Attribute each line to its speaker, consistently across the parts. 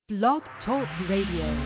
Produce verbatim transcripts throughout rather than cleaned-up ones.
Speaker 1: Blog Talk Radio.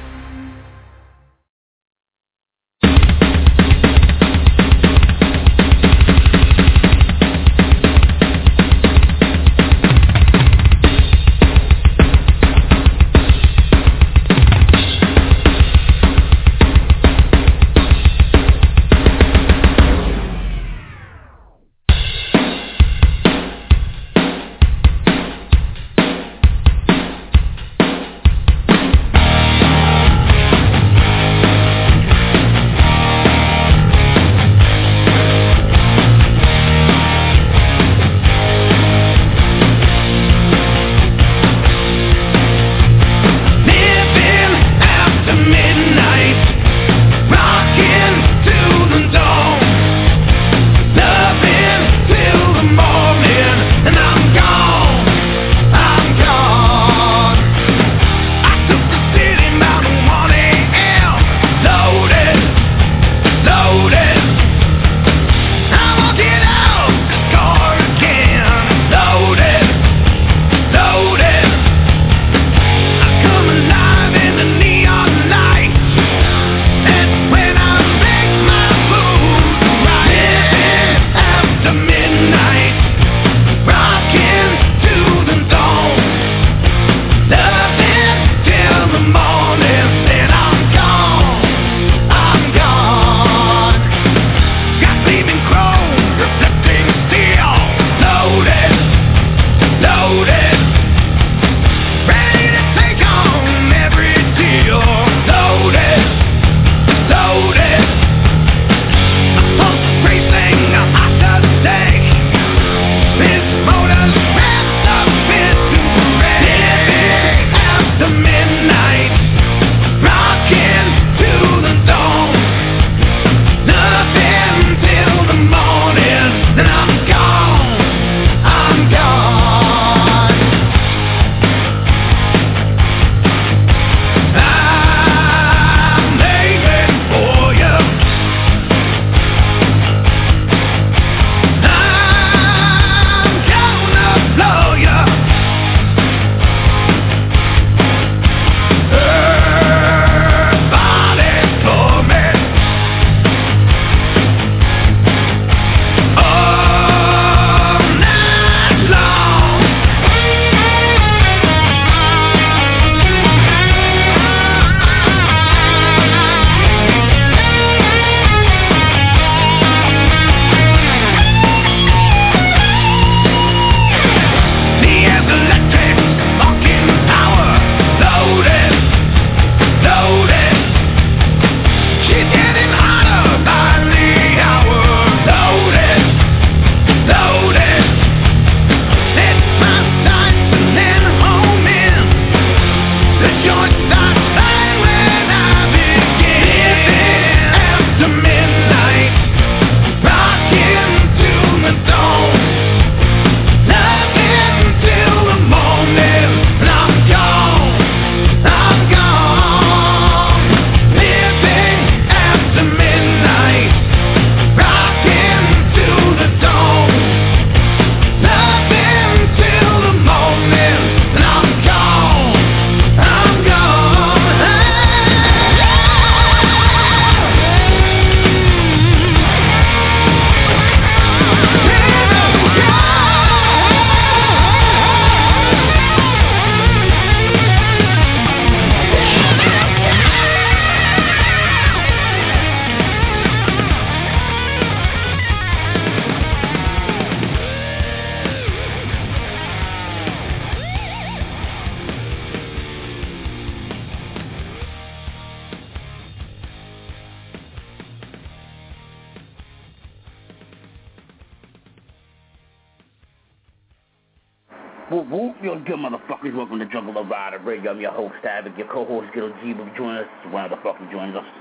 Speaker 2: Whoop whoop, you good motherfuckers. Welcome to Jungle of Rider Radio. I'm your host, Havoc. Your co-host, Gil G, will join us. One of the fucking joins us.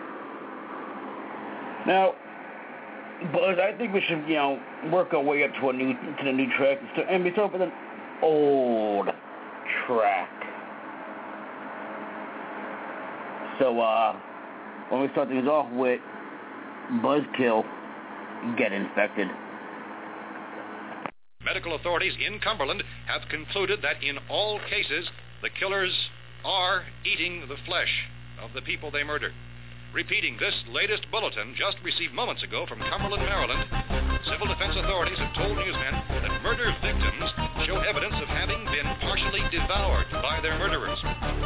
Speaker 2: Now, Buzz, I think we should, you know, work our way up to a new, to the new track. And we start with an old track. So, uh, when we start things off with Buzzkill, Get Infected.
Speaker 3: Medical authorities in Cumberland have concluded that in all cases, the killers are eating the flesh of the people they murder. Repeating this latest bulletin just received moments ago from Cumberland, Maryland, civil defense authorities have told newsmen that murder victims show evidence of having been partially devoured by their murderers.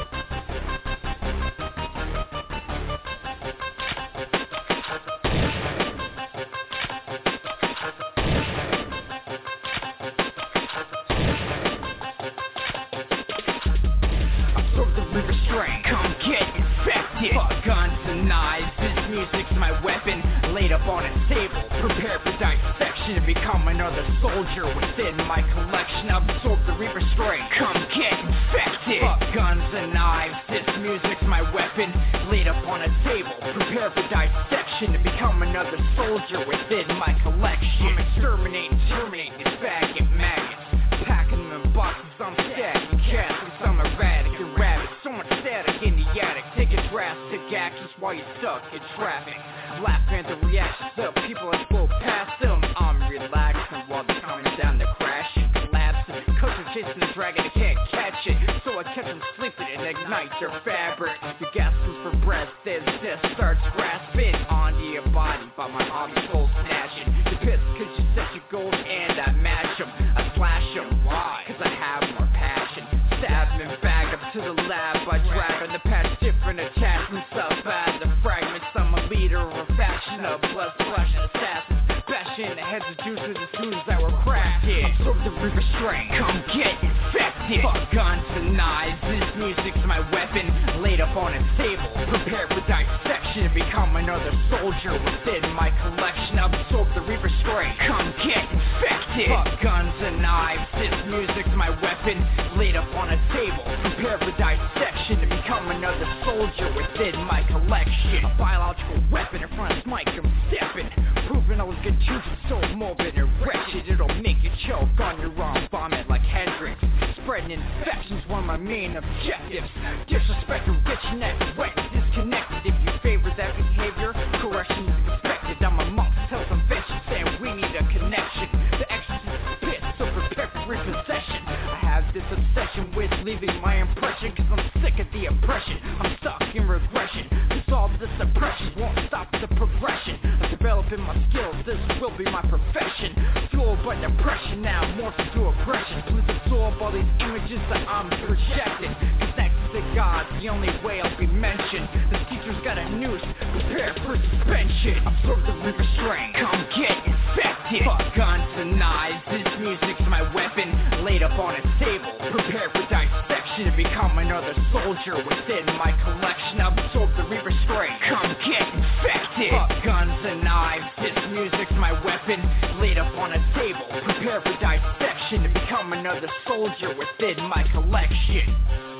Speaker 4: Come get infected. Fuck guns and knives. This music's my weapon. Laid up on a table, prepared for dissection. Become another soldier within my collection. Absorb the reaper strength. Come get infected. Fuck guns and knives. This music's my weapon. Laid up on a table, prepared for dissection. To become another soldier within my collection. I'm exterminating, terminating this faggot maggots. Packing them in boxes. I'm stacking cats. I'm erratic and rabid. So much static in the attic. Taking drastic actions while you're stuck in traffic. Laughing at the reactions of people that flow past them. I'm relaxing while they're coming down the crash and collapsing. Cause they're chasing the dragon, they can't catch it. So I catch them sleeping and ignite their fabric. You're gasping for breath, then this starts grasping onto your body by my army soul snatching. You're pissed cause you set your goals and I match them. I slash them, why? Cause I have more passion. Stab them back up to the lab. I drag on the patch different attachments up out of the fragments. I'm a leader of a faction of blood flesh assassins. Bashing the heads of Jews with the smooths that were crafted. Absorb the reaper strength. Come get infected. Fuck guns and knives. This music's my weapon. Laid up on a table, prepared for dissection. To become another soldier within my collection. Absorb the reaper strength. Come get infected. Fuck guns and knives. This music's my weapon. Laid up on a table, prepared for dissection. To become another soldier within my collection. A biological weapon in front of Mike, I'm stepping. Proving I was good juice, so morbid and wretched. It'll make you choke on your own vomit like Hendrix. Spreading infections, one of my main objectives. Disrespect or get your neck wet, disconnected. If you favor that behavior, correction is expected. I'm a monk, tell some bitches saying we need a connection. The exorcist is pissed, so prepare for repossession. I have this obsession with leaving my impression, cause I'm sick of the oppression. I'm stuck in regression, cause all the suppression won't stop the progression. I'm developing my skills, this will be my profession. Fueled by depression, now morphed into aggression. Please absorb all these images that I'm projecting. Connected to God, the only way I'll be mentioned. The teacher's got a noose, prepare for suspension. Absorb the reaper strength, come get infected. Fuck guns and knives, this music's my weapon. Laid up on a table, prepared for dissection. To become another soldier within my collection. Absorb the reaper strength, come get infected. Fuck guns and knives, this music's my weapon. Laid up on a table, prepared for dissection. To become another soldier within my collection.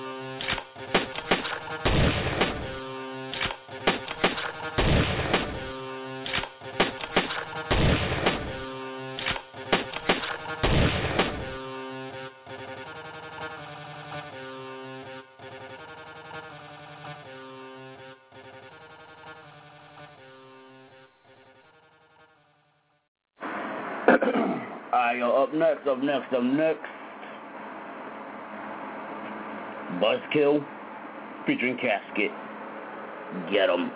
Speaker 2: Alright, yo, up next, up next, up next. Buzzkill featuring Casket. Get 'em.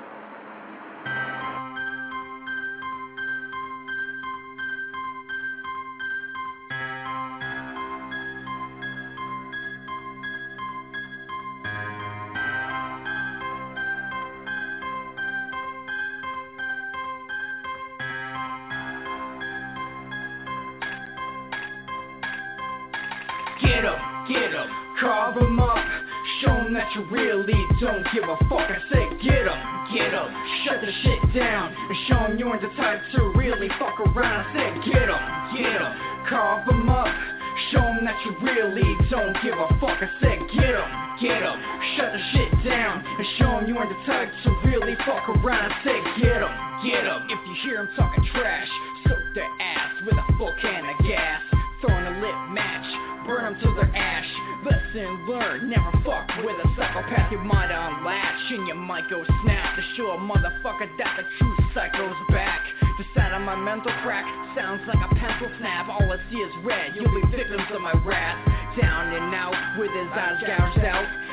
Speaker 4: Get 'em, get 'em, carve 'em up. Show 'em that you really don't give a fuck. I say get 'em, get 'em, shut the shit down. And show 'em you ain't the type to really fuck around. I said get 'em, get 'em, carve 'em up. Show 'em that you really don't give a fuck. I said get 'em, get 'em, shut the shit down. And show 'em you ain't the type to really fuck around. I said get 'em, get 'em. If you hear 'em talking trash, soak their ass with a full can of gas. Throwing a lit match, burn them to their ash. Listen, learn, never fuck with a psychopath. You might unlatch and you might go snap to show a motherfucker that the true psycho's back. Just out of my mental crack, sounds like a pencil snap. All I see is red, you'll be victims of my wrath. Down and out with his eyes gouged out.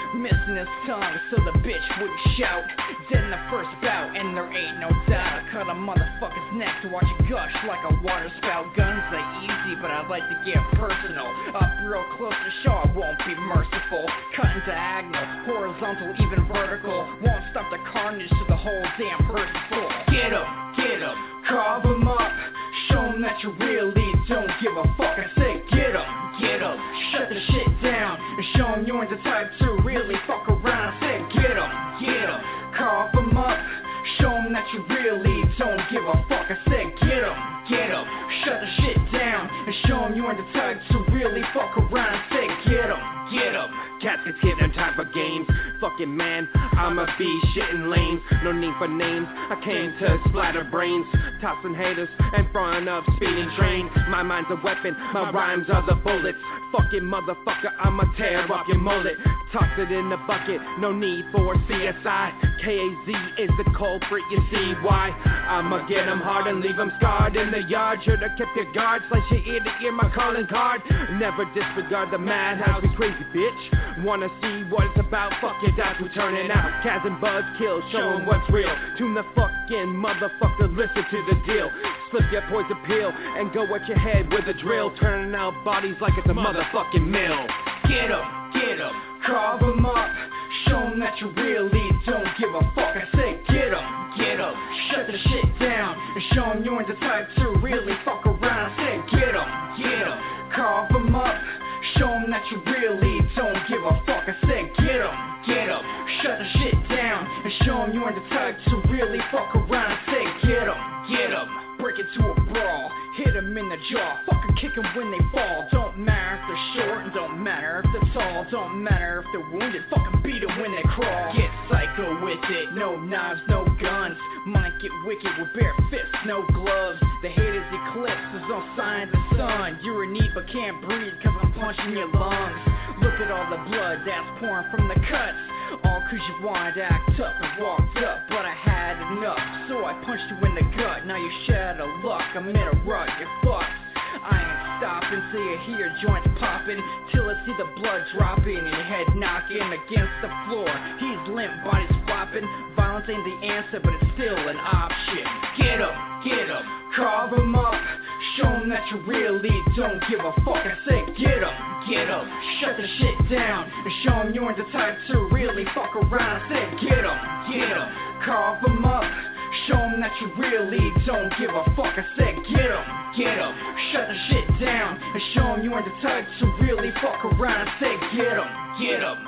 Speaker 4: missing his tongue so the bitch wouldn't shout. Dead in the first bout, and there ain't no doubt. I cut a motherfucker's neck to watch it gush like a water spout. Guns are easy, but I'd like to get personal. Up real close to show I won't be merciful. Cutting diagonal, horizontal, even vertical. Won't stop the carnage to the whole damn person's full. Get 'em, get 'em, carve 'em up. Show 'em that you really don't give a fuck. I said get 'em, get 'em, shut the shit down. And show 'em you ain't the type to really fuck around. I said get 'em, get 'em, carve 'em up. Show 'em that you really don't give a fuck. I said get 'em, get 'em, shut the shit down. And show 'em you ain't the type to really fuck around. I said get 'em, get 'em.
Speaker 5: Cats can skip them type of games. Fucking man, I'ma be shitting lanes. No need for names, I came to splatter brains. Tossing haters in front of speeding trains. My mind's a weapon, my rhymes are the bullets. Fucking motherfucker, I'ma tear up your mullet. Toss it in the bucket, no need for C S I. K A Z is the culprit, you see why. I'ma get them hard and leave them scarred in the yard. Should've kept your guard, slash your ear to ear my calling card. Never disregard the madhouse, we crazy bitch. Wanna see what it's about, fuck it, that's we turning out. Kaz and Buzz kill, show 'em what's real. Tune the fucking motherfucker, listen to the deal. Split your poison pill and go at your head with a drill. Turning out bodies like it's a motherfucking mill.
Speaker 4: Get 'em, get 'em, carve 'em up. Show 'em that you really don't give a fuck. I said get 'em, get 'em, shut the shit down. And show 'em you ain't the type to really fuck around. I said get 'em, get 'em, carve 'em up. Show 'em that you really don't give a fuck. I said get 'em, get 'em, shut the shit down. And show 'em you ain't the type to really fuck around. I said get 'em, get 'em, break it to a brawl. Hit 'em in the jaw, fucking kick 'em when they fall. Don't matter if they're short, and don't matter if they're tall. Don't matter if they're wounded, fucking beat 'em when they crawl. Get psycho with it, no knives, no guns. Might get wicked with bare fists, no gloves. The haters eclipse, there's no sign of the sun. You're in need but can't breathe cause I'm punching your lungs. Look at all the blood that's pouring from the cuts. All cause you wanted to act tough and walked up, but I had enough, so I punched you in the gut. Now you're shed of luck, I'm in a rut, you're fucked. I ain't stopping till you hear your joints popping, till I see the blood dropping and your head knocking against the floor. He's limp, body's flopping. Violence ain't the answer, but it's still an option. Get 'em, get 'em, carve 'em up. Show 'em that you really don't give a fuck. I said get 'em, get 'em, shut the shit down. And show 'em you ain't the type to really fuck around. I said get 'em, get 'em, carve 'em up. Show 'em that you really don't give a fuck. I said get 'em, get 'em, shut the shit down. And show 'em you ain't the type to really fuck around. I said get 'em, get 'em.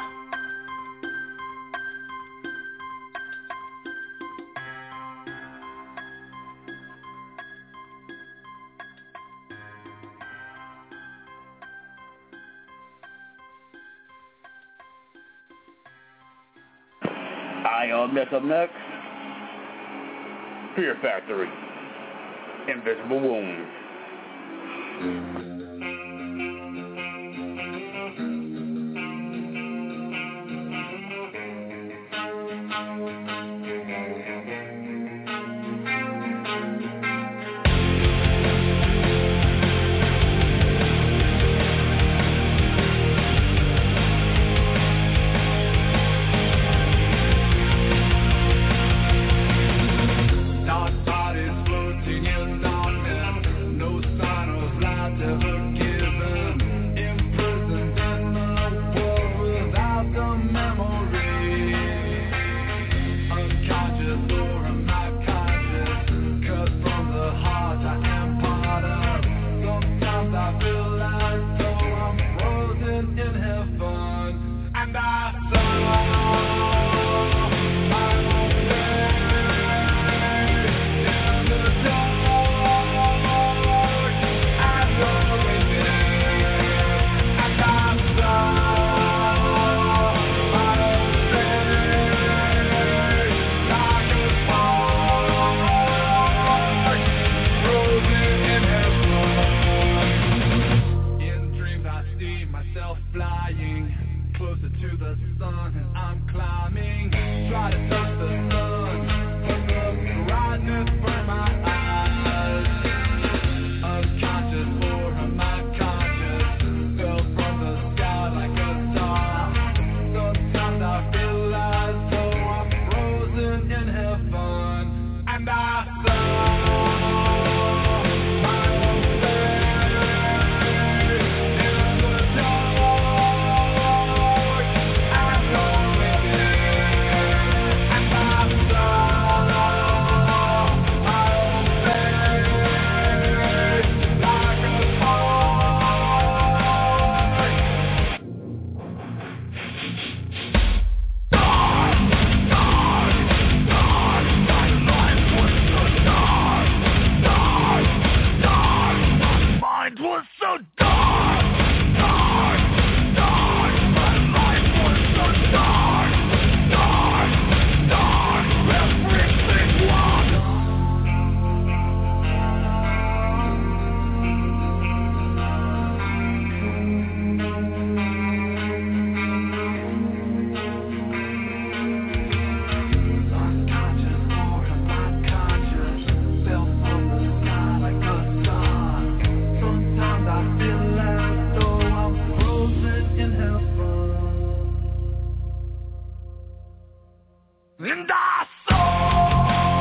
Speaker 2: Ion Myth up next. Fear Factory. Invisible Wounds.
Speaker 6: Bodies floating in darkness, no sign of light.
Speaker 4: And I saw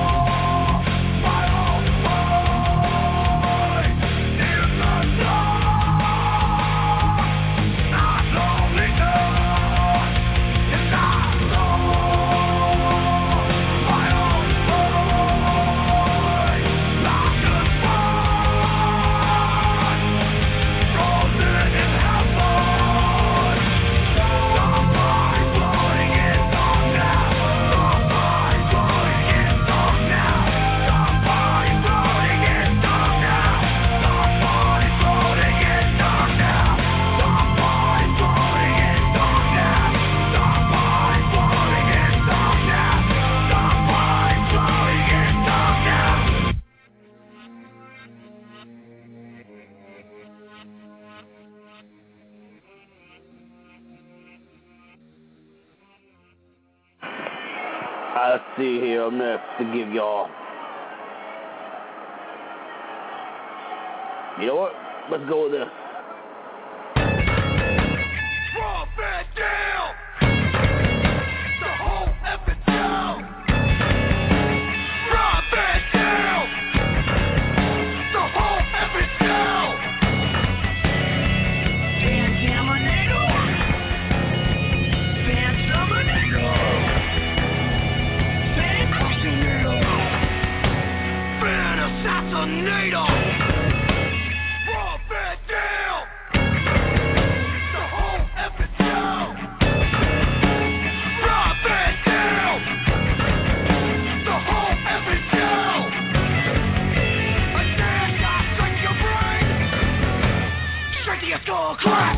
Speaker 2: Let's see here. I'm next to give y'all. You know what? Let's go with this.
Speaker 4: Drop it down. The whole episode. Drop it down. The whole episode. Contaminator. Contaminator. Assassinator! Drop it down! The whole episode! Drop it down! The whole episode! I said I strike your brain! Straight to your skull crack!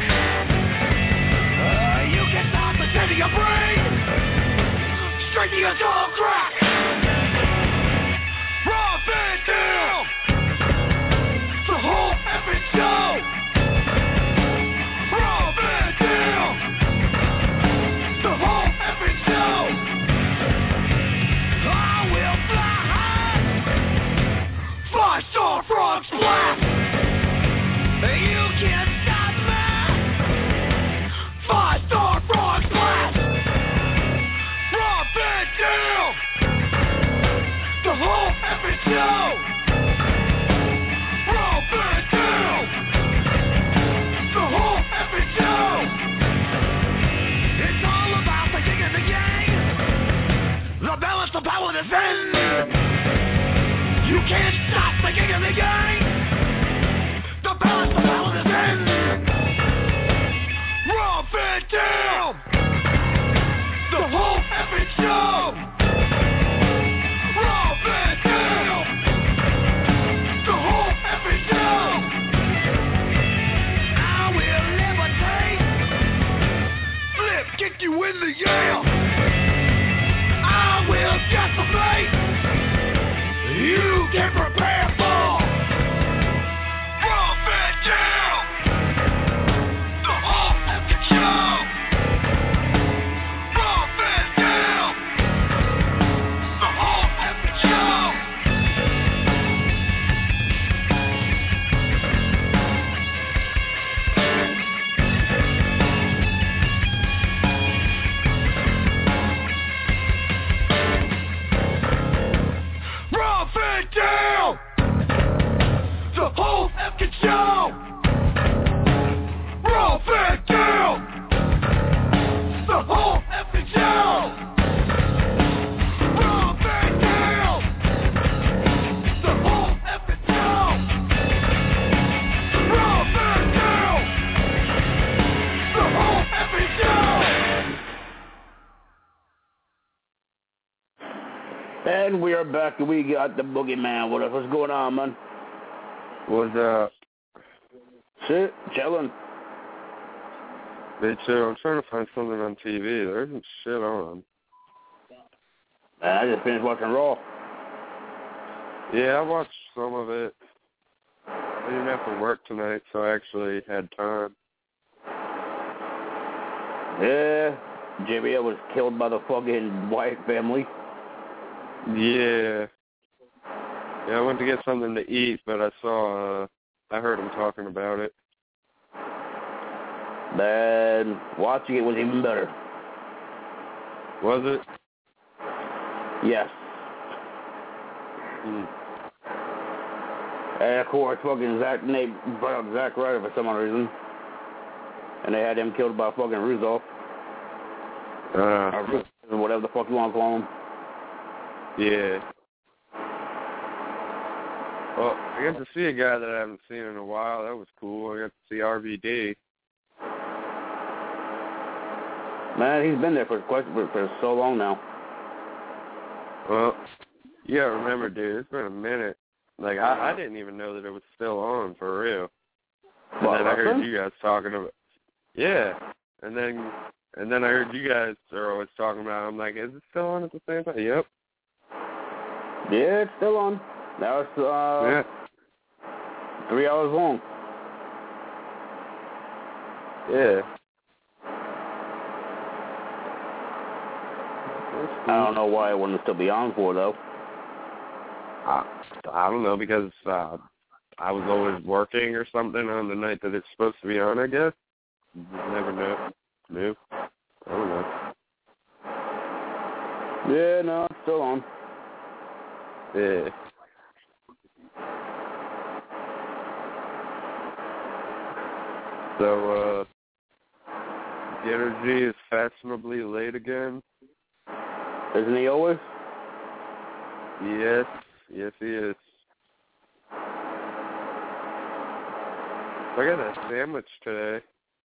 Speaker 4: Uh, you can stop the dead of your brain! Straight to your skull crack! Drop it down! The whole episode! Drop it down! The whole episode! I will fly high! Five-star frog splash! You can't stop me! Five-star frog splash! Drop it down! The whole episode! Drop it down! The whole episode! It's all about the king of the game! The balance of power to defend! You can't stop the king of the game! The balance of power to defend! Drop it down! The whole episode! Drop it down! The whole episode! I will levitate! Flip, kick you in the air! I will catch the fate you can prepare for! Drop it down! The whole episode! Drop it down! The whole episode! Drop it down! The whole episode! Drop it down! The whole episode! Drop it down! The whole episode! Drop it down! The whole episode!
Speaker 2: And we are back, and we got the boogeyman with us. What's going on, man?
Speaker 6: What's up?
Speaker 2: Shit, chillin'.
Speaker 6: Me too. I'm trying to find something on T V. There isn't shit on.
Speaker 2: Man, I just finished watching Raw.
Speaker 6: Yeah, I watched some of it. I didn't have to work tonight, so I actually had time.
Speaker 2: Yeah, J B L was killed by the fucking Wyatt family.
Speaker 6: Yeah. Yeah, I went to get something to eat, but I saw, uh, I heard him talking about it.
Speaker 2: Then watching it was even better.
Speaker 6: Was it?
Speaker 2: Yes.
Speaker 6: Mm.
Speaker 2: And of course, fucking Zack, they brought up Zack Ryder for some odd reason. And they had him killed by fucking Ruzoff.
Speaker 6: Uh,
Speaker 2: Or whatever the fuck you want to call him.
Speaker 6: yeah. Well, I got to see a guy that I haven't seen in a while. That was cool. I got to see R V D.
Speaker 2: Man, he's been there for quite for, for so long now.
Speaker 6: Well, you gotta remember, dude, it's been a minute. Like, I, I didn't even know that it was still on, for real. And
Speaker 2: What,
Speaker 6: then I heard
Speaker 2: wrestling?
Speaker 6: you guys talking about, yeah. And then, and then I heard you guys are always talking about it. I'm like, is it still on at the same time? Yep.
Speaker 2: Yeah, it's still on. Now it's uh,
Speaker 6: Yeah.
Speaker 2: three hours long.
Speaker 6: Yeah.
Speaker 2: I don't know why it wouldn't still be on for, though.
Speaker 6: I, I don't know, because uh, I was always working or something on the night that it's supposed to be on, I guess. You never know. No. I don't know.
Speaker 2: Yeah, no, it's still on.
Speaker 6: Yeah. So, uh, the energy is fashionably late again.
Speaker 2: Isn't he always?
Speaker 6: Yes, yes he is. I got that sandwich today.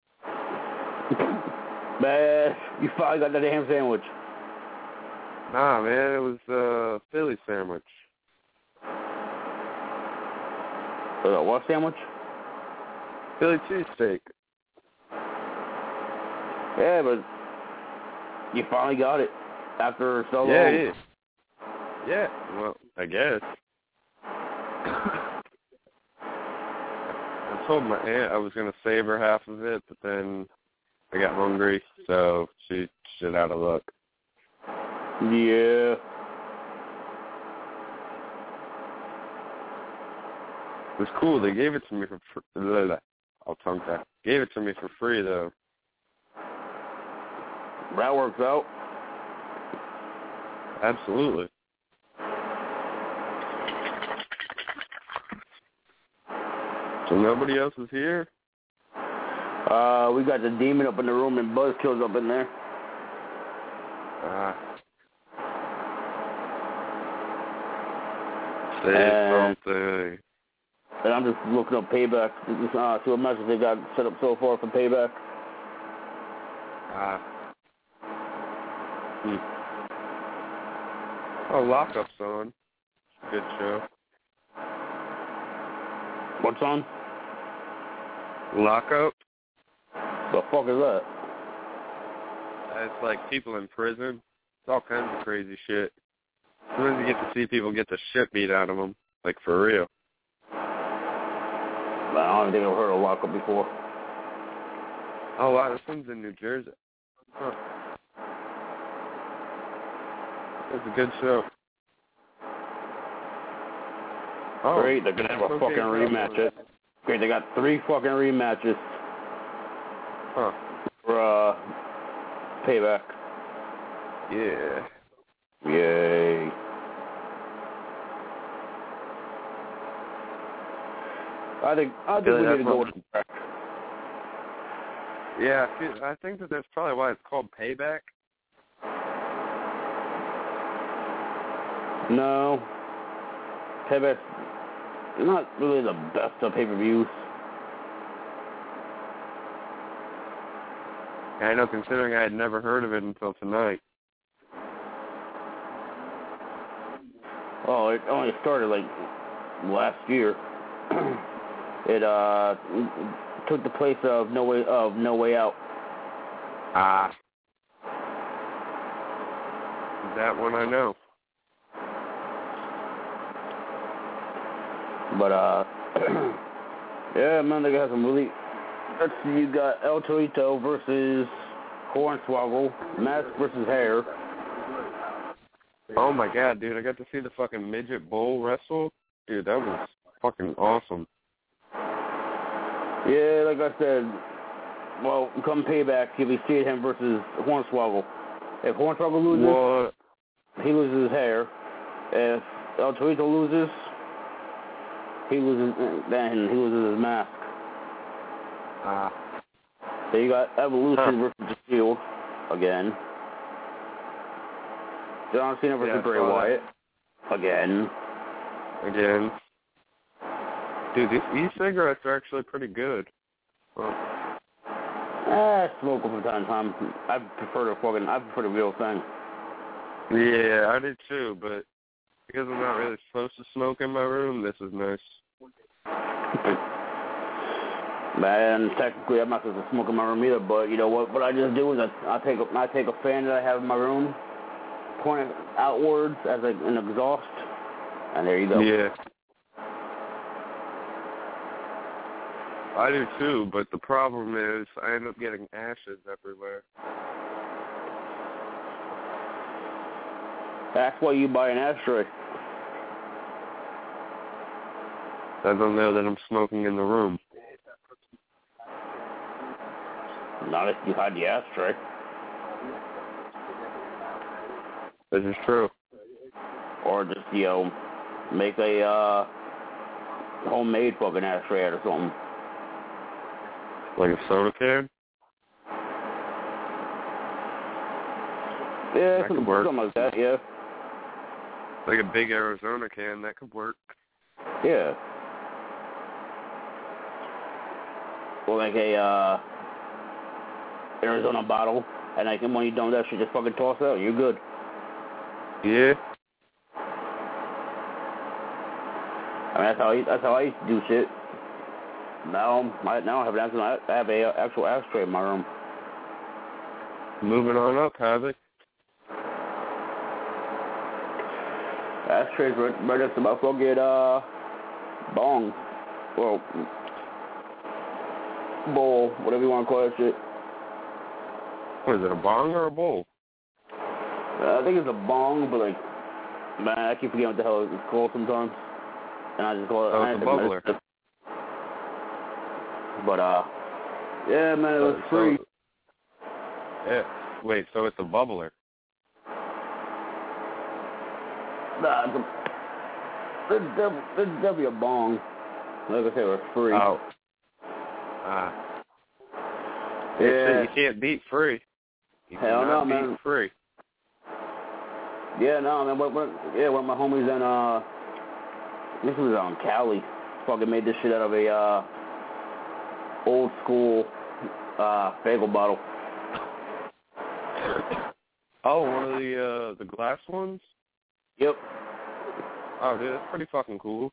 Speaker 2: Man, you finally got that damn sandwich.
Speaker 6: Nah, man, it was a uh, Philly sandwich.
Speaker 2: Uh, what sandwich?
Speaker 6: Philly cheesesteak.
Speaker 2: Yeah, but you finally got it after so
Speaker 6: Yeah,
Speaker 2: long.
Speaker 6: yeah. Yeah, well, I guess. I told my aunt I was going to save her half of it, but then I got hungry, so she shit out of luck.
Speaker 2: Yeah.
Speaker 6: It was cool. They gave it to me for free. I'll tongue that. Gave it to me for free, though.
Speaker 2: That works out.
Speaker 6: Absolutely. So nobody else is here?
Speaker 2: Uh, we got the demon up in the room and Buzzkill's up in there.
Speaker 6: Ah. Say
Speaker 2: And-
Speaker 6: something.
Speaker 2: And I'm just looking up Payback uh, to a message they got set up so far for Payback.
Speaker 6: Ah. Hmm. Oh, Lockup's on. Good show.
Speaker 2: What's on?
Speaker 6: Lockup?
Speaker 2: The fuck is that?
Speaker 6: It's like people in prison. It's all kinds of crazy shit. Sometimes you get to see people get the shit beat out of them. Like, for real.
Speaker 2: I don't think I've heard of Lockup before.
Speaker 6: Oh, wow, this one's in New Jersey. Huh. It's a good show. Oh,
Speaker 2: Great, they're going to have a
Speaker 6: okay,
Speaker 2: fucking rematch. Great, they got three fucking rematches
Speaker 6: Huh.
Speaker 2: for uh, Payback.
Speaker 6: Yeah.
Speaker 2: Yay. I think I think
Speaker 6: Really,
Speaker 2: we need to
Speaker 6: that's
Speaker 2: go
Speaker 6: what-
Speaker 2: with that.
Speaker 6: Yeah, I feel- I think that that's probably why it's called Payback.
Speaker 2: No. Payback's not really the best of pay-per-views.
Speaker 6: I know, considering I had never heard of it until tonight.
Speaker 2: Oh, it only started like last year. It uh took the place of No Way of No Way Out.
Speaker 6: Ah. That one I know.
Speaker 2: But uh yeah, man, they got some really. Let's see, you got El Torito versus Hornswoggle, Mask versus Hair.
Speaker 6: Oh my god, dude, I got to see the fucking midget bull wrestle. Dude, that was fucking awesome.
Speaker 2: Yeah, like I said, well, come Payback, you'll be seeing him versus Hornswoggle. If Hornswoggle loses,
Speaker 6: What?
Speaker 2: he loses his hair. If El Torito loses, he loses. Then he loses his mask.
Speaker 6: Ah.
Speaker 2: So you got Evolution
Speaker 6: Huh.
Speaker 2: versus The Shield again. John Cena versus
Speaker 6: Yeah, I
Speaker 2: Bray
Speaker 6: saw
Speaker 2: Wyatt again.
Speaker 6: Again. Dude, these e-cigarettes are actually pretty good. Well,
Speaker 2: Ah, smoke them from time to time. I prefer the fucking. I prefer the real thing.
Speaker 6: yeah, I do too, but because I'm not really supposed to smoke in my room, this is nice.
Speaker 2: Man, technically I'm not supposed to smoke in my room either, but you know what? What I just do is I, I take a, I take a fan that I have in my room, point it outwards as a, an exhaust, and there you go.
Speaker 6: Yeah. I do too, but the problem is I end up getting ashes everywhere.
Speaker 2: That's why you buy an ashtray.
Speaker 6: I don't know that I'm smoking in the room.
Speaker 2: Not if you hide the ashtray.
Speaker 6: This is true.
Speaker 2: Or just, you know, make a uh, homemade fucking ashtray or something.
Speaker 6: Like a soda can?
Speaker 2: Yeah,
Speaker 6: That
Speaker 2: something,
Speaker 6: could work.
Speaker 2: something like that, yeah.
Speaker 6: Like a big Arizona can, that could work.
Speaker 2: Yeah. Or like a uh, Arizona bottle, and like when you're done with that shit, just fucking toss it out. You're good.
Speaker 6: Yeah.
Speaker 2: I mean, that's how I, that's how I used to do shit. Now, I, now I have an actual, I have a uh, actual ashtray in my room.
Speaker 6: Moving on up, Havoc.
Speaker 2: Ashtrays right, right next to my fucking uh, bong. Well, bowl, whatever you want to call that shit.
Speaker 6: What is it, a bong or a bowl?
Speaker 2: Uh, I think it's a bong, but like, man, I keep forgetting what the hell it's called sometimes. And I just call it.
Speaker 6: Oh, it's a bubbler.
Speaker 2: But, uh, yeah, man, it was
Speaker 6: Oh,
Speaker 2: free.
Speaker 6: so, yeah. Wait, so it's a bubbler?
Speaker 2: Nah, it's a, it's definitely, it's definitely a bong. Like I said, it was free.
Speaker 6: Oh. Ah.
Speaker 2: Yeah.
Speaker 6: You can't beat free. You
Speaker 2: Hell
Speaker 6: cannot
Speaker 2: no,
Speaker 6: beat
Speaker 2: man.
Speaker 6: free.
Speaker 2: Yeah, no, man. What, what, yeah, one of my homies in, uh, I think he was on Cali. Fucking made this shit out of a, uh, old school, uh, bagel bottle.
Speaker 6: Oh, one of the, uh, the glass ones?
Speaker 2: Yep.
Speaker 6: Oh, dude, that's pretty fucking cool.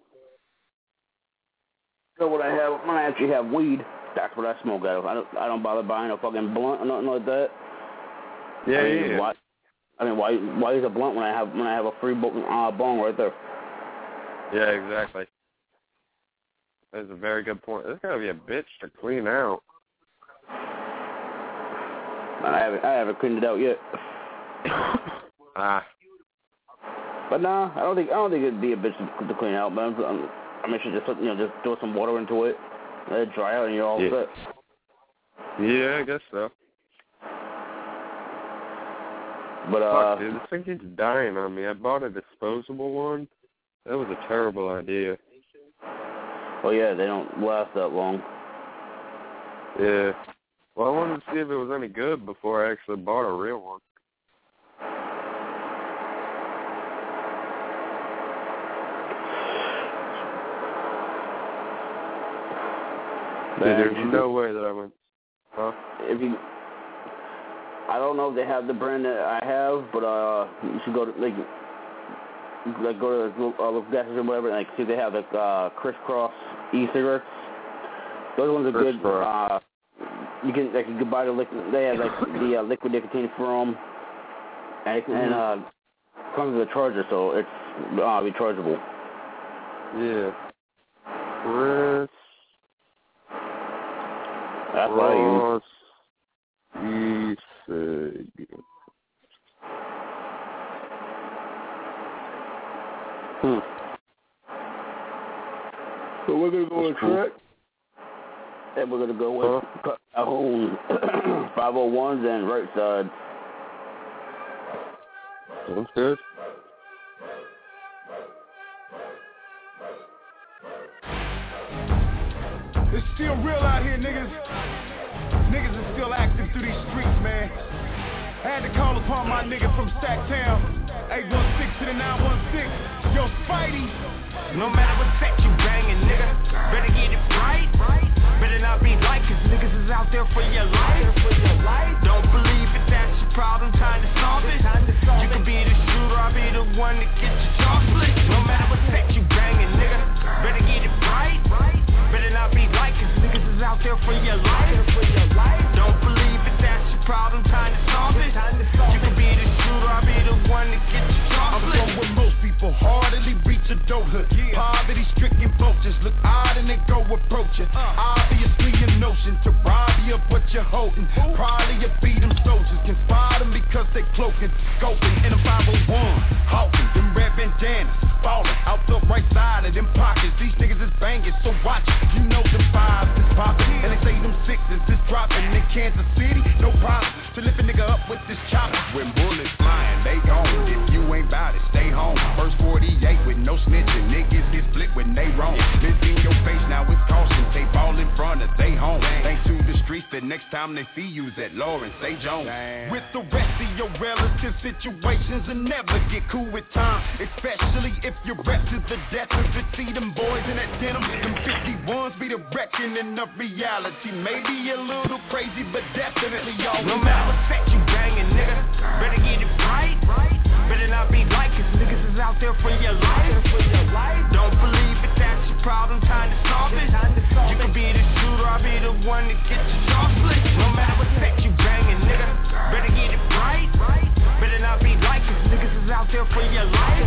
Speaker 2: So what I have, when I actually have weed, that's what I smoke out of. I don't, I don't bother buying a fucking blunt or nothing like that.
Speaker 6: Yeah,
Speaker 2: I mean,
Speaker 6: yeah.
Speaker 2: Why, I mean, why, why is a blunt when I have, when I have a free bo- uh, bong right there?
Speaker 6: Yeah, exactly. That's a very good point. This gotta be a bitch to clean out.
Speaker 2: I haven't, I haven't cleaned it out yet.
Speaker 6: Ah.
Speaker 2: But nah, I don't think, I don't think it'd be a bitch to, to clean out, man. I'm, I mean, should just, you know, just throw some water into it, let it dry out, and you're all
Speaker 6: Yeah.
Speaker 2: set.
Speaker 6: Yeah, I guess so.
Speaker 2: But uh,
Speaker 6: Fuck, dude, this thing keeps dying on me. I bought a disposable one. That was a terrible idea.
Speaker 2: oh yeah, they don't last that long.
Speaker 6: Yeah. Well, I wanted to see if it was any good before I actually bought a real one. Dude, there's no way that I went. Huh?
Speaker 2: If you, I don't know if they have the brand that I have, but uh, you should go to like, like go to the uh, local gas station or whatever, and like see if they have like uh, crisscross e-cigarettes. Those ones are good. Uh, you can like you can buy the liquid. They have like the uh, liquid nicotine from them, and, it, and uh, comes with a charger, so it's uh, rechargeable.
Speaker 6: Yeah. Chris.
Speaker 2: That's what I use.
Speaker 6: E-cig. Hmm.
Speaker 2: So we're gonna go on track, and we're gonna go with huh? our own five oh ones and right sides.
Speaker 6: Sounds good.
Speaker 7: It's still real out here, niggas. Niggas is still active through these streets, man. I had to call upon my nigga from Stacktown, eight one six to the nine one six. Yo, Spidey.
Speaker 4: No matter what set you banging, nigga, better get it right. Better not be like, cause niggas is out there for your life. Don't believe it, that's your problem, time to solve it. You can be the shooter, I'll be the one that gets your jaw split. No matter what set you banging, nigga, better get it right. Better not be like, cause niggas is out there for your life. Don't believe it, that's your problem, time to solve it. You can be the shooter, I'll be the one that gets your jaw split.
Speaker 7: I'm from where most people hardly reach adulthood. Poverty-stricken vultures look odd and they go approach you. Obviously a notion to rob you of what you're holding. Probably you beat them soldiers, can spot them because they cloaking, scoping in a five oh one. Hawking them red bandanas, falling out the right side of them pockets. These niggas is banging, so watch it. You know the vibes is popping, and they say them sixes is dropping in Kansas City. No problem to lift a nigga up with this chopper. When bullets flying, they gone. If you ain't bout it, stay home. First forty-eight with no snitching, niggas get split when they wrong. This in your face, now it's caution. They ball in front of they home. Thanks to the streets, the next time they see you's at Lawrence, say Jones. Damn. With the rest of your relative situations, will never get cool with time. Especially if your rep is the death of it. See them boys in that denim, them fifty-ones be the reckoning of reality. Maybe a little crazy, but definitely all.
Speaker 4: No matter what set you banging, nigga, better get it right. Better not be like, cause niggas is out there for your life. Don't believe it, that's your problem, time to solve it. You can be the shooter, I'll be the one that gets your jaw split. No matter what set you banging, nigga, better get it right. Better not be like, cause niggas is out there for your life.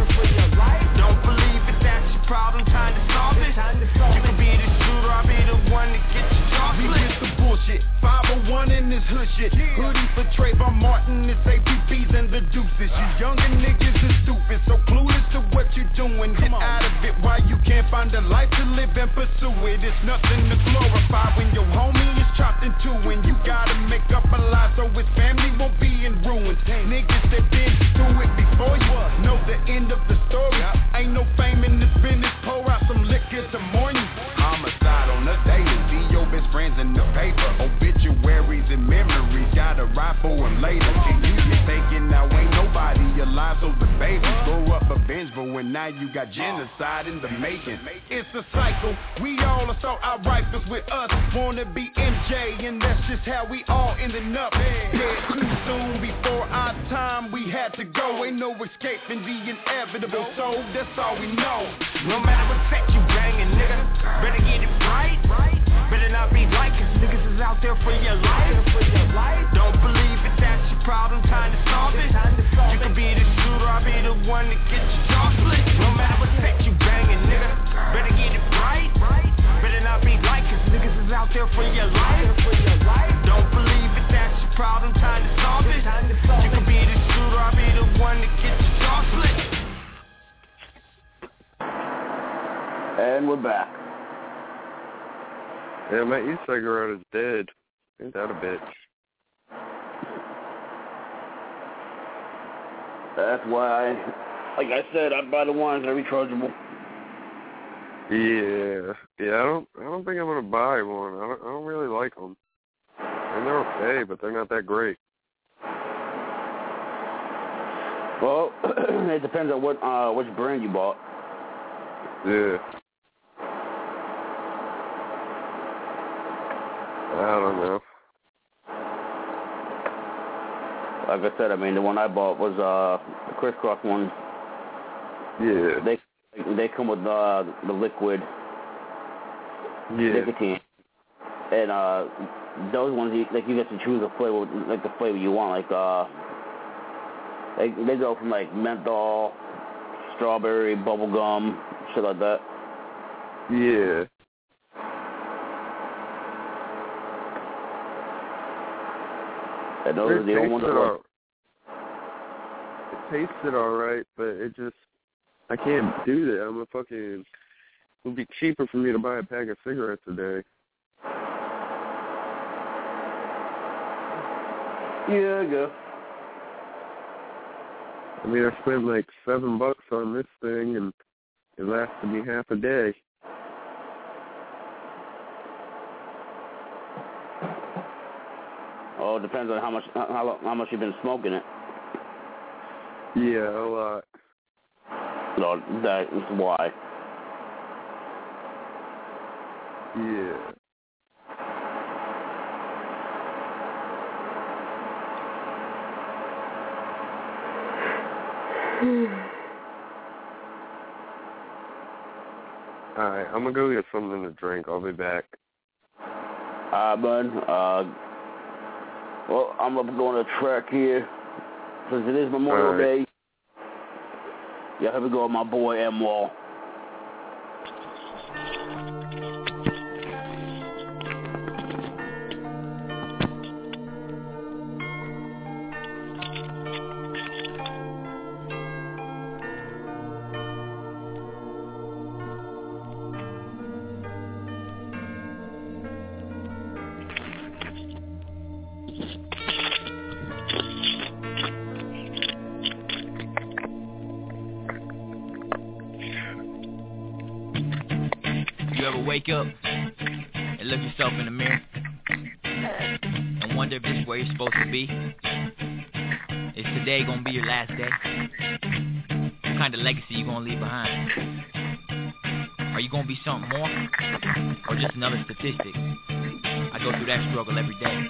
Speaker 4: Don't believe it, that's your problem, time to solve it. You can be the shooter, I'll be the one that gets your jaw split.
Speaker 7: We with the bullshit, five oh one in this hood shit. Hoodie for Trayvon Martin, it's A P Bs and the deuces. You younger niggas is stupid, so clueless to what you doing. Get out of it while you can't find a life to live and pursue it. It's nothing to glorify when your homie is chopped in two. And you gotta make up a lie so his family won't be in ruins. Niggas that been through it before you know the end of the story. Ain't no fame in this business, pour out some liquor to mourn you. Homicide on the daily, see your best friends in the paper. Obituaries and memories, gotta ride for them later. Can you get taken, now ain't nobody alive, so the babies grow up avengeful, and now you got genocide in the making. It's a cycle, we all assault our rifles with us, wanna be M J, and that's just how we all ended up. Dead too soon, before our time we had to go. Ain't no escaping the inevitable, so that's all we know.
Speaker 4: No matter what set you banging, nigga, better get it right. Better not be like, cause niggas is out there for your life. Don't believe it, that's your problem, time to solve it. You can be the shooter, I'll be the one that gets your jaw split. No matter what set you banging, nigga, better get it right. Better not be like, cause niggas is out there for your life. Don't believe it, that's your problem, time to solve it. You can be the shooter, I'll be the one that gets your jaw split.
Speaker 2: And we're back.
Speaker 6: Yeah, my e-cigarette is dead. Ain't that a bitch?
Speaker 2: That's why, like I said, I buy the ones that are rechargeable.
Speaker 6: Yeah, yeah. I don't, I don't think I'm gonna buy one. I don't, I don't really like them. And they're okay, but they're not that great.
Speaker 2: Well, it depends on what, uh, which brand you bought.
Speaker 6: Yeah. I don't know.
Speaker 2: Like I said, I mean, the one I bought was uh, the crisscross one.
Speaker 6: Yeah.
Speaker 2: They they come with uh, the liquid
Speaker 6: yeah.
Speaker 2: nicotine, and uh, those ones you, like you get to choose a flavor, like the flavor you want. Like uh, they they go from like menthol, strawberry, bubble gum, shit like that.
Speaker 6: Yeah.
Speaker 2: And those are the only ones that
Speaker 6: all, it tasted all right, but it just, I can't do that. I'm a fucking, it would be cheaper for me to buy a pack of cigarettes a day.
Speaker 2: Yeah, I guess.
Speaker 6: I mean, I spent like seven bucks on this thing, and it lasted me half a day.
Speaker 2: Oh, it depends on how much how, how much you've been smoking it.
Speaker 6: Yeah, a lot.
Speaker 2: No, that is why.
Speaker 6: Yeah. Alright, I'm gonna go get something to drink. I'll be back.
Speaker 2: Alright, bud. Uh, well, I'm up going to the track here. Since it is Memorial
Speaker 6: right.
Speaker 2: Day. Yeah, here we go with my boy M-Wall.
Speaker 8: Wake up and look yourself in the mirror and wonder if this is where you're supposed to be. Is today gonna be your last day? What kind of legacy you gonna leave behind? Are you gonna be something more or just another statistic? I go through that struggle every day.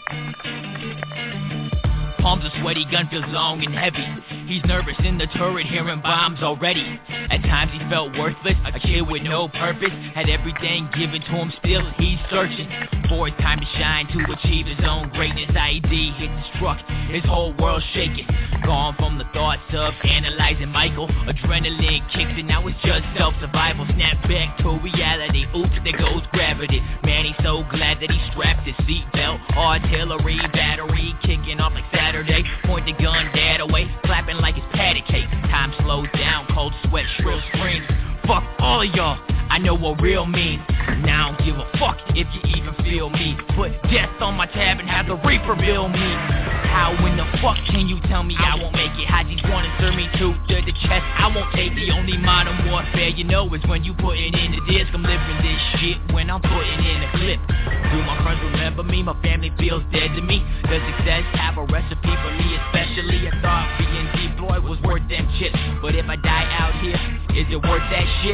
Speaker 8: Palms are sweaty, gun feels long and heavy. He's nervous in the turret, hearing bombs already. At times he felt worthless, a kid with no purpose. Had everything given to him, still he's searching for his time to shine, to achieve his own greatness. I E D hit the truck, his whole world shaking. Gone from the thoughts of analyzing Michael. Adrenaline kicks and now it's just self-survival. Snap back to reality, oops, there goes gravity. Man, he's so glad that he strapped his seatbelt. Artillery, battery, kicking off like Saturday. Point the gun dead away, clapping like it's patty cake. Time slows down, cold sweat, shrill screams. Fuck all of y'all, I know what real means. Now I don't give a fuck if you even feel me. Put death on my tab and have the reaper bill me. How in the fuck can you tell me I won't make it? Hajis wanna serve me to the, the chest, I won't take the only modern warfare you know is when you putting in the disc. I'm living this shit when I'm putting in a clip. Do my friends remember me? My family feels dead to me. Does success have a recipe for me especially? I thought being deployed was worth them chips, but if I die out here, is it worth that shit?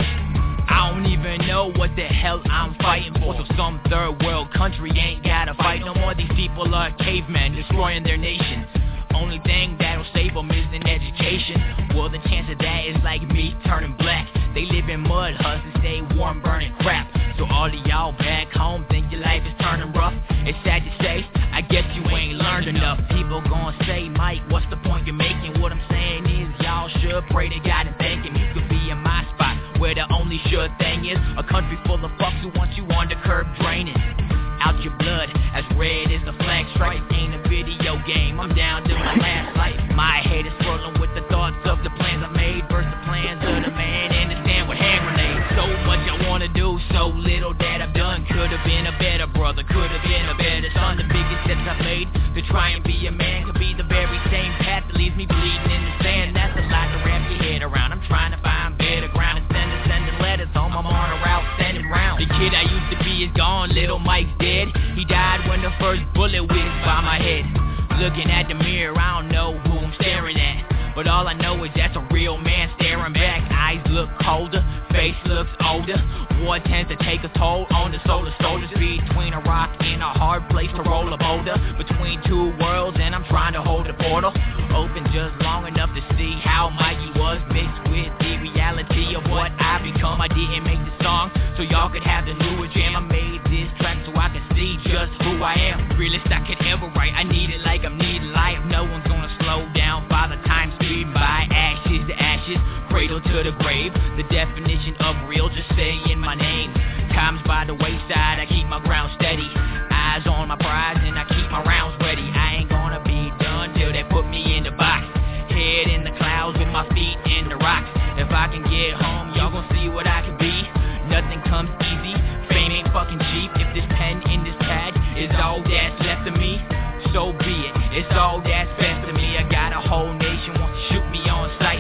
Speaker 8: I don't even know what the hell I'm fighting for. So some third world country ain't gotta fight no more. These people are cavemen destroying their nation. Only thing that'll save them is an education. Well, the chance of that is like me turning black. They live in mud huts and stay warm burning crap. So all of y'all back home think your life is turning rough. It's sad to say, I guess you ain't learned enough. People gon' say, Mike, what's the point you're making? What I'm saying is y'all should pray to God and thank him. You could be in my spot, where the only sure thing is a country full of fucks who want you on the curb draining out your blood as red as the flag stripe. Ain't a video game, I'm down to my last life. My head is swirling with the thoughts of the plans I made versus the plans of the man in the stand with hand grenades. So much I wanna do, so little that I've done. Could've been a better brother, could've been a better son. The biggest steps I've made to try and be a man could be the very same path that leaves me bleeding in the sand. That's a lot to wrap your head around. I'm trying to find better ground and sending, sending letters home. I'm on a route, sending round. The kid I used to be is gone, little Mike's dead. He died when the first bullet whizzed by my head. Looking at the mirror, I don't know who I'm staring at, but all I know is that's a real man staring back. Eyes look colder, face looks older. War tends to take a toll on the soul of soldiers. Between a rock and a hard place to roll a boulder. Between two worlds and I'm trying to hold a portal open just long enough to see how Mikey was mixed with the reality of what I become. I didn't make the song so y'all could have the newer jam. I made this track so I could see just who I am. Realest I could ever write. I need it like I'm needing life. No one's gonna slow down. Father time speeding by. Ashes to ashes, cradle to the grave. The definition of real, just saying my name. Times by the wayside, I keep my ground steady. Eyes on my prize and I keep my rounds ready. I ain't gonna be done till they put me in the box. Head in the clouds with my feet in the rocks. If I can get home, y'all gon' see what I can be. Nothing comes easy, fame ain't fucking cheap. If this pen in this pad is all that's left of me, so be it, it's all that's best of me. I got a whole nation want to shoot me on sight.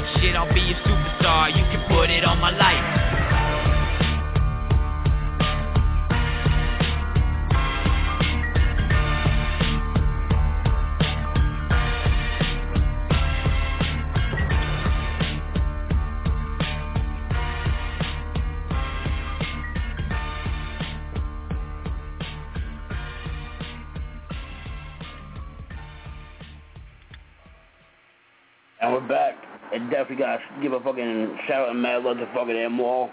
Speaker 2: And definitely gotta give a fucking shout out and mad love to fucking M Wall.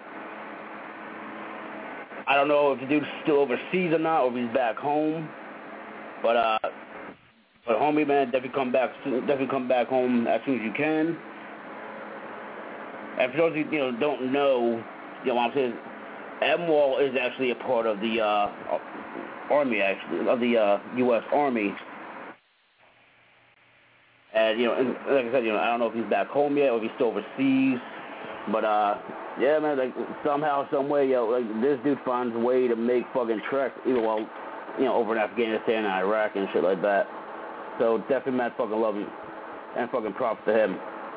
Speaker 2: I don't know if the dude's still overseas or not, or if he's back home. But uh, but homie man, definitely come back, definitely come back home as soon as you can. And for those of you, you know don't know, you know what I'm saying, M Wall is actually a part of the uh, Army, actually, of the uh, U S Army. And, you know, and like I said, you know, I don't know if he's back home yet or if he's still overseas. But, uh, yeah, man, like, somehow, some way, yo, like, this dude finds a way to make fucking treks, either while, you know, over in Afghanistan and Iraq and shit like that. So, definitely, mad fucking love him. And fucking props to him.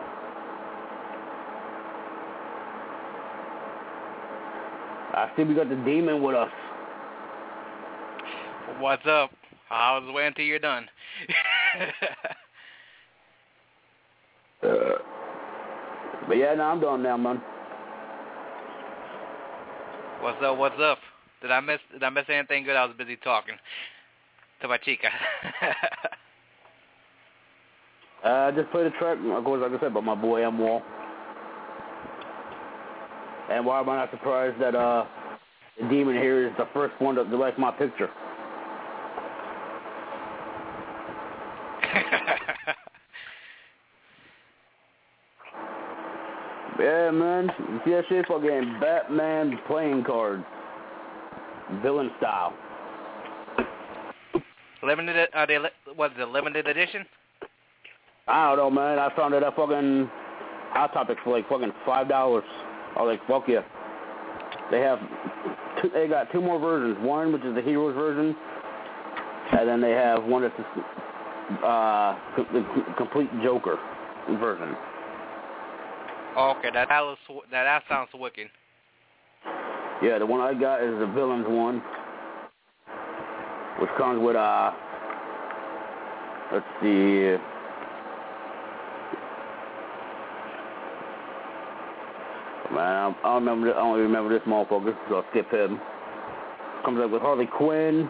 Speaker 2: I see we got the Demon with us.
Speaker 9: What's up? I was waiting until you're done.
Speaker 2: Uh, but yeah, no, I'm done now, man.
Speaker 9: What's up? What's up? Did I miss? Did I miss anything good? I was busy talking to my chica.
Speaker 2: uh, just played a track, of course, like I said, by my boy M Wall. And why am I not surprised that uh, the Demon here is the first one to, to like my picture? Yeah, man. You see that shit? Fucking Batman playing cards. Villain style.
Speaker 9: Limited, are they, what is it, limited edition?
Speaker 2: I don't know, man. I found it at fucking Hot Topic for like fucking five dollars. I was like, fuck yeah. They have, two, they got two more versions. One, which is the Heroes version, and then they have one that's uh, the complete Joker version.
Speaker 9: Okay, that that, looks, that that sounds wicked.
Speaker 2: Yeah, the one I got is the Villains one, which comes with uh, let's see, man, I don't remember. I don't even remember this motherfucker, so I'll skip him. Comes up with Harley Quinn,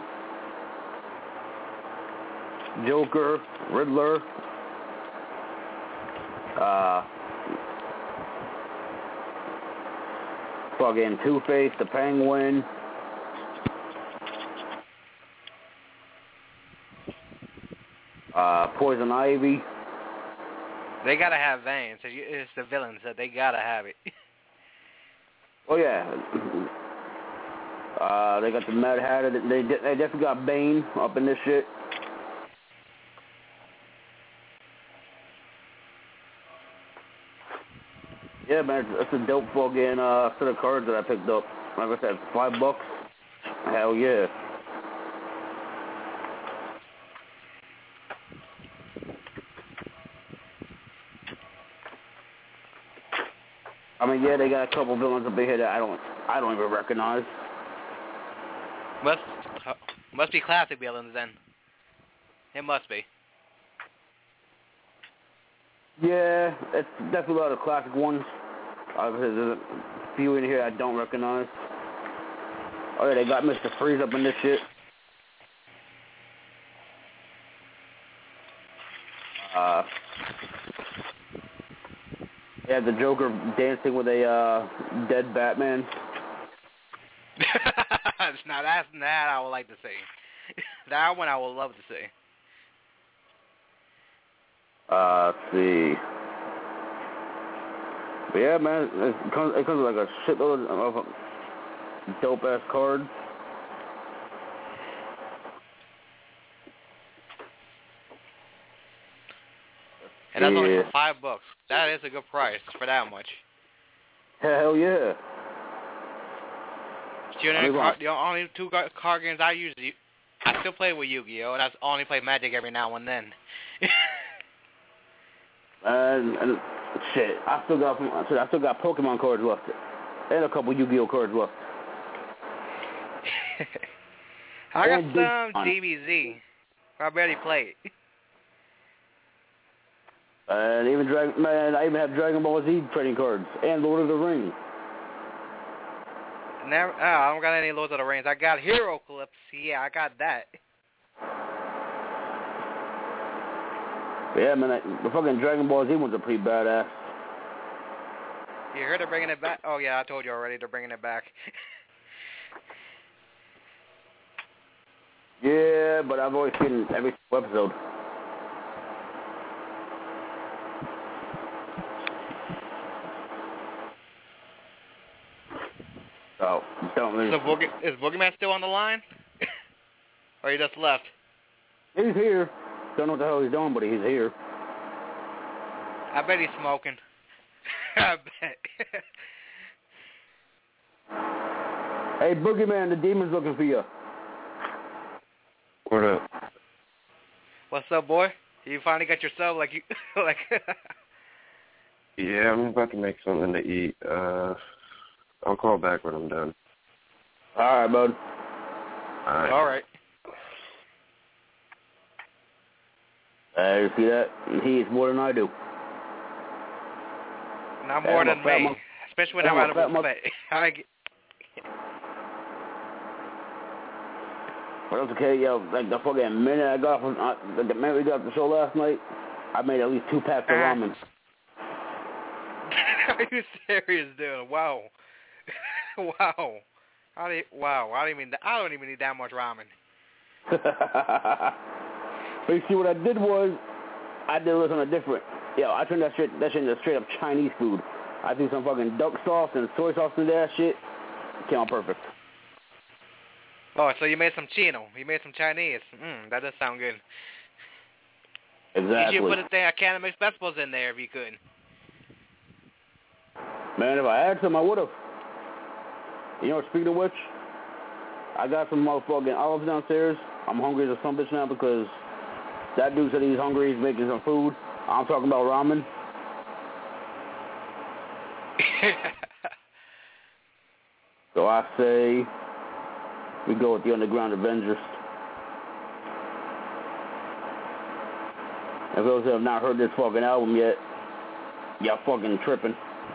Speaker 2: Joker, Riddler, uh. fucking Two-Face, the Penguin. Uh, Poison Ivy.
Speaker 9: They gotta have veins. It's the villains that they gotta have it.
Speaker 2: Oh yeah. Uh, they got the Mad Hatter. They they definitely got Bane up in this shit. Yeah, man, it's a dope fucking uh, set of cards that I picked up. Like I said, five bucks. Hell yeah. I mean, yeah, they got a couple villains up here that I don't, I don't even recognize.
Speaker 9: Must, uh, must be classic villains then. It must be.
Speaker 2: Yeah, it's definitely a lot of classic ones. Uh, there's a few in here I don't recognize. Oh yeah, they got Mister Freeze up in this shit. Uh, yeah, the Joker dancing with a uh, dead Batman.
Speaker 9: Now that's that I would like to see. That one I would love to see.
Speaker 2: Uh, let's see. But yeah, man, it comes, it comes with like a shitload of dope ass cards.
Speaker 9: And that's
Speaker 2: yeah.
Speaker 9: only for five bucks. That is a good price for that much.
Speaker 2: Hell yeah.
Speaker 9: You know, car, the only two card games I usually, I still play with Yu-Gi-Oh, and I only play Magic every now and then.
Speaker 2: and, and shit, I still got I still got Pokemon cards left, and a couple Yu-Gi-Oh cards left.
Speaker 9: I got some D B Z. I barely play it.
Speaker 2: And even Dragon, man, I even have Dragon Ball Z trading cards and Lord of the Rings.
Speaker 9: Never, oh, I don't got any Lord of the Rings. I got Hero Clips. Yeah, I got that.
Speaker 2: Yeah, man, the fucking Dragon Ball Z ones are pretty badass.
Speaker 9: You heard they're bringing it back? Oh, yeah, I told you already. They're bringing it back.
Speaker 2: Yeah, but I've always seen every episode. Oh, don't leave.
Speaker 9: So Boogie, is Boogeyman still on the line? Or he just left?
Speaker 2: He's here. Don't know what the hell he's doing, but he's here.
Speaker 9: I bet he's smoking. I bet.
Speaker 2: Hey, Boogeyman, the demon's looking for you.
Speaker 6: What up?
Speaker 9: What's up, boy? You finally got your sub like you like.
Speaker 6: Yeah, I'm about to make something to eat. Uh, I'll call back when I'm done.
Speaker 2: All right, bud.
Speaker 6: All right.
Speaker 9: All right.
Speaker 2: Uh, you see that? He eats more than I do.
Speaker 9: Not more
Speaker 2: hey,
Speaker 9: than me,
Speaker 2: mo-
Speaker 9: especially when
Speaker 2: hey,
Speaker 9: I'm out of
Speaker 2: mo-
Speaker 9: a I get.
Speaker 2: But that's okay, yo. Like the fucking minute I got from uh, the minute we got off the show last night, I made at least two packs of ramen.
Speaker 9: Are you serious, dude? Wow. Wow. I didn't, wow. I don't even. I don't even need that much ramen.
Speaker 2: But you see, what I did was, I did this on a different. Yo, I turned that shit, that shit into straight up Chinese food. I threw some fucking duck sauce and soy sauce in that shit. It came out perfect.
Speaker 9: Oh, so you made some chino. You made some Chinese. Mm, that does sound good.
Speaker 2: Exactly.
Speaker 9: You should put a thing, a can of mixed vegetables in there if you could.
Speaker 2: Man, if I had some, I would have. You know, speaking of which, I got some motherfucking olives downstairs. I'm hungry as a son bitch now because that dude said he's hungry. He's making some food. I'm talking about ramen. So I say we go with the Underground Avengers. If those who have not heard this fucking album yet, y'all fucking tripping.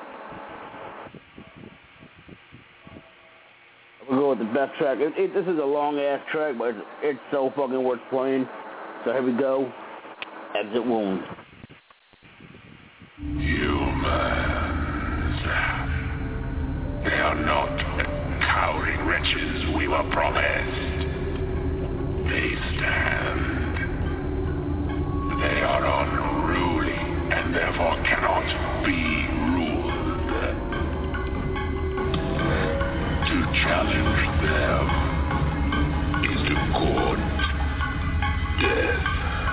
Speaker 2: We'll go with the best track. It, it, this is a long-ass track, but it's, it's so fucking worth playing. So here we go. Exit Wounds.
Speaker 10: Humans. They are not cowering wretches we were promised. They stand. They are unruly and therefore cannot be ruled. To challenge them is to court death.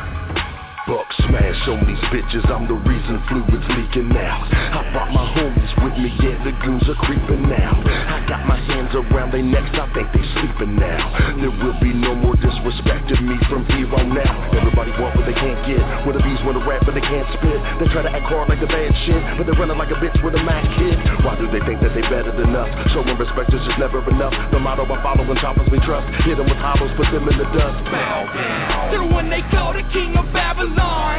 Speaker 11: Buck smash on these bitches, I'm the reason fluid's leaking out. I brought my homies with me, yeah, the goons are creeping now. I got my hands around their necks, I think they sleeping now. There will be no more disrespect to me from here on out. Everybody want what they can't get, with the bees want to rap but they can't spit. They try to act hard like the bad shit, but they're running like a bitch with a Mac kid. Why do they think that they better than us? Showing respect is just never enough. The motto I follow when choppers we trust. Hit them with hollows, put them in the dust. Bow down.
Speaker 4: They're the one they call the king of Babylon.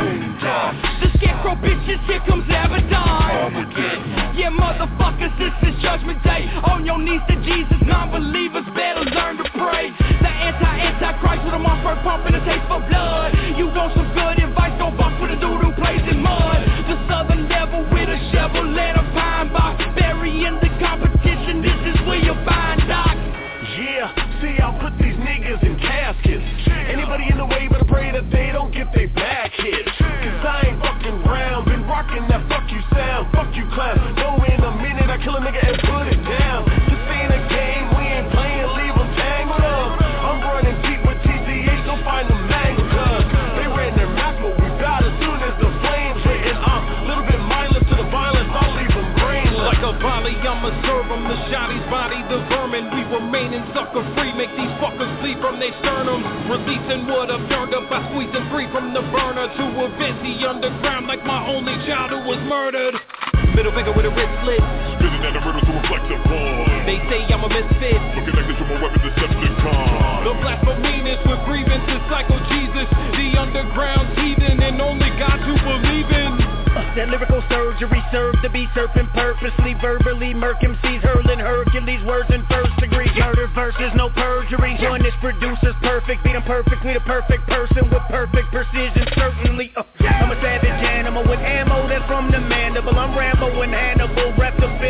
Speaker 4: The scarecrow bitches, here comes Abaddon. Yeah, motherfuckers, this is Judgment Day. On your knees to Jesus, non-believers better learn to pray. The anti-antichrist with a monster pumping a taste for blood. You want some good advice, go fuck with a dude who plays in mud. The southern devil with a shovel and a pine box. Burying the competition, this is where you find Doc.
Speaker 11: Yeah, see, I'll put these niggas in caskets. Anybody in the way better pray that they don't get their back hit. Cause I ain't fucking round, been rocking that fuck you sound. Fuck you clown, know in a minute I kill a nigga and put it down. This ain't a game, we ain't playing, leave them tangled up. I'm running deep with T T H, don't find them mangled up. They ran their mouth, but we got as soon as the flames hit. And I'm a little bit mindless to the violence, I'll leave them brainless.
Speaker 5: Like a volley, I'ma serve them, the shotty's body, the vermin. We remaining sucker free, make these fuckers flee from their sternum. Releasing what I've turned up by squeezing free from the burner to event the underground like my only child who was murdered. Middle finger with a wrist slit,
Speaker 10: Spitting at the murder to reflect the point.
Speaker 5: they say I'm a misfit.
Speaker 10: Looking like this from a weapon Decepticon.
Speaker 5: The blaspheminess with grievances cycle Jesus. The underground heathen and only God to believe in.
Speaker 4: That lyrical surgery served to be serpent purposely, verbally murk M Cs hurling Hercules words in first degree. Murder versus no perjury. One is producers perfect, beat them perfectly, the perfect person with perfect precision. Certainly, uh, I'm a savage animal with ammo that's from the mandible. I'm Rambo and Hannibal, rep the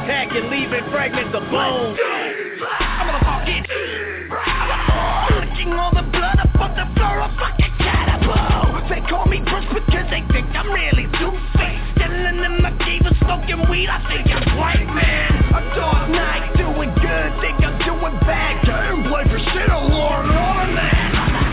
Speaker 12: hacking, leaving fragments of bones. I'm gonna fucking licking all the blood up on the floor of fucking cannibal. They call me Bruce because they think I'm really two-faced. Stealing in my cave and smoking weed, I think I'm white man. A dark night, doing good, think I'm doing bad. Damn, play for shit along all of that.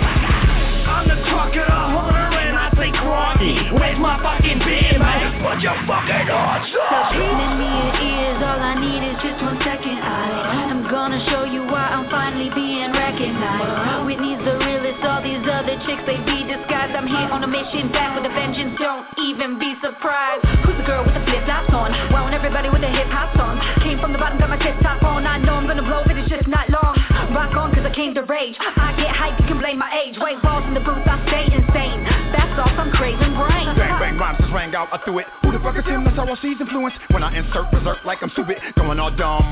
Speaker 12: I'm the crocodile hunter and I say groggy. Where's my fucking beer, man? Put your fucking arms up.
Speaker 13: Stop hitting me in ears, all I need is just one second. I am gonna show you why I'm finally being recognized. Whitney's the realest, all these other chicks, they be disguised. I'm here on a mission, back with a vengeance, don't even be surprised. Who's the girl with the flip-flops on? Wowing everybody with a hip-hop song. Came from the bottom, got my tip-top on. I know I'm gonna blow, but it's just not long. Rock on, cause I came to rage. I get hyped, you can blame my age. Wave balls in the booth, I stay insane. That's all, I'm craving brains.
Speaker 14: Bang, bang, rhymes just rang out, I threw it. Who the fuck is him? That's how I see his influence. When I insert berserk like I'm stupid, going all dumb.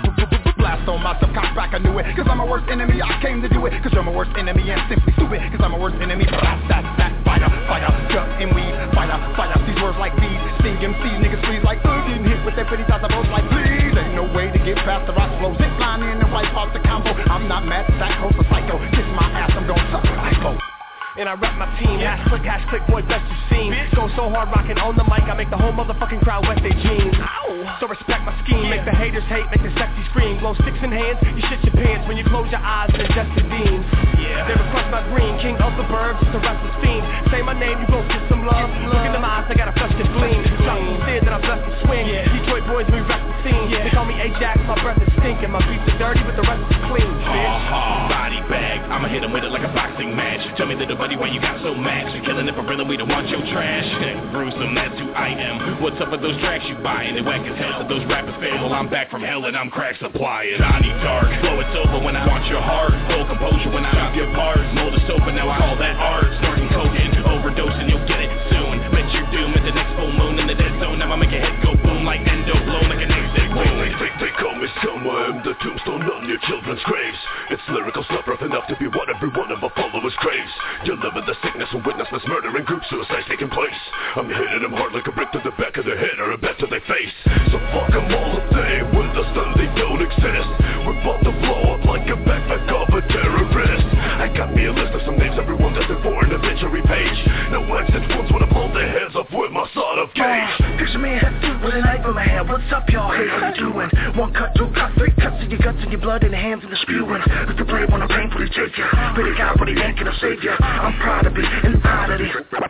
Speaker 14: Blast on myself, cock back, I knew it. Cause I'm my worst enemy, I came to do it. Cause you're my worst enemy and simply stupid. Cause I'm my worst enemy. That, that, that, fire, fire, duck and weed. Fire, fire, these words like these. Sting M C, niggas freeze like uh, getting hit with their pretty thoughts, I both like please. Ain't no way to get past the rock flow. Zip line in and wipe out the combo. I'm not mad, that close to psycho. Kiss my ass, I'm gon' suck I go.
Speaker 12: And I rap my team, hash click, hash click, boy, best you've seen. Go so hard rockin' on the mic, I make the whole motherfucking crowd wet their jeans. Ow. So respect my scheme, make the haters hate, make the sexy scream. Blow sticks in hands, you shit your pants when you close your eyes and ingest the beans. Yeah. They request my green, king of the burbs, just a restless fiend. Say my name, you gon' get some love. Look in the eyes, I got a festive gleam. Drop some stairs and I bless the swing. Yeah. Detroit boys, we wreck the scene. Yeah. They call me Ajax, my breath is stinking. My beats are dirty, but the rest is clean, bitch.
Speaker 11: Uh-huh. Body bag, I'ma hit him with it like a boxing match. Tell me, little buddy, why you got so mad? You're killing it for real, we don't want your trash. Gruesome, that's who I am. What's up with those tracks you buy? And they whack his head to those rappers fail. Well, I'm back from hell and I'm crack supplying. Johnny Dark, flow it's over when I want your heart. Full composure when I chop your parts. Mold is open, now I call that art. Snorting cocaine, overdosing, you'll get it soon. Bet your doom at the next full moon in the dead zone. Now I make your head go boom like endo, blow like an exit boom.
Speaker 10: They think they call me somewhere in the tombstone on your children's graves. It's lyrical stuff rough enough to be what every one of my followers craves. You live in the sickness and witness this murder and group suicides taking place. I'm hitting them hard like a brick to the back of their head or a bat to their face. So fuck them all if they with us, then they don't exist. We're about to blow up like a backpack of a terrorist. I got me a list of some names, everyone destined for an obituary page. No exit wounds when I blow their heads off with my sawed off cage.
Speaker 12: Uh, picture me with a knife in my hand. What's up, y'all? Here's what you doing. One cut, two cut, three cuts to your guts and your blood in the hands and the spewing. With the blade when I'm painfully take you. Pretty God, what he ain't gonna save you. I'm proud of it and oddity.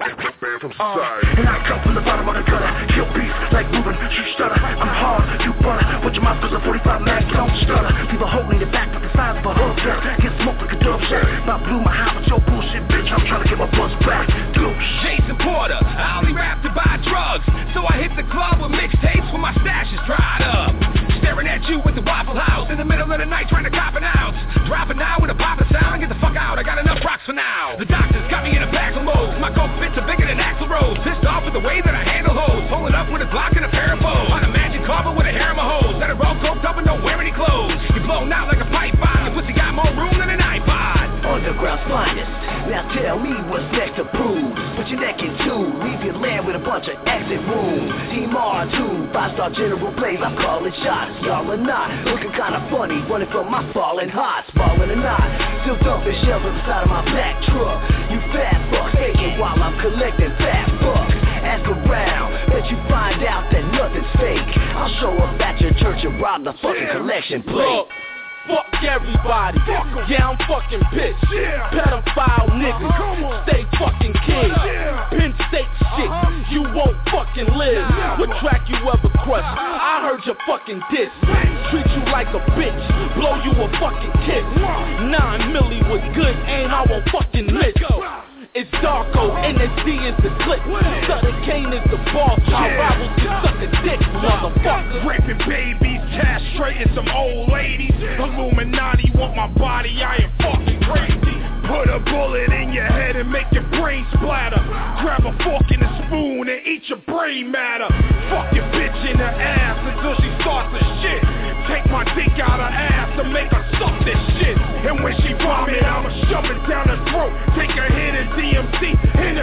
Speaker 12: Uh, and I come from the bottom of the gutter. Kill beats like Ruben, shoot stutter. I'm hard, you butter. Put your mouth cause a forty-five mag, don't stutter. People holding it back with the size of a hook. Get smoked like a dub shit. My blue, my high with your bullshit, bitch. I'm trying to get my buzz back. Deuce.
Speaker 15: Jason Porter, I only rap to buy drugs. So I hit the club with mixtapes when my stash is dried up. Staring at you with the Waffle House in the middle of the night trying to cop an ounce. Dropping out with a poppin' sound, get the fuck out, I got enough rocks for now. The doctors got me in a bag of loads, my coke fits are bigger than Axl Rose. Pissed off with the way that I handle hoes, pulling up with a Glock and a pair of bows. On a magic carpet with a hair of my hose, that are all coked up and don't wear any clothes. You blown out like a pipe bomb, your pussy got more room than an iPod.
Speaker 12: Underground's finest, now tell me what's next to prove. Put your neck in two, leave your land with a bunch of exit wounds. Team R two, five-star general plays, I'm calling shots. Y'all are not, looking kinda funny, running from my falling hearts. Falling or not, still dumping shells on the side of my black truck. You fat fucks faking while I'm collecting fat bucks. Ask around, bet you find out that nothing's fake. I'll show up at your church and rob the fucking collection plate.
Speaker 16: Fuck everybody, yeah I'm fucking pissed. Pedophile niggas, stay fucking kids. Penn State shit, you won't fucking live. What track you ever crushed? I heard your fucking diss. Treat you like a bitch, blow you a fucking kiss. Nine milli with good aim, I won't fucking miss. It's Darko, N S D is the clip. Southern Kane is the boss, my rivals can suck a dick, motherfucker.
Speaker 17: Raping babies, castrating some old ladies. Illuminati want my body, I am fucking crazy. Put a bullet in your head and make your brain splatter. Grab a fork and a spoon and eat your brain matter. Fuck your bitch in the ass until she starts to shit. Take my dick out her ass and make her suck this shit. And when she vomit, I'ma shove it down her throat. Take a hit of D M C in a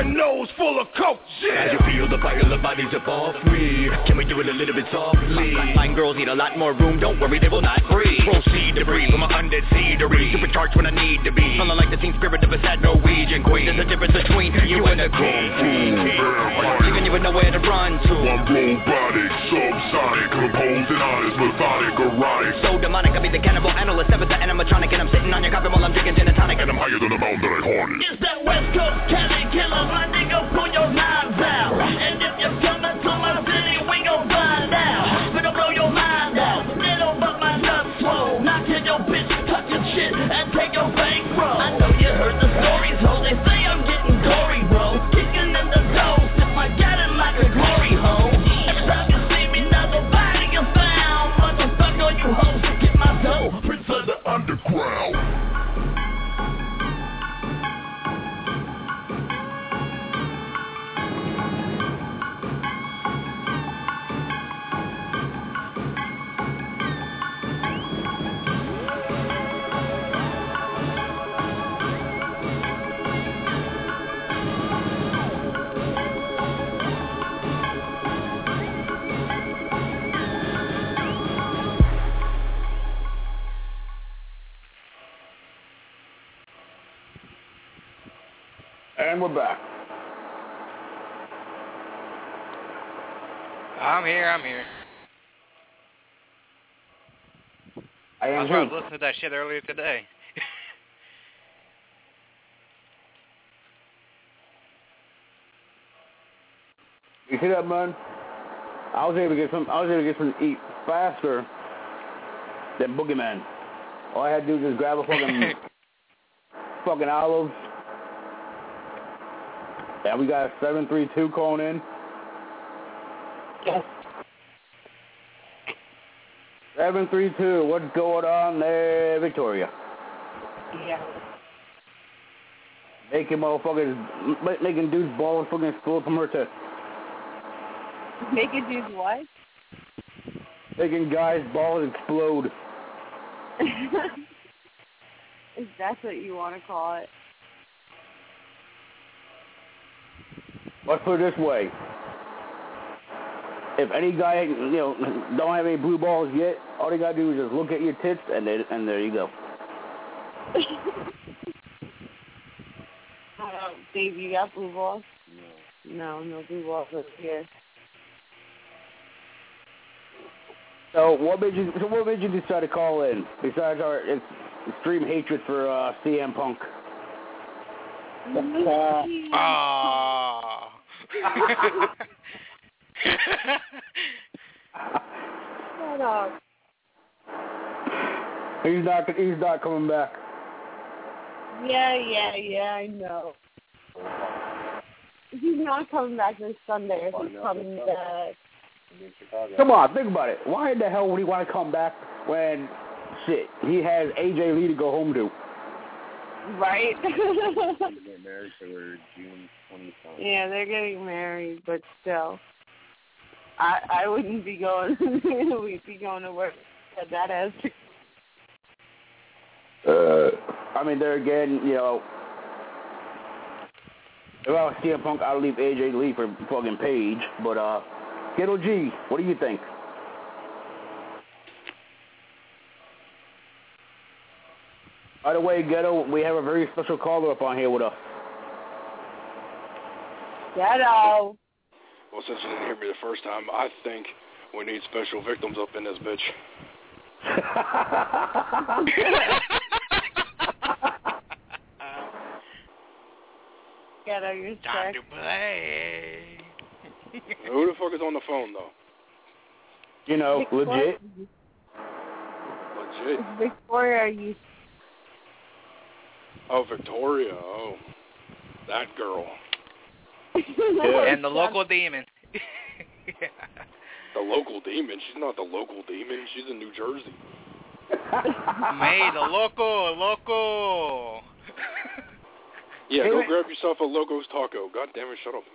Speaker 17: a nose full of coke.
Speaker 10: As you feel the fire, the bodies above me. Can we do it a little bit softly?
Speaker 18: Fine girls need a lot more room, don't worry, they will not breathe.
Speaker 10: Proceed to breathe from a undead seedery.
Speaker 18: Supercharged when I need to be. Feeling like the teen spirit of a sad Norwegian queen. There's a difference between you and the queen. You don't even know where to run to.
Speaker 10: I'm robotic, subsonic, composed and honest, methodic, erotic.
Speaker 18: So demonic, I'll be the cannibal analyst, seventh the animatronic, and I'm sitting on your coffin while I'm drinking gin and tonic.
Speaker 10: And I'm higher than the mountain that I haunted.
Speaker 12: It's that West Coast cannon killer, my nigga, pull your knives out. And if you're coming to my city, we gon' find out. We gon' blow your mind out. They don't but my nuts swole. Knock till your bitch touching shit and take your bankroll. I know you heard the stories, ho. They say I'm getting gory, bro. Kicking in the door, sip my gat in like a glory hole. Every time you see me, another body is found. Motherfucker, you hoes, get my dough. Prince of the underground.
Speaker 2: And we're back.
Speaker 9: I'm here, I'm here.
Speaker 2: I am
Speaker 9: I was
Speaker 2: here.
Speaker 9: listening to that shit earlier today.
Speaker 2: You see that, man? I was able to get some. I was able to get some to eat faster than Boogeyman. All I had to do was just grab a fucking fucking olive. Yeah, we got a seven three two calling in. seven three two, what's going on there, Victoria?
Speaker 19: Yeah.
Speaker 2: Making motherfuckers, making dudes balls fucking explode from her tits.
Speaker 19: Making dudes what?
Speaker 2: Making guys' balls explode.
Speaker 19: If that's what you want to call it.
Speaker 2: Let's put it this way. If any guy, you know, don't have any blue balls yet, all they gotta do is just look at your tits, and they, and there you go.
Speaker 19: uh, Dave, you got blue balls? No. No, no blue balls over here.
Speaker 2: So what made you? So what made you decide to call in? Besides our ex- extreme hatred for uh, C M Punk.
Speaker 9: Ah.
Speaker 19: Shut up.
Speaker 2: He's not. He's not coming back.
Speaker 19: Yeah, yeah, yeah. I know. He's not coming back this Sunday. If he's coming back.
Speaker 2: Come on, think about it. Why the hell would he want to come back when, shit, he has A J Lee to go home to?
Speaker 19: Right?
Speaker 6: They're getting married for June twenty-seventh.
Speaker 19: Yeah, they're getting married, but still. I I wouldn't be going we'd be going to work at that as
Speaker 2: Uh, I mean, there again, you know, if I was C M Punk, I'd leave A J Lee for fucking Paige, but, uh, Ghetto G, what do you think? By the way, Ghetto, we have a very special caller up on here with us.
Speaker 19: Ghetto.
Speaker 20: Well, since you didn't hear me the first time, I think we need special victims up in this bitch.
Speaker 19: Ghetto, you're sick.
Speaker 20: Who the fuck is on the phone, though?
Speaker 2: You know, legit.
Speaker 20: Legit.
Speaker 19: It's Victoria, you...
Speaker 20: Oh, Victoria. Oh, that girl.
Speaker 9: Yeah. And the local demon.
Speaker 20: The local demon? She's not the local demon. She's in New Jersey.
Speaker 9: May, the local, local.
Speaker 20: Yeah, go grab yourself a Locos Taco. God damn it, shut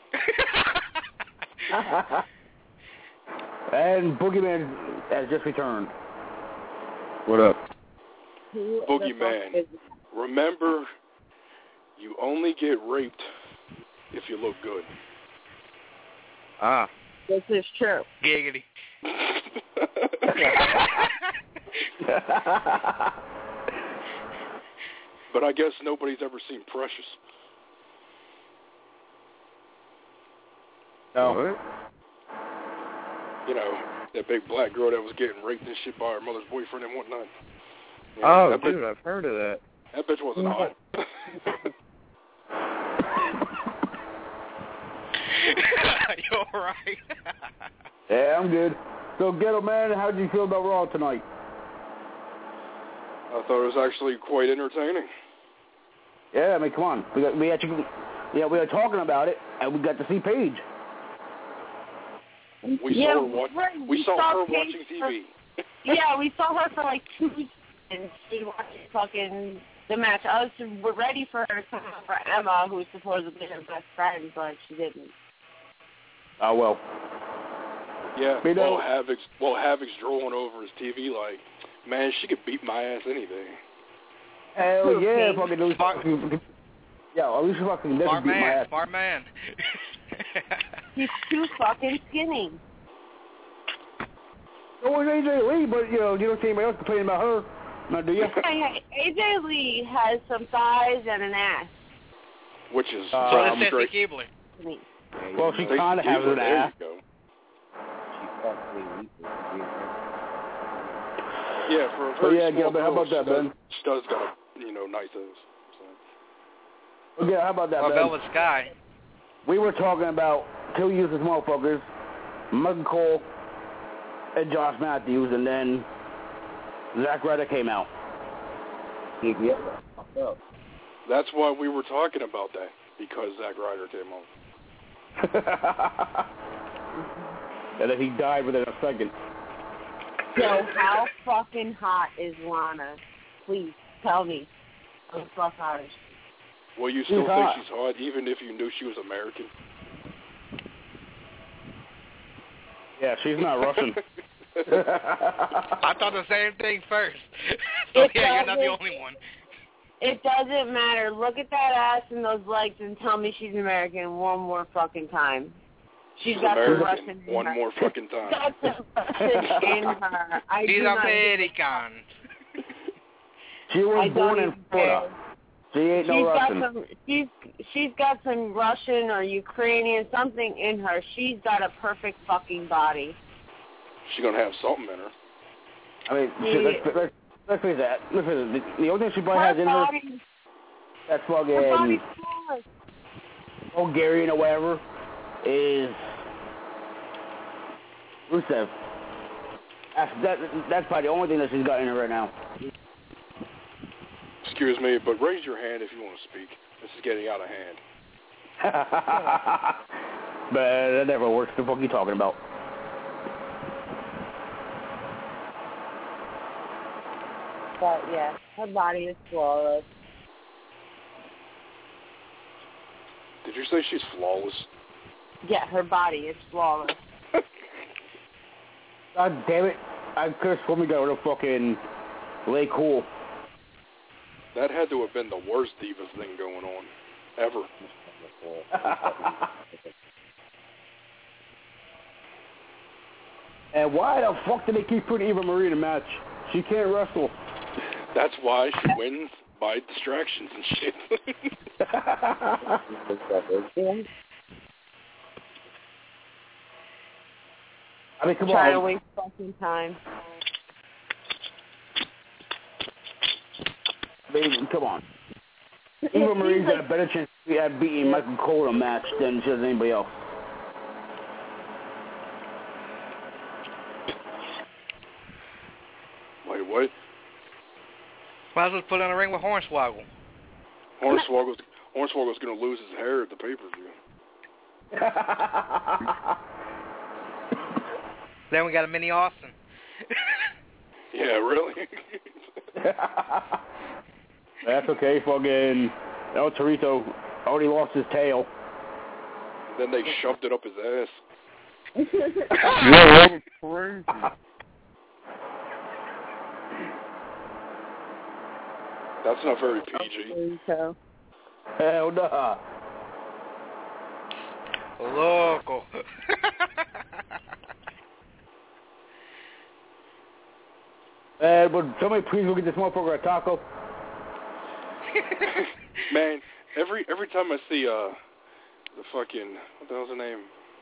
Speaker 20: up.
Speaker 2: And Boogeyman has just returned.
Speaker 6: What up?
Speaker 20: Boogeyman, remember, you only get raped if you look good.
Speaker 6: Ah.
Speaker 19: This is true.
Speaker 9: Giggity.
Speaker 20: But I guess nobody's ever seen Precious.
Speaker 2: No.
Speaker 6: What?
Speaker 20: You know, that big black girl that was getting raped and shit by her mother's boyfriend and whatnot. Yeah,
Speaker 6: Oh,
Speaker 20: that
Speaker 6: dude,
Speaker 20: bitch,
Speaker 6: I've heard of that.
Speaker 20: that bitch wasn't hot.
Speaker 9: You alright?
Speaker 2: Yeah, I'm good. So, Ghetto Man, how did you feel about Raw tonight?
Speaker 20: I thought it was actually quite entertaining.
Speaker 2: Yeah, I mean, come on. We got, we actually, yeah, we were talking about it, and we got to see Paige.
Speaker 20: We
Speaker 19: yeah,
Speaker 20: saw her, watch,
Speaker 19: right.
Speaker 20: we
Speaker 19: we
Speaker 20: saw
Speaker 19: saw
Speaker 20: her
Speaker 19: Paige
Speaker 20: watching T V.
Speaker 19: For, yeah, we saw her for like two weeks, and she watched fucking the match. I was we're ready for her to come out for Emma, who's supposedly her best friend, but she didn't.
Speaker 2: Oh, well.
Speaker 20: Yeah,
Speaker 2: We know-
Speaker 20: well, Havoc's, well, Havoc's drooling over his T V like, man, she could beat my ass any day.
Speaker 2: Hell yeah,
Speaker 19: Paige.
Speaker 2: fucking do fucking. Yeah, at least fucking never
Speaker 9: Smart
Speaker 2: beat my
Speaker 9: man,
Speaker 2: ass.
Speaker 9: smart man.
Speaker 19: She's too fucking skinny.
Speaker 2: So was A J Lee, but, you know, you don't see anybody else complaining about her. Now, do you?
Speaker 19: A J Lee has some thighs and an ass.
Speaker 20: Which is
Speaker 2: Uh,
Speaker 9: So does
Speaker 20: um,
Speaker 9: Sissy
Speaker 20: great.
Speaker 9: Keebler.
Speaker 2: Well, she
Speaker 20: Stacey
Speaker 2: kind of has
Speaker 20: Keebler,
Speaker 2: an
Speaker 20: there
Speaker 2: ass.
Speaker 20: you go. Yeah, for a
Speaker 2: So,
Speaker 20: very
Speaker 2: yeah,
Speaker 20: small
Speaker 2: Gilbert, how
Speaker 20: girl,
Speaker 2: about that,
Speaker 20: she does,
Speaker 2: Ben?
Speaker 20: she does got a, you know, nice ass. So.
Speaker 2: Okay, how about that,
Speaker 9: Or
Speaker 2: Ben?
Speaker 9: Velvet Sky.
Speaker 2: We were talking about two useless motherfuckers, Michael Cole and Josh Matthews, and then Zack Ryder came out.
Speaker 20: That's why we were talking about that, because Zack Ryder came on.
Speaker 2: And then he died within a second.
Speaker 19: So how fucking hot is Lana? Please tell me. How the fuck hot is she?
Speaker 20: Well, you still
Speaker 2: She's
Speaker 20: think
Speaker 2: hot.
Speaker 20: she's hot, even if you knew she was American?
Speaker 2: Yeah, she's not Russian.
Speaker 9: I thought the same thing first. So
Speaker 19: It
Speaker 9: yeah, you're not the
Speaker 19: doesn't-
Speaker 9: only one.
Speaker 19: It doesn't matter. Look at that ass and those legs and tell me she's American one more fucking time. She's
Speaker 20: She's
Speaker 19: got
Speaker 20: American.
Speaker 19: some Russian in
Speaker 20: One
Speaker 19: her.
Speaker 20: more fucking time.
Speaker 19: Got some Russian in her. I
Speaker 9: She's
Speaker 19: do not-
Speaker 9: American.
Speaker 2: She was
Speaker 19: I
Speaker 2: born
Speaker 19: don't
Speaker 2: in
Speaker 19: even
Speaker 2: Florida.
Speaker 19: care.
Speaker 2: She ain't
Speaker 19: She's
Speaker 2: no
Speaker 19: got
Speaker 2: Russian.
Speaker 19: some. She's she's got some Russian or Ukrainian something in her. She's got a perfect fucking body.
Speaker 20: She's going to have something in her.
Speaker 2: I mean,
Speaker 19: She-
Speaker 2: shit, let's, let's, let's face that. Let's face it. The, the only thing she probably
Speaker 19: Her
Speaker 2: has in her,
Speaker 19: body,
Speaker 2: that's
Speaker 19: her
Speaker 2: fucking
Speaker 19: body's flawless.
Speaker 2: Bulgarian or whatever, is Rusev. That's, that, that's probably the only thing that she's got in her right now.
Speaker 20: Excuse me, but raise your hand if you want to speak. This is getting out of hand.
Speaker 2: But that never works. The fuck are you talking about?
Speaker 19: But yeah, her body is flawless.
Speaker 20: Did you say she's flawless?
Speaker 19: Yeah, her body is flawless.
Speaker 2: God damn it. I could have sworn we got rid of fucking Lay Cool.
Speaker 20: That had to have been the worst Divas thing going on ever.
Speaker 2: And why the fuck do they keep putting Eva Marie in a match? She can't wrestle.
Speaker 20: That's why she wins by distractions and shit.
Speaker 2: I mean, come
Speaker 19: Trying to
Speaker 2: on.
Speaker 19: waste fucking time.
Speaker 2: I mean, come on. Eva Marie's got a better chance at beating Michael Cole in a match than she does anybody else.
Speaker 20: Wait, what?
Speaker 9: Might as well put in a ring with Hornswoggle.
Speaker 20: Hornswoggle's, Hornswoggle's going to lose his hair at the pay-per-view.
Speaker 9: Then we got a mini Austin.
Speaker 20: Yeah, really?
Speaker 2: That's okay, fucking El Torito already lost his tail.
Speaker 20: Then they shoved it up his ass.
Speaker 6: Yeah, that's crazy.
Speaker 20: That's not very P G.
Speaker 19: So.
Speaker 2: Hell nah.
Speaker 9: Loco.
Speaker 2: Uh, would somebody please go get this motherfucker a taco?
Speaker 20: Man, every every time I see uh the fucking what the hell's her name?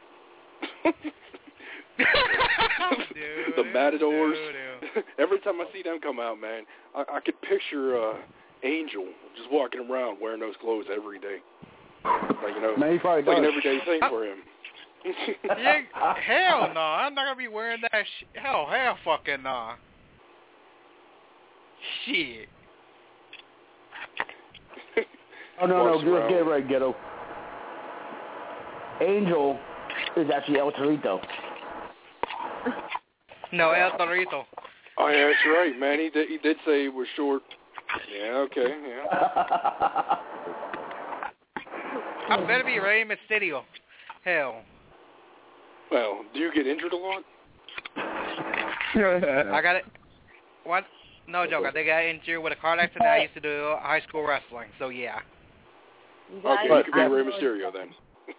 Speaker 20: the Matadors. Every time I see them come out, man, I, I could picture uh Angel just walking around wearing those clothes every day. Like, you know,
Speaker 2: Man, he probably
Speaker 20: it's like an
Speaker 2: does.
Speaker 20: everyday thing for him.
Speaker 9: Yeah, hell no, I'm not gonna be wearing that shit. Hell, hell fucking no. Shit.
Speaker 2: Oh, no, no,
Speaker 20: Walks
Speaker 2: let's
Speaker 20: around.
Speaker 2: get it right, Ghetto. Angel is actually El Torito.
Speaker 9: No, El Torito.
Speaker 20: Oh yeah, that's right, man. He did he did say he was short. Yeah, okay, yeah.
Speaker 9: I better be Rey Mysterio. Hell.
Speaker 20: Well, do you get injured a lot?
Speaker 9: I got it. What? No joke. I think I got injured with a car accident. I used to do high school wrestling, so yeah.
Speaker 20: Okay, you could be Rey Mysterio then.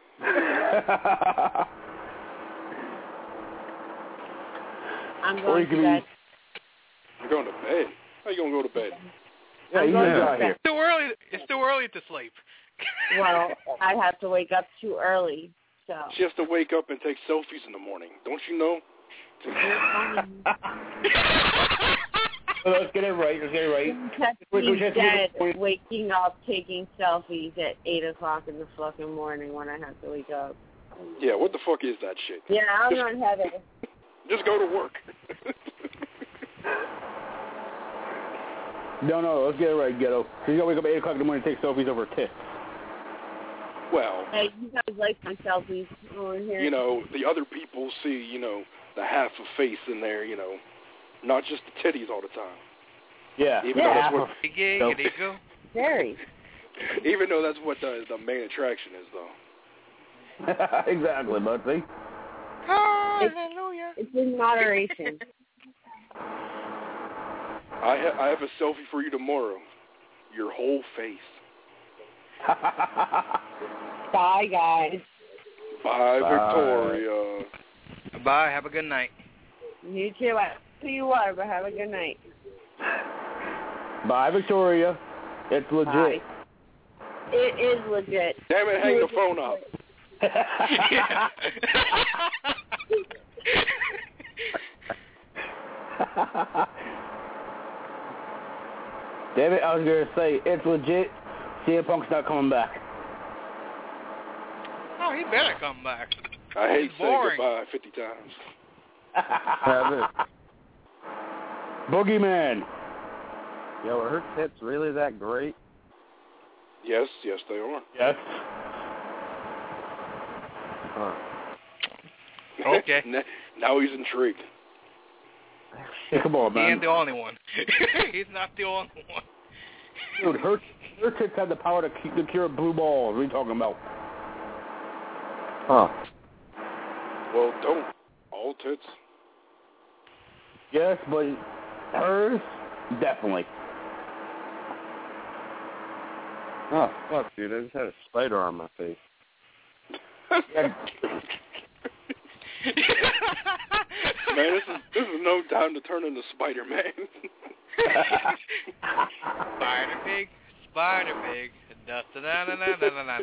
Speaker 19: I'm
Speaker 2: Or
Speaker 19: going
Speaker 2: you
Speaker 19: to
Speaker 2: could
Speaker 19: bed.
Speaker 20: You're going to bed. How you gonna go to bed?
Speaker 2: Yeah, you
Speaker 19: going
Speaker 2: get
Speaker 19: to
Speaker 2: out here.
Speaker 9: It's too early. It's too early to sleep.
Speaker 19: Well, I have to wake up too early, so.
Speaker 20: She has to wake up and take selfies in the morning. Don't you know?
Speaker 2: So let's get it right. Let's get it right.
Speaker 19: Catch
Speaker 2: Wait,
Speaker 19: me
Speaker 2: we just-
Speaker 19: dead
Speaker 2: wait.
Speaker 19: waking up taking selfies at eight o'clock in the fucking morning when I have to wake up.
Speaker 20: Yeah, what the fuck is that shit?
Speaker 19: Yeah, I'm
Speaker 20: Just-
Speaker 19: not having it.
Speaker 20: Just go to work.
Speaker 2: No, no, let's get it right, Ghetto. So you gotta wake up at eight o'clock in the morning and take selfies over tits.
Speaker 20: Well,
Speaker 19: Hey, you guys like my selfies over here?
Speaker 20: you know, the other people see, you know, the half of face in there, you know, not just the titties all the time.
Speaker 2: Yeah.
Speaker 20: Even
Speaker 19: Yeah.
Speaker 20: though that's what,
Speaker 9: Giggity-goo.
Speaker 19: Very.
Speaker 20: even though that's what the the main attraction is, though.
Speaker 2: Exactly, bud. See?
Speaker 9: Hallelujah.
Speaker 19: It's in moderation.
Speaker 20: I ha- I have a selfie for you tomorrow. Your whole face.
Speaker 19: Bye, guys.
Speaker 20: Bye,
Speaker 2: Bye.
Speaker 20: Victoria.
Speaker 9: Bye. Have a good night.
Speaker 19: You too. I don't know who you are, but have a good night.
Speaker 2: Bye, Victoria. It's legit.
Speaker 19: Bye. It is legit.
Speaker 20: Damn it, hang the phone up.
Speaker 2: Damn it, I was going to say, it's legit. C M Punk's not coming back.
Speaker 9: Oh, he better come back.
Speaker 20: I hate
Speaker 9: He's
Speaker 20: saying
Speaker 9: boring.
Speaker 20: goodbye fifty times.
Speaker 6: Have it.
Speaker 2: Boogeyman.
Speaker 6: Yo, are her tits really that great?
Speaker 20: Yes, yes, they are.
Speaker 2: Yes.
Speaker 6: Huh.
Speaker 9: Okay.
Speaker 20: N- now he's intrigued.
Speaker 2: Hey, come on,
Speaker 9: He
Speaker 2: man.
Speaker 9: ain't the only one. He's not the only one.
Speaker 2: Dude, her, her tits have the power to, cu- to cure blue balls. What are you talking about?
Speaker 6: Huh.
Speaker 20: Well, don't. All tits.
Speaker 2: Yes, but hers, definitely.
Speaker 6: Oh, fuck, dude. I just had a spider on my face.
Speaker 2: Yeah.
Speaker 20: Man, this is this is no time to turn into Spider-Man.
Speaker 9: Spider Pig, Spider Pig. Da da da da da da da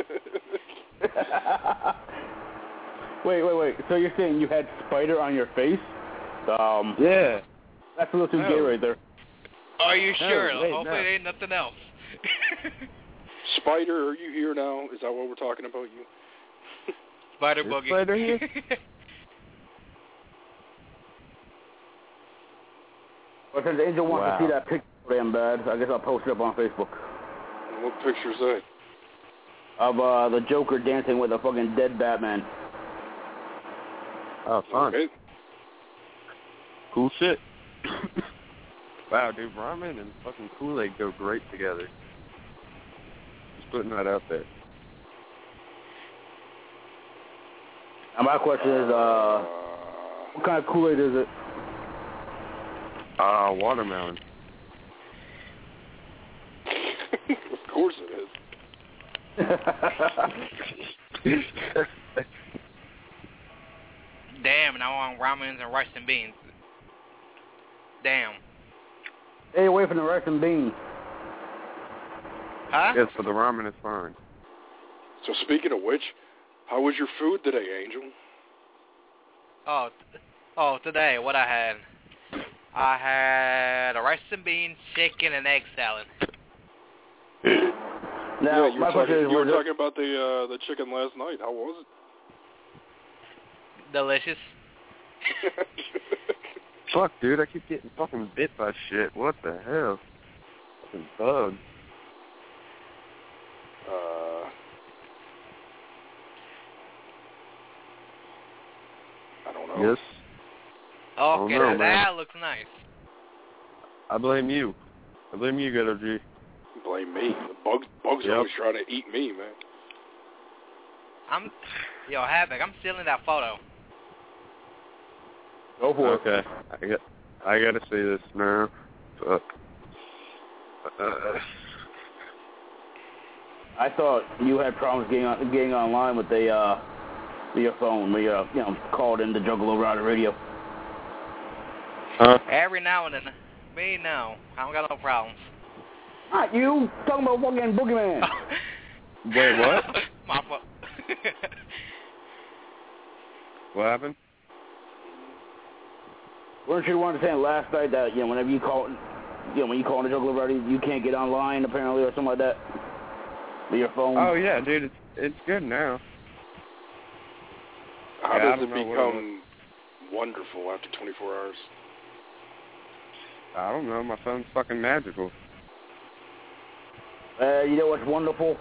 Speaker 9: da.
Speaker 2: Wait, wait, wait. So you're saying you had spider on your face? Um,
Speaker 6: Yeah.
Speaker 2: That's a little too
Speaker 6: No.
Speaker 2: gay right there.
Speaker 9: Are you
Speaker 6: No,
Speaker 9: sure?
Speaker 6: wait,
Speaker 9: Hopefully
Speaker 6: no.
Speaker 9: it ain't nothing else.
Speaker 20: Spider, are you here now? Is that what we're talking about? You?
Speaker 9: Spider
Speaker 6: Is
Speaker 9: Boogie.
Speaker 6: Spider here?
Speaker 2: But since Angel wants
Speaker 6: Wow.
Speaker 2: to see that picture so damn bad, I guess I'll post it up on Facebook.
Speaker 20: What picture's that?
Speaker 2: Of uh, the Joker dancing with a fucking dead Batman.
Speaker 6: Oh, fun.
Speaker 20: Okay.
Speaker 6: Cool shit. Wow, dude, ramen and fucking Kool-Aid go great together. Just putting that out there.
Speaker 2: And my question is, uh, what kind of Kool-Aid is it?
Speaker 6: Ah, uh, watermelon.
Speaker 20: Of course it is.
Speaker 9: ramen. I want ramen and rice and beans. Damn.
Speaker 2: Stay away from the rice and beans.
Speaker 9: Huh?
Speaker 6: Yes, for the ramen is fine.
Speaker 20: So speaking of which, how was your food today, Angel?
Speaker 9: Oh, t- oh, today what I had? I had a rice and beans, chicken, and egg salad.
Speaker 2: Now,
Speaker 20: yeah, you
Speaker 2: my
Speaker 20: were,
Speaker 2: question
Speaker 20: talking,
Speaker 2: is,
Speaker 20: you were
Speaker 2: was
Speaker 20: talking about the uh, the chicken last night. How was it?
Speaker 9: Delicious.
Speaker 6: Fuck, dude, I keep getting fucking bit by shit. What the hell? Fucking bug.
Speaker 20: Uh, I don't know.
Speaker 6: Yes.
Speaker 9: Okay,
Speaker 6: know,
Speaker 9: now
Speaker 6: man.
Speaker 9: that looks nice.
Speaker 6: I blame you. I blame you, Ghetto G.
Speaker 20: Blame me. The bugs, bugs
Speaker 6: Yep.
Speaker 20: are always trying to eat me, man.
Speaker 9: I'm, yo, Havoc, I'm stealing that photo.
Speaker 2: Go for it.
Speaker 6: Okay, I got, I gotta see this now. Fuck. Uh,
Speaker 2: I thought you had problems getting on, getting online with the uh, with your phone when you uh, you know called in the Juggalo Rider Radio.
Speaker 6: Huh?
Speaker 9: Every now and then. Me, no. I don't got no problems.
Speaker 2: Not you. Talking about fucking Boogeyman.
Speaker 6: Wait, what?
Speaker 9: My fault.
Speaker 6: What happened?
Speaker 2: Weren't you the one saying last night that you know whenever you call, you know when you call in the Juggalo Rider, you can't get online apparently or something like that with your phone?
Speaker 6: Oh yeah, dude, it's it's good now.
Speaker 20: How
Speaker 6: Yeah, I
Speaker 20: does it
Speaker 6: don't know what
Speaker 20: become wonderful after twenty-four hours?
Speaker 6: I don't know. My phone's fucking magical.
Speaker 2: Uh, you know what's wonderful?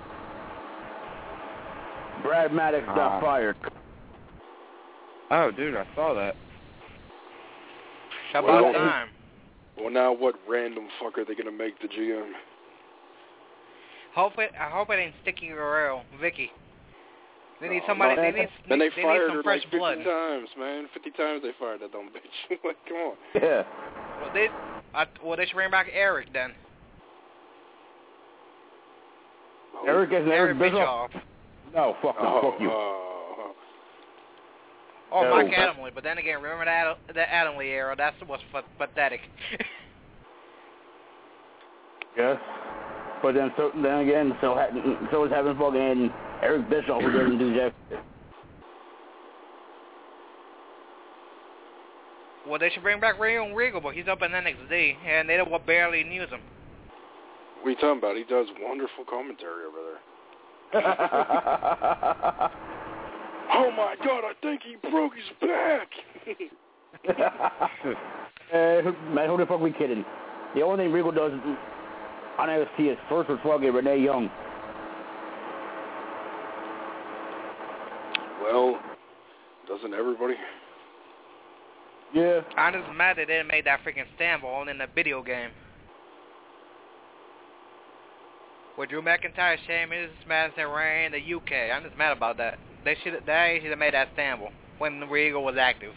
Speaker 2: Brad Maddox got
Speaker 6: Ah.
Speaker 2: fired.
Speaker 6: Oh, dude, I saw that.
Speaker 9: About
Speaker 20: Well,
Speaker 9: time.
Speaker 20: Well, now what random fuck are they going to make the G M?
Speaker 9: Hope it, I hope it ain't Sticky Guerrero, Vicky. They need
Speaker 20: Oh,
Speaker 9: somebody.
Speaker 20: no.
Speaker 9: They need.
Speaker 20: Then they,
Speaker 9: they
Speaker 20: fired
Speaker 9: need some
Speaker 20: her
Speaker 9: fresh
Speaker 20: like fifty
Speaker 9: blood.
Speaker 20: times, man. fifty times they fired that dumb bitch. Like, come on.
Speaker 2: Yeah.
Speaker 9: Well, they. I, well, they should bring back Eric then.
Speaker 2: Eric is
Speaker 9: Eric
Speaker 2: Eric
Speaker 9: Bischoff.
Speaker 2: Bischoff. No, fuck no,
Speaker 20: Oh,
Speaker 2: fuck you.
Speaker 20: oh,
Speaker 9: Oh,
Speaker 2: No,
Speaker 9: Mike
Speaker 2: but-
Speaker 9: Adamley. But then again, remember that that Adamley era? That's what's f- pathetic.
Speaker 2: Yes. But then, so then again, so ha- so is having fucking Eric Bischoff who doesn't do jack shit.
Speaker 9: Well, they should bring back Rayon Regal, but he's up in N X T, and they don't barely use him.
Speaker 20: what are you talking about? He does wonderful commentary over there. Oh my God! I think he broke his back.
Speaker 2: uh, man, who the fuck we kidding? The only thing Regal does on N X T is first was fucking Renee Young.
Speaker 20: Well, doesn't everybody?
Speaker 2: Yeah.
Speaker 9: I'm just mad they didn't make that freaking standball in the video game. With Drew McIntyre, Sheamus, Madison Rain, the U K. I'm just mad about that. They should they should have made that standball when Regal was active.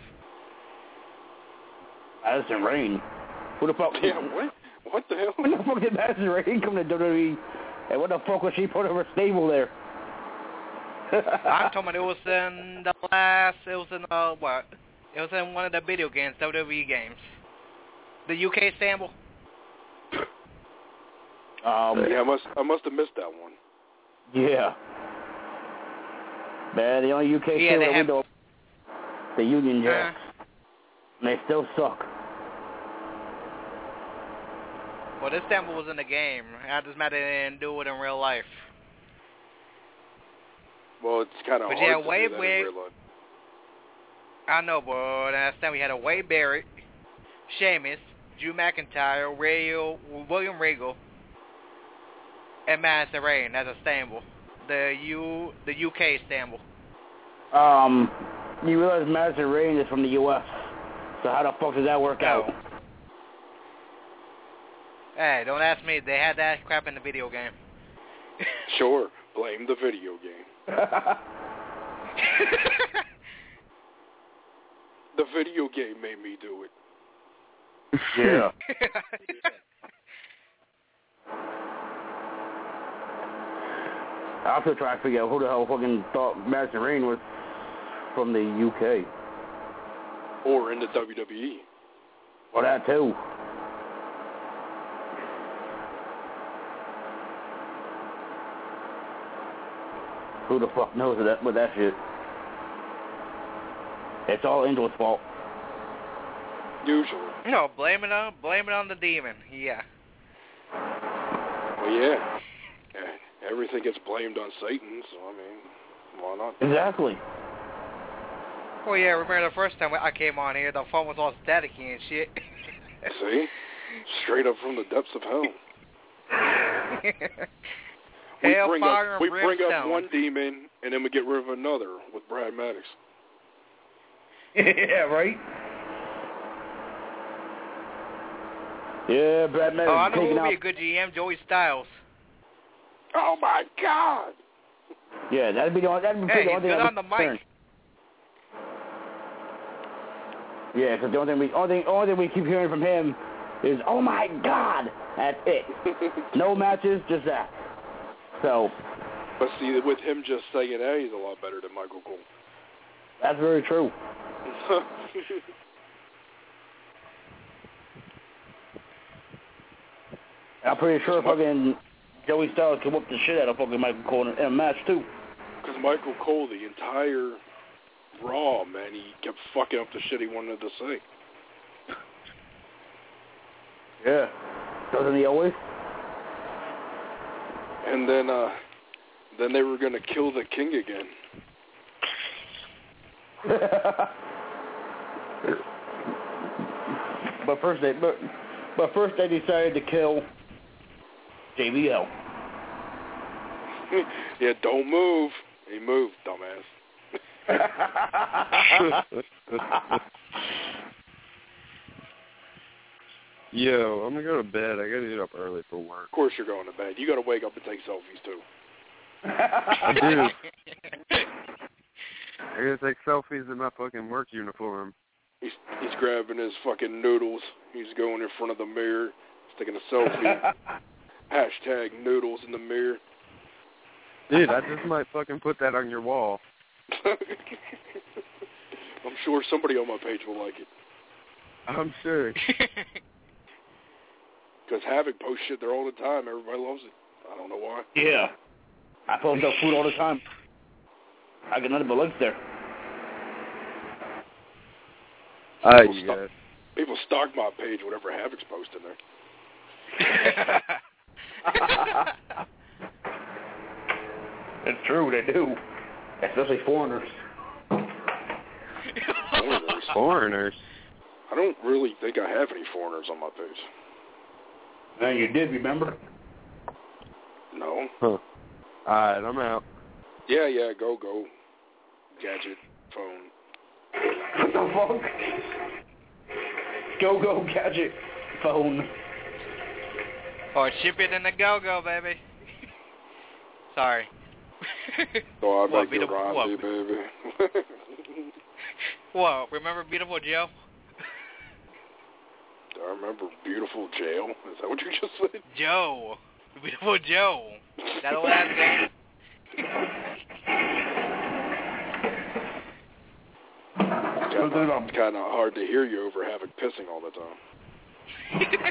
Speaker 2: Madison Rain. Who the fuck?
Speaker 20: Yeah, what? What the hell?
Speaker 2: When the fuck did Madison Rain come to W W E? And what the fuck was she put in her stable there?
Speaker 9: I'm talking about it was in the last. It was in uh what? It was in one of the video games, W W E games. The U K standball.
Speaker 2: Um,
Speaker 20: yeah, I must I must have missed that one.
Speaker 2: Yeah. Man, the only U K
Speaker 9: Yeah,
Speaker 2: team
Speaker 9: they
Speaker 2: that
Speaker 9: have-
Speaker 2: we know, the Union Jacks. And they still suck.
Speaker 9: Well, this standball was in the game. I just mad they didn't do it in real life.
Speaker 20: Well, it's kind of
Speaker 9: But
Speaker 20: hard
Speaker 9: yeah,
Speaker 20: to do
Speaker 9: Wade,
Speaker 20: that in
Speaker 9: Wade,
Speaker 20: real life.
Speaker 9: I know, but last time we had a Wade Barrett, Sheamus, Drew McIntyre, Rayo, William Regal, and Madison Rain as a stable. The U the U K stable.
Speaker 2: Um, you realize Madison Rain is from the U S So how the fuck does that work out?
Speaker 9: Hey, don't ask me. They had that crap in the video game.
Speaker 20: Sure, blame the video game. The video game made me do it.
Speaker 2: Yeah. I'm still trying to figure out who the hell fucking thought Madison Rain was from the U K.
Speaker 20: Or in the W W E.
Speaker 2: Or that too. Who the fuck knows that with that shit? It's all Angel's fault.
Speaker 20: Usually.
Speaker 9: No, blame it on blame it on the demon. Yeah.
Speaker 20: Well, yeah. yeah. Everything gets blamed on Satan, so I mean, why not?
Speaker 2: Exactly.
Speaker 9: Well, yeah. Remember the first time I came on here, the phone was all staticky and shit.
Speaker 20: See, straight up from the depths of hell. we
Speaker 9: Hell,
Speaker 20: bring
Speaker 9: fire,
Speaker 20: up
Speaker 9: and
Speaker 20: we bring up
Speaker 9: brimstone.
Speaker 20: one demon, and then we get rid of another with Brad Maddox.
Speaker 2: Yeah, right. Yeah, Brad Maddox.
Speaker 9: Oh, I know who
Speaker 2: taking
Speaker 9: would
Speaker 2: out.
Speaker 9: be a good G M, Joey Styles.
Speaker 20: Oh my God.
Speaker 2: Yeah, that'd be the only. That'd be
Speaker 9: Hey,
Speaker 2: the
Speaker 9: he's
Speaker 2: only
Speaker 9: good
Speaker 2: thing
Speaker 9: on the mic.
Speaker 2: Yeah, because the only thing we, only thing, only thing we keep hearing from him is, "Oh my God," that's it. No matches, just that. So.
Speaker 20: But see, with him just saying that, he's a lot better than Michael Cole.
Speaker 2: That's very true. I'm pretty sure fucking Joey Styles can whoop the shit out of fucking Michael Cole in a match too.
Speaker 20: Because Michael Cole, the entire Raw, man, he kept fucking up the shit he wanted to say.
Speaker 2: Yeah. Doesn't he always?
Speaker 20: And then, uh, then they were gonna kill the king again.
Speaker 2: but first they, but, but first they decided to kill J B L.
Speaker 20: Yeah, don't move. He moved, dumbass.
Speaker 6: Yo, I'm gonna go to bed. I gotta get up early for work.
Speaker 20: Of course you're going to bed. You gotta wake up and take selfies too.
Speaker 6: I do. I gotta take selfies in my fucking work uniform.
Speaker 20: He's he's grabbing his fucking noodles. He's going in front of the mirror, he's taking a selfie. Hashtag noodles in the mirror.
Speaker 6: Dude, I just might fucking put that on your wall.
Speaker 20: I'm sure somebody on my page will like it.
Speaker 6: I'm sure.
Speaker 20: Because Havoc posts shit there all the time. Everybody loves it. I don't know why.
Speaker 2: Yeah. I post up food all the time. I get nothing but links there.
Speaker 6: I
Speaker 20: people, stock, people stock my page, whatever Havoc's posting there.
Speaker 2: It's true, they do. Especially foreigners.
Speaker 20: Foreigners?
Speaker 6: Foreigners?
Speaker 20: I don't really think I have any foreigners on my page.
Speaker 2: No, you did, remember?
Speaker 20: No.
Speaker 6: Huh. Alright, I'm out.
Speaker 20: Yeah, yeah, go, go. Gadget, phone.
Speaker 2: What the fuck? Go, go, gadget, phone.
Speaker 9: Or ship it in the go-go, baby. Sorry.
Speaker 20: Oh, I
Speaker 9: What,
Speaker 20: beg your
Speaker 9: beautiful-
Speaker 20: Ronzi,
Speaker 9: what?
Speaker 20: baby.
Speaker 9: Whoa, remember Beautiful Joe?
Speaker 20: Do I remember Beautiful Jail? Is that what you just said?
Speaker 9: Joe. Beautiful Joe. That old ass name.
Speaker 20: It's kind of hard to hear you over having pissing all the time.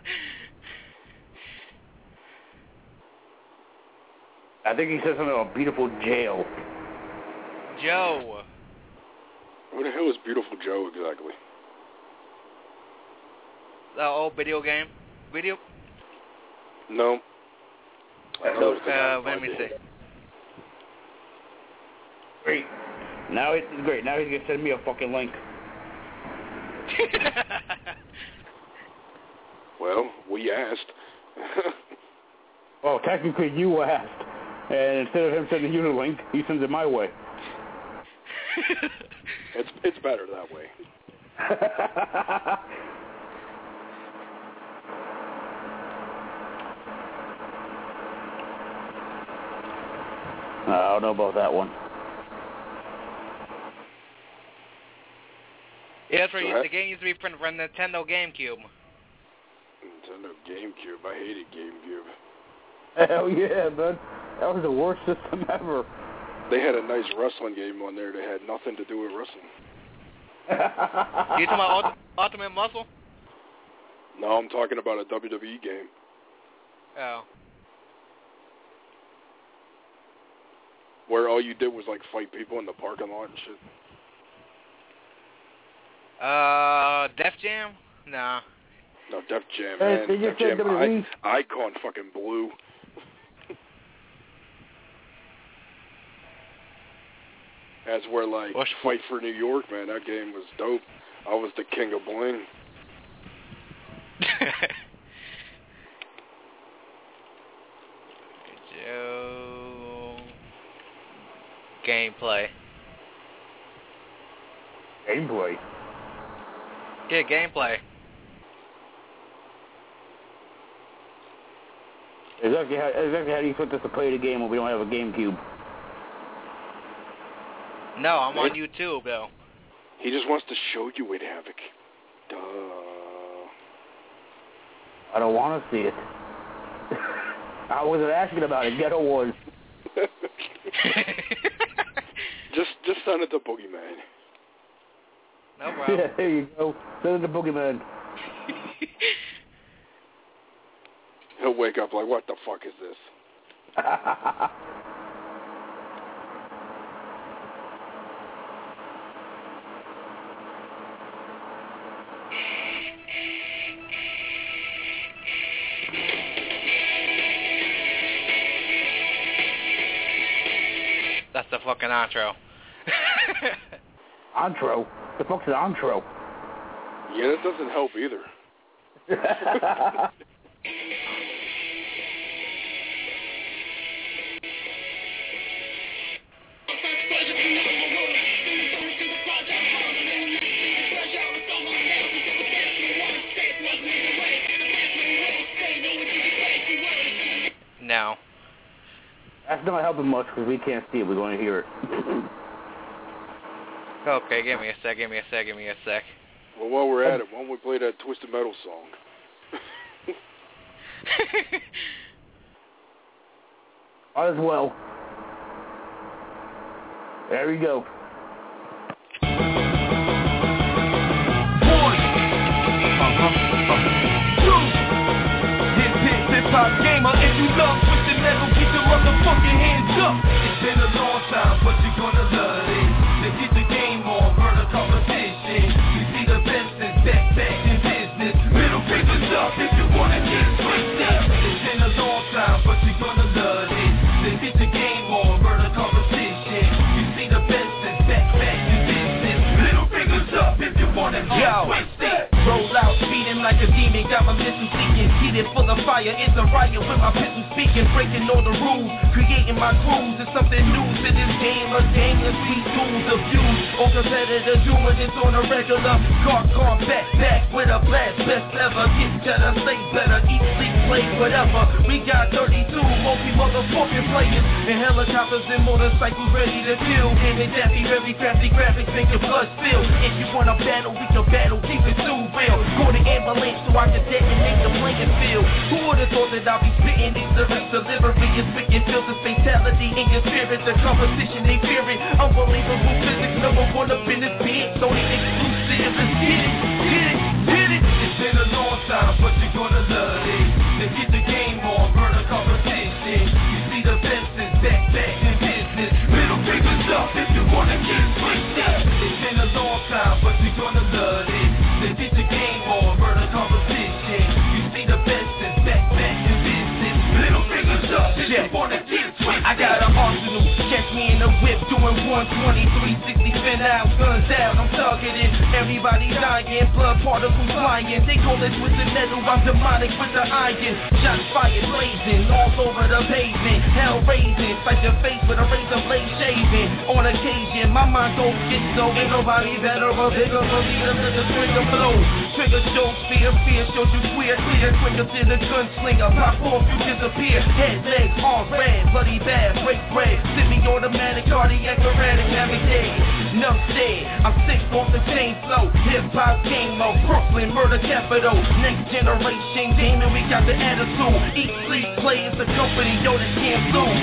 Speaker 2: I think he said something about beautiful jail.
Speaker 9: Joe.
Speaker 20: What the hell is Beautiful Joe exactly?
Speaker 9: The old video game. Video.
Speaker 20: No.
Speaker 9: No. Uh, let me see.
Speaker 2: Great. Now it's great. Now he's gonna send me a fucking link.
Speaker 20: Well, we asked.
Speaker 2: Well, technically you asked, and instead of him sending you the link, he sends it my way.
Speaker 20: It's it's better that way.
Speaker 2: I don't know about that one.
Speaker 9: Yeah, that's right.
Speaker 20: So
Speaker 9: The game used to be from, from Nintendo GameCube.
Speaker 20: Nintendo GameCube. I hated GameCube.
Speaker 2: Hell yeah, man. That was the worst system ever.
Speaker 20: They had a nice wrestling game on there that had nothing to do with wrestling.
Speaker 9: You talking about Ult- Ultimate Muscle?
Speaker 20: No, I'm talking about a W W E game.
Speaker 9: Oh.
Speaker 20: Where all you did was like fight people in the parking lot and shit.
Speaker 9: Uh, Def Jam? Nah.
Speaker 20: No, Def Jam,
Speaker 2: Hey,
Speaker 20: man.
Speaker 2: did you
Speaker 20: Def
Speaker 2: say
Speaker 20: Jam
Speaker 2: W W E?
Speaker 20: I- Icon fucking blew. That's where, like,
Speaker 9: What's
Speaker 20: Fight for New York, man, that game was dope. I was the king of bling.
Speaker 9: Joe. Gameplay.
Speaker 2: Gameplay?
Speaker 9: Yeah, gameplay.
Speaker 2: Exactly how, exactly how do you expect us to play the game when we don't have a GameCube?
Speaker 9: No, I'm on YouTube, though.
Speaker 20: He just wants to show you it, Havoc. Duh.
Speaker 2: I don't want to see it. I wasn't asking about it. Ghetto Wars.
Speaker 20: just, just send it to Boogeyman.
Speaker 9: No problem.
Speaker 2: Yeah, there you go. Send it to Boogeyman.
Speaker 20: He'll wake up like, what the fuck is this?
Speaker 9: That's the fucking intro.
Speaker 2: Intro? The fuck's an intro?
Speaker 20: Yeah, that doesn't help either.
Speaker 9: No.
Speaker 2: That's not helping much because we can't see it. We're going to hear it.
Speaker 9: Okay, give me a sec, give me a sec, give me a sec.
Speaker 20: Well, while we're at it, why don't we play that Twisted Metal song?
Speaker 2: Might as well. There we go.
Speaker 16: One. Uh-huh. Uh-huh. Two. Hip hip hip hop gamer. If you love Twisted Metal, get your motherfucking hands up. It's been a long time, but you're gonna love it. To get the game on, burn a competition. You see the best is back, back in business. Middle fingers up if you wanna get twisted. It's been a long time, but you're gonna love it. To get the game on, burn a competition. You see the best is back, back in business. Middle fingers up if you wanna get twisted. Roll out, speeding like a demon, got my mission seeking. Heated full of fire, it's a riot with my pistol speaking. Breaking all the rules, creating my grooves. It's something new to this game, a game of sweet tools of views. All competitors doing this on a regular. Car gone back, back with a blast, best ever. Get better, stay better, eat, sleep, play, whatever. We got thirty-two multi-motherfucking players. And helicopters and motorcycles ready to kill. And they daffy, very crafty graphics, make your blood spill. If you wanna battle, we can battle, keep it too real. Call the ambulance so I can detonate the playing field. Who would've thought that I'll be spitting these lyrics? Delivery is wicked, feels the fatality in your spirit. The competition, they fear it. Unbelievable physics, number one up in this beat. Only exclusive, let's get it, get it, get it. It's been a long time, but you're gonna love it. To get the game on, burn a competition. You see the best is back, back in business. Middle fingers up if you wanna get twisted. It's been a long time, but you're gonna love it. To get the game on, burn a competition. You see the best is back, back in business. Middle fingers up if you wanna get twisted. I got an arsenal, catch me in the whip doing one twenty, three sixty spin out, guns out, I'm targeted. Everybody dying, blood particles flying. They call it Twisted Metal, I'm demonic with the iron. Shots fired blazing all over the pavement. Hell raising, fight your face with a razor blade shaving. On occasion, my mind goes schizo. Ain't nobody better or bigger for me than the trigger flow. Trigger shows fear, fear shows you queer, clear. Quicker than a gunslinger, pop off, you disappear. Head, legs, arms, red, bloody bad, break bread. Semi-automatic, cardiac, erratic, navigate. Enough said, I'm sick off the chain flow. Hip-hop game of Brooklyn, murder capital. Next generation gaming, we got the attitude. Eat, sleep, play, it's a company, yo, that can't lose.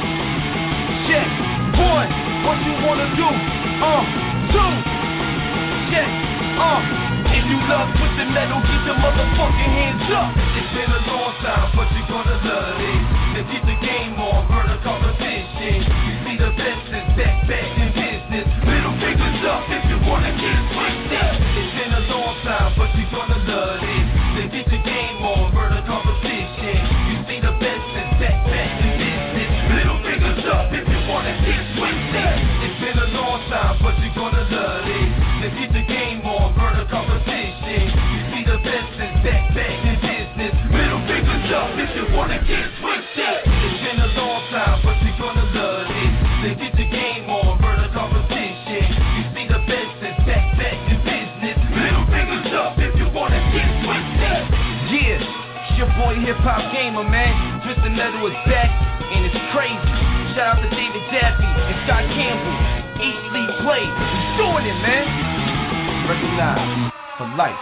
Speaker 16: Check, one, what you wanna do? Uh, two. check. Uh, if you love twisted metal, get your motherfucking hands up. It's been a long time, but you're gonna love it. Then keep the game on, burn the competition. You see the best is back, back in business. Middle fingers up if you wanna get twisted. It's been a long time, but you're gonna love it. Then get the game on, burn the competition. You see the best is back, back in business. Middle fingers up if you wanna get twisted. It's been a long time, but you're gonna love it. Then get the game on, burn the competition. You see the best is back, back in business. Middle fingers up if you wanna get twisted. It's been a long time, but you're gonna love it. Then get the game on, burn the competition. You see the best is back, back in business. Middle fingers up if you wanna get twisted. Yeah, it's your boy Hip Hop Gamer, man. Twisted Metal is back, and it's crazy. Shout out to David Daffy and Scott Campbell. Eat, Sleep, Play. He's doing it, man. Recognize for life.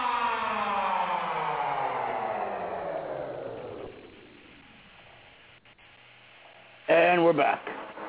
Speaker 2: And we're back.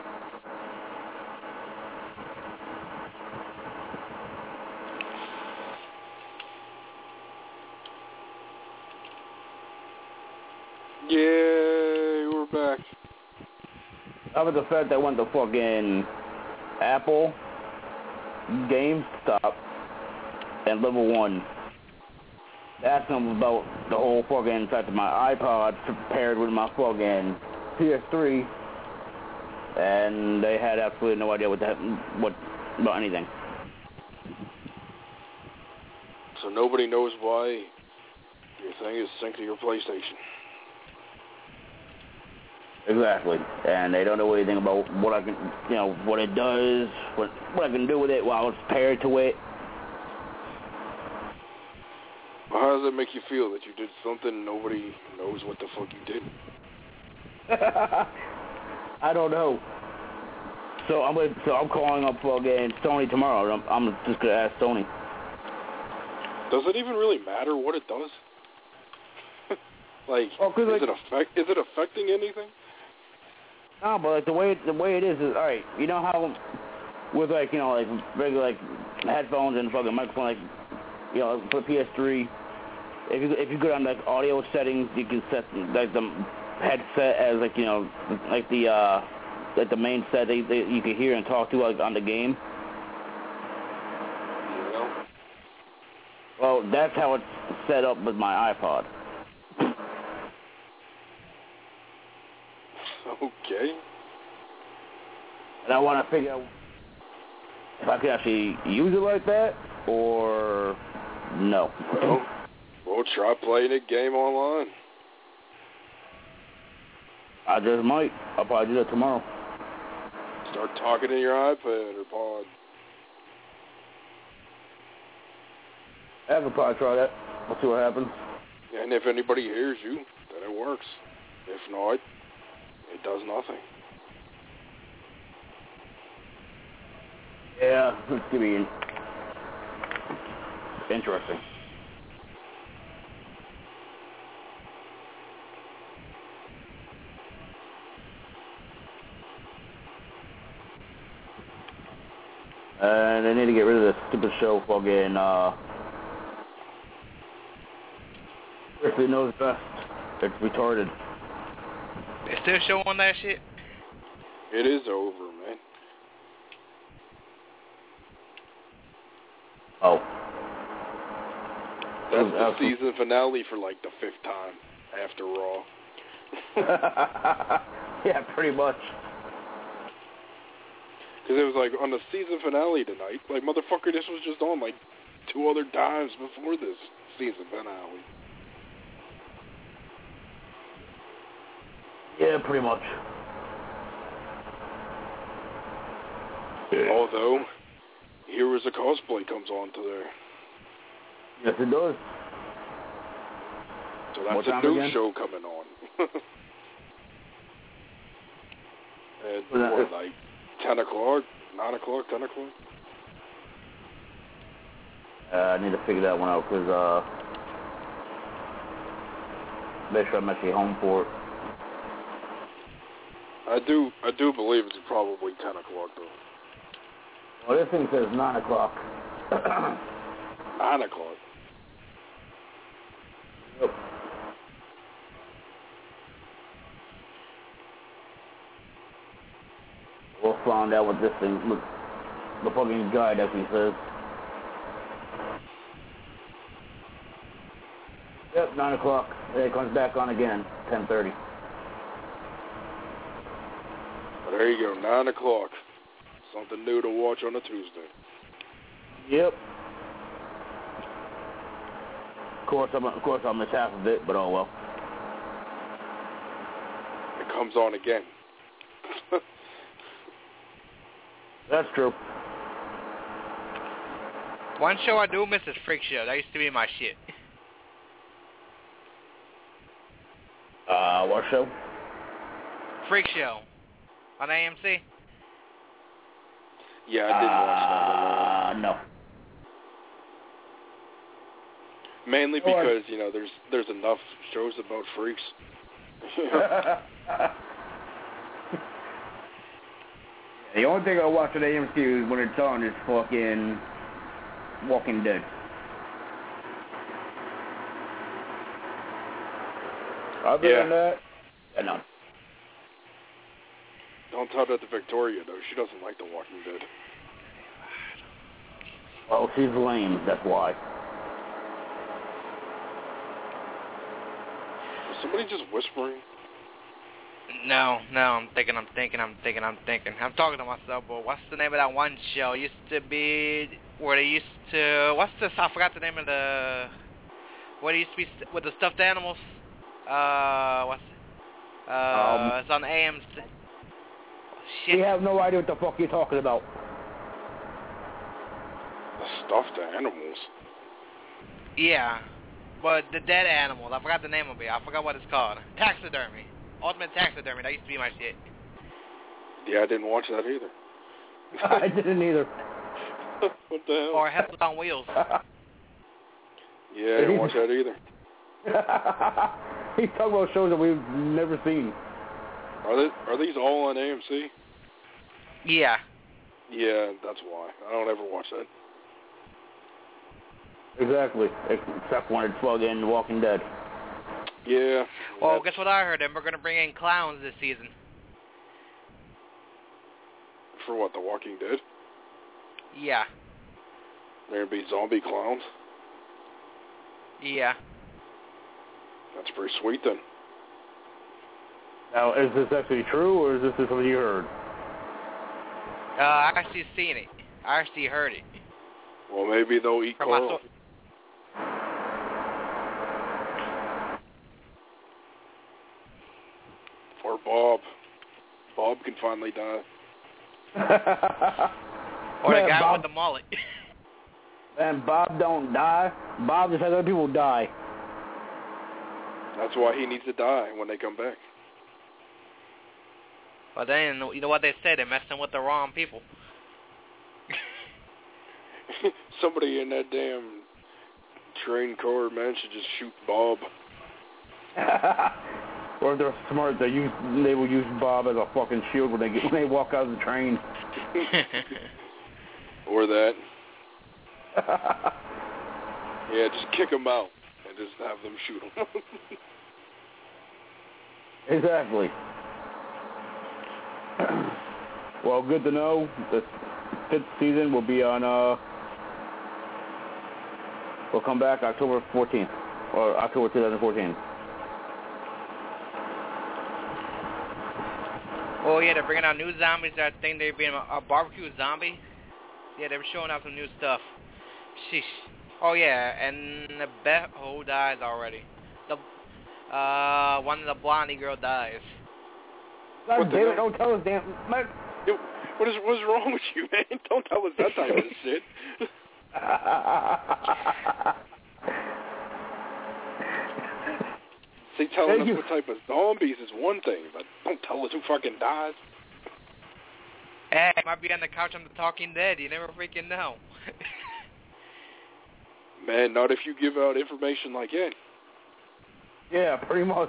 Speaker 20: Yeah, we're back.
Speaker 2: How about the fact that I went to fucking Apple, GameStop, and Level One. Asked them about the whole fucking fact that my iPod paired with my fucking P S three, and they had absolutely no idea what that, what about anything.
Speaker 20: So nobody knows why your thing is synced to your PlayStation.
Speaker 2: Exactly, and they don't know anything about what I can, you know, what it does, what what I can do with it while it's paired to it.
Speaker 20: Well, how does it make you feel that you did something nobody knows what the fuck you did?
Speaker 2: I don't know. So I'm gonna, so I'm calling up again Sony tomorrow. I'm, I'm just gonna ask Sony.
Speaker 20: Does it even really matter what it does? like,
Speaker 2: well,
Speaker 20: is
Speaker 2: like,
Speaker 20: it affect? Is it affecting anything?
Speaker 2: No, but like the way the way it is is all right. You know how with like you know like regular like headphones and fucking microphone, like you know for P S three. If you if you go down like audio settings, you can set like the headset as like you know like the uh like the main set that you, you can hear and talk to like on the game.
Speaker 20: Yeah.
Speaker 2: Well, that's how it's set up with my iPod.
Speaker 20: Okay.
Speaker 2: And I want to figure out if I could actually use it like that or no.
Speaker 20: Well, we'll try playing a game online.
Speaker 2: I just might. I'll probably do that tomorrow.
Speaker 20: Start talking in your iPad or pod.
Speaker 2: I could probably try that. We'll see what happens.
Speaker 20: And if anybody hears you, then it works. If not, it does nothing.
Speaker 2: Yeah, it's going to be interesting. And they need to get rid of this stupid show fucking, uh... Griffey Knows Best. It's retarded.
Speaker 9: They still showing that shit?
Speaker 20: It is over, man.
Speaker 2: Oh.
Speaker 20: That's the season finale for like the fifth time after Raw.
Speaker 2: Yeah, pretty much.
Speaker 20: Because it was like on the season finale tonight, like motherfucker, this was just on like two other times before this season finale.
Speaker 2: Yeah, pretty much.
Speaker 20: Although, Heroes of Cosplay comes on to there.
Speaker 2: Yes, it does.
Speaker 20: So that's
Speaker 2: what
Speaker 20: a new
Speaker 2: again?
Speaker 20: show coming on. And
Speaker 2: Was that-
Speaker 20: what, like ten o'clock, nine o'clock, ten o'clock?
Speaker 2: Uh, I need to figure that one out because, uh, make sure I'm actually home for it.
Speaker 20: I do, I do believe it's probably ten o'clock though.
Speaker 2: Well, this thing says nine o'clock.
Speaker 20: Nine o'clock.
Speaker 2: Yep. We'll find out what this thing, what the fucking guide actually says. Yep, nine o'clock. It comes back on again, ten thirty.
Speaker 20: There you go, nine o'clock. Something new to watch on a Tuesday.
Speaker 2: Yep. Of course, I'm of course I'll miss half of it, but oh well.
Speaker 20: It comes on again.
Speaker 2: That's true.
Speaker 9: One show I do miss is Freak Show. That used to be my shit.
Speaker 2: Uh, what show?
Speaker 9: Freak Show. On A M C?
Speaker 20: Yeah, I didn't watch that.
Speaker 2: Uh, no.
Speaker 20: Mainly because, you know, there's there's enough shows about freaks.
Speaker 2: The only thing I watch on A M C is when it's on is fucking Walking Dead. Other
Speaker 20: yeah.
Speaker 2: than that, yeah, no.
Speaker 20: Don't tell that to Victoria, though. She doesn't like The Walking Dead.
Speaker 2: Well, she's lame, that's why.
Speaker 20: Was somebody just whispering?
Speaker 9: No, no, I'm thinking, I'm thinking, I'm thinking, I'm thinking. I'm talking to myself, but what's the name of that one show? It used to be where they used to, what's this? I forgot the name of the, where they used to be with the stuffed animals. Uh, what's it? Uh, um, it's on A M C. Shit.
Speaker 2: We have no idea what the fuck you're talking about.
Speaker 20: The stuffed animals?
Speaker 9: Yeah, but the dead animals. I forgot the name of it. I forgot what it's called. Taxidermy. Ultimate Taxidermy. That used to be my shit.
Speaker 20: Yeah, I didn't watch that either.
Speaker 2: I didn't either.
Speaker 20: What the hell?
Speaker 9: Or Hell on Wheels.
Speaker 20: Yeah, I didn't watch that either.
Speaker 2: He's talking about shows that we've never seen.
Speaker 20: Are they, are these all on A M C?
Speaker 9: Yeah.
Speaker 20: Yeah, that's why. I don't ever watch that.
Speaker 2: Exactly. Except when it's plugged in Walking Dead.
Speaker 20: Yeah.
Speaker 9: Well, guess what I heard? Then we're going to bring in clowns this season.
Speaker 20: For what, The Walking Dead?
Speaker 9: Yeah.
Speaker 20: There'd be zombie clowns?
Speaker 9: Yeah.
Speaker 20: That's pretty sweet, then.
Speaker 2: Now, is this actually true, or is this just something you heard?
Speaker 9: Uh, I actually seen it. I actually heard it.
Speaker 20: Well, maybe they'll eat
Speaker 9: From
Speaker 20: Carl.
Speaker 9: my so-
Speaker 20: Or Bob. Bob can finally die.
Speaker 9: Or
Speaker 2: Man,
Speaker 9: the guy
Speaker 2: Bob,
Speaker 9: with the mullet.
Speaker 2: And Bob don't die. Bob just has other people die.
Speaker 20: That's why he needs to die when they come back.
Speaker 9: But then, you know what they said? They're messing with the wrong people.
Speaker 20: Somebody in that damn train car, man, should just shoot Bob.
Speaker 2: Or if they're smart, they use they will use Bob as a fucking shield when they get when they walk out of the train.
Speaker 20: Or that. Yeah, just kick them out and just have them shoot them.
Speaker 2: Exactly. Well, good to know. The fifth season will be on, uh, we'll come back October fourteenth, or October twenty fourteen.
Speaker 9: Oh, yeah, they're bringing out new zombies. I think they're being a, a barbecue zombie. Yeah, they were showing off some new stuff. Sheesh. Oh, yeah, and the Bethel dies already. The, uh, one of the blondie girl dies.
Speaker 2: God damn it, don't tell us, damn... Man.
Speaker 20: Yo, what is what's wrong with you, man? Don't tell us that type of shit. See, telling us what type of zombies is one thing, but don't tell us who fucking dies.
Speaker 9: Hey, I might be on the couch on The Talking Dead. You never freaking know.
Speaker 20: Man, not if you give out information like that.
Speaker 2: Yeah, pretty much.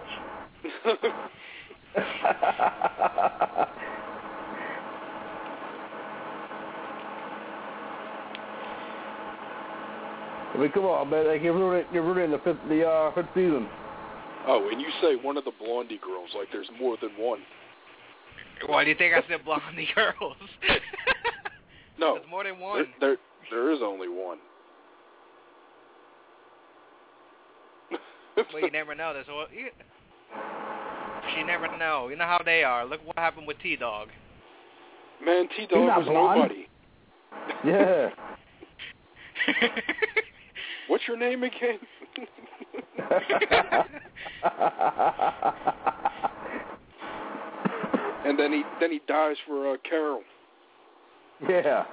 Speaker 2: I mean, come on, man. Like, you're rooting, you're rooting the fifth, the uh, fifth season.
Speaker 20: Oh, and you say one of the Blondie girls, like there's more than one.
Speaker 9: Why do you think I said Blondie girls?
Speaker 20: No.
Speaker 9: There's more than one.
Speaker 20: There, there, there is only one.
Speaker 9: Well, you never know. There's what you, you never know. You know how they are. Look what happened with T-Dog.
Speaker 20: Man, T-Dog was
Speaker 2: blonde.
Speaker 20: nobody.
Speaker 2: Yeah.
Speaker 20: What's your name again? And then he then he dies for uh, Carol.
Speaker 2: Yeah.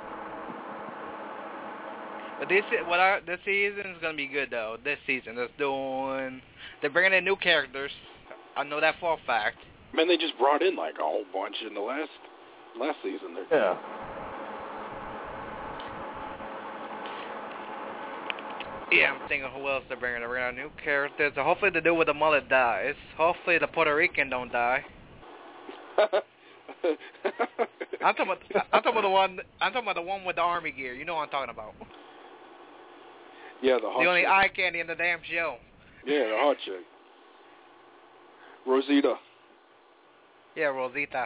Speaker 9: But this what I, this season is gonna be good though. This season, they're doing they're bringing in new characters. I know that for a fact.
Speaker 20: Man, they just brought in like a whole bunch in the last last season. There.
Speaker 2: Yeah.
Speaker 9: Yeah, I'm thinking who else they're bringing. They're bringing new characters. So hopefully the dude with the mullet dies. Hopefully the Puerto Rican don't die. I'm talking about I'm talking about the one I'm talking about the one with the army gear. You know what I'm talking about.
Speaker 20: Yeah, the hot
Speaker 9: The only
Speaker 20: chick.
Speaker 9: eye candy in the damn show.
Speaker 20: Yeah, the hot chick. Rosita.
Speaker 9: Yeah, Rosita.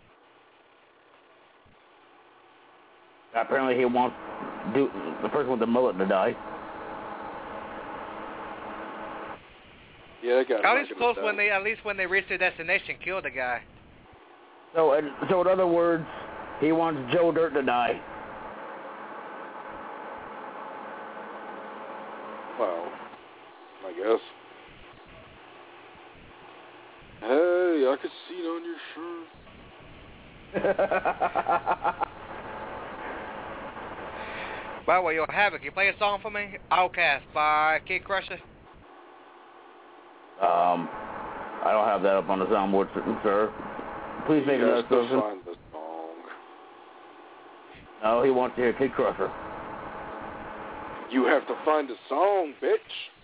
Speaker 2: Apparently he wants do, the person with the mullet to die.
Speaker 20: Yeah, they got
Speaker 9: At least close when they at least when they reach their destination, kill the guy.
Speaker 2: So, in, so in other words, he wants Joe Dirt to die.
Speaker 20: Well, I guess. Hey, I could see it on your shirt.
Speaker 9: By the way, yo, Havoc, you play a song for me? Outcast by Kid Crusher.
Speaker 2: Um, I don't have that up on the soundboard, sir. Please make another
Speaker 20: song.
Speaker 2: find the song. No, he wants to hear Kid Crusher.
Speaker 20: You have to find a song, bitch.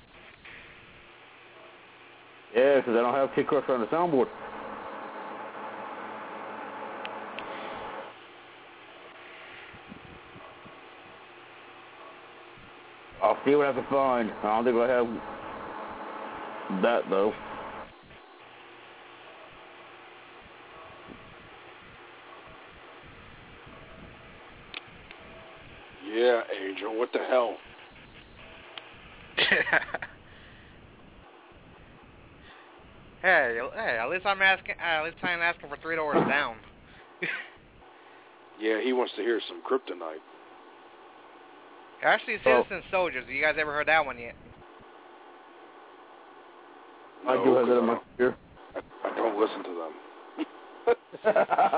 Speaker 2: Yeah, because I don't have Kid Crusher on the soundboard. I'll see what I can find. I don't think I have that, though.
Speaker 20: Yeah, Angel, what the hell?
Speaker 9: Hey, hey, at least I'm asking. At least I'm asking for three doors down.
Speaker 20: Yeah, he wants to hear some Kryptonite.
Speaker 9: Actually, Citizen oh. Soldiers. You guys ever heard that one yet?
Speaker 2: I
Speaker 20: no,
Speaker 2: do have that in my ear.
Speaker 20: I, I don't listen to them.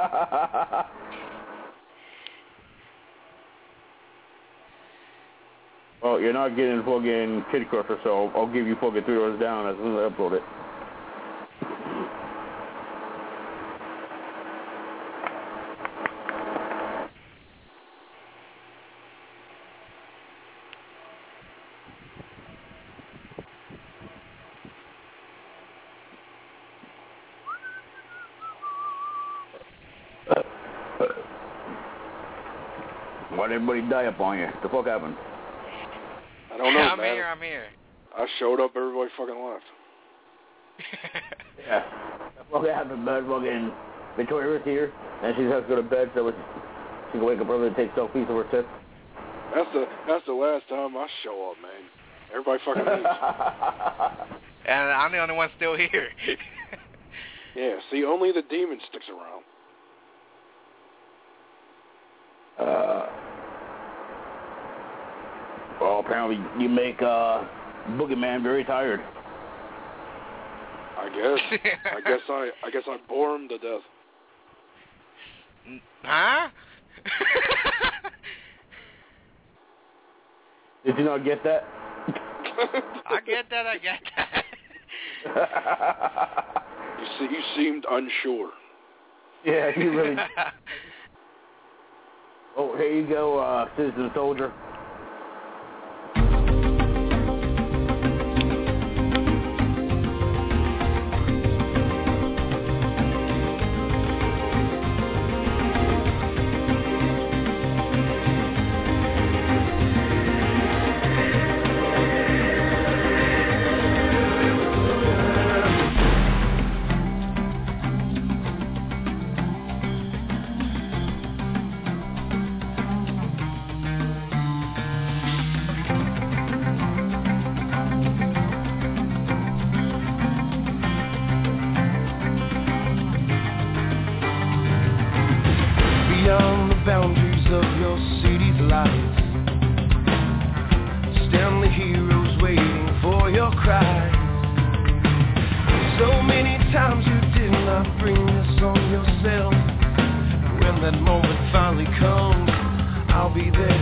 Speaker 2: Well, you're not getting fucking Kid Crusher, so I'll give you fucking three doors down as soon as I upload it. Why'd everybody die up on you? What the fuck happened?
Speaker 20: I don't know,
Speaker 9: I'm
Speaker 20: man.
Speaker 9: here, I'm here.
Speaker 20: I showed up, everybody fucking left.
Speaker 2: Yeah. What happened, bud? Fucking Victoria was here, and she has to go to bed so she can wake up early and take selfies of her tits.
Speaker 20: That's the that's the last time I show up, man. Everybody fucking leaves.
Speaker 9: And I'm the only one still here.
Speaker 20: Yeah, see, only the demon sticks around.
Speaker 2: Uh, well, apparently you make uh, Boogeyman very tired.
Speaker 20: I guess. I guess I. I guess I bore him to death.
Speaker 9: Huh?
Speaker 2: Did you not get that?
Speaker 9: I get that. I get that.
Speaker 20: You see, you seemed unsure.
Speaker 2: Yeah, you really. Oh, here you go, uh, Citizen Soldier.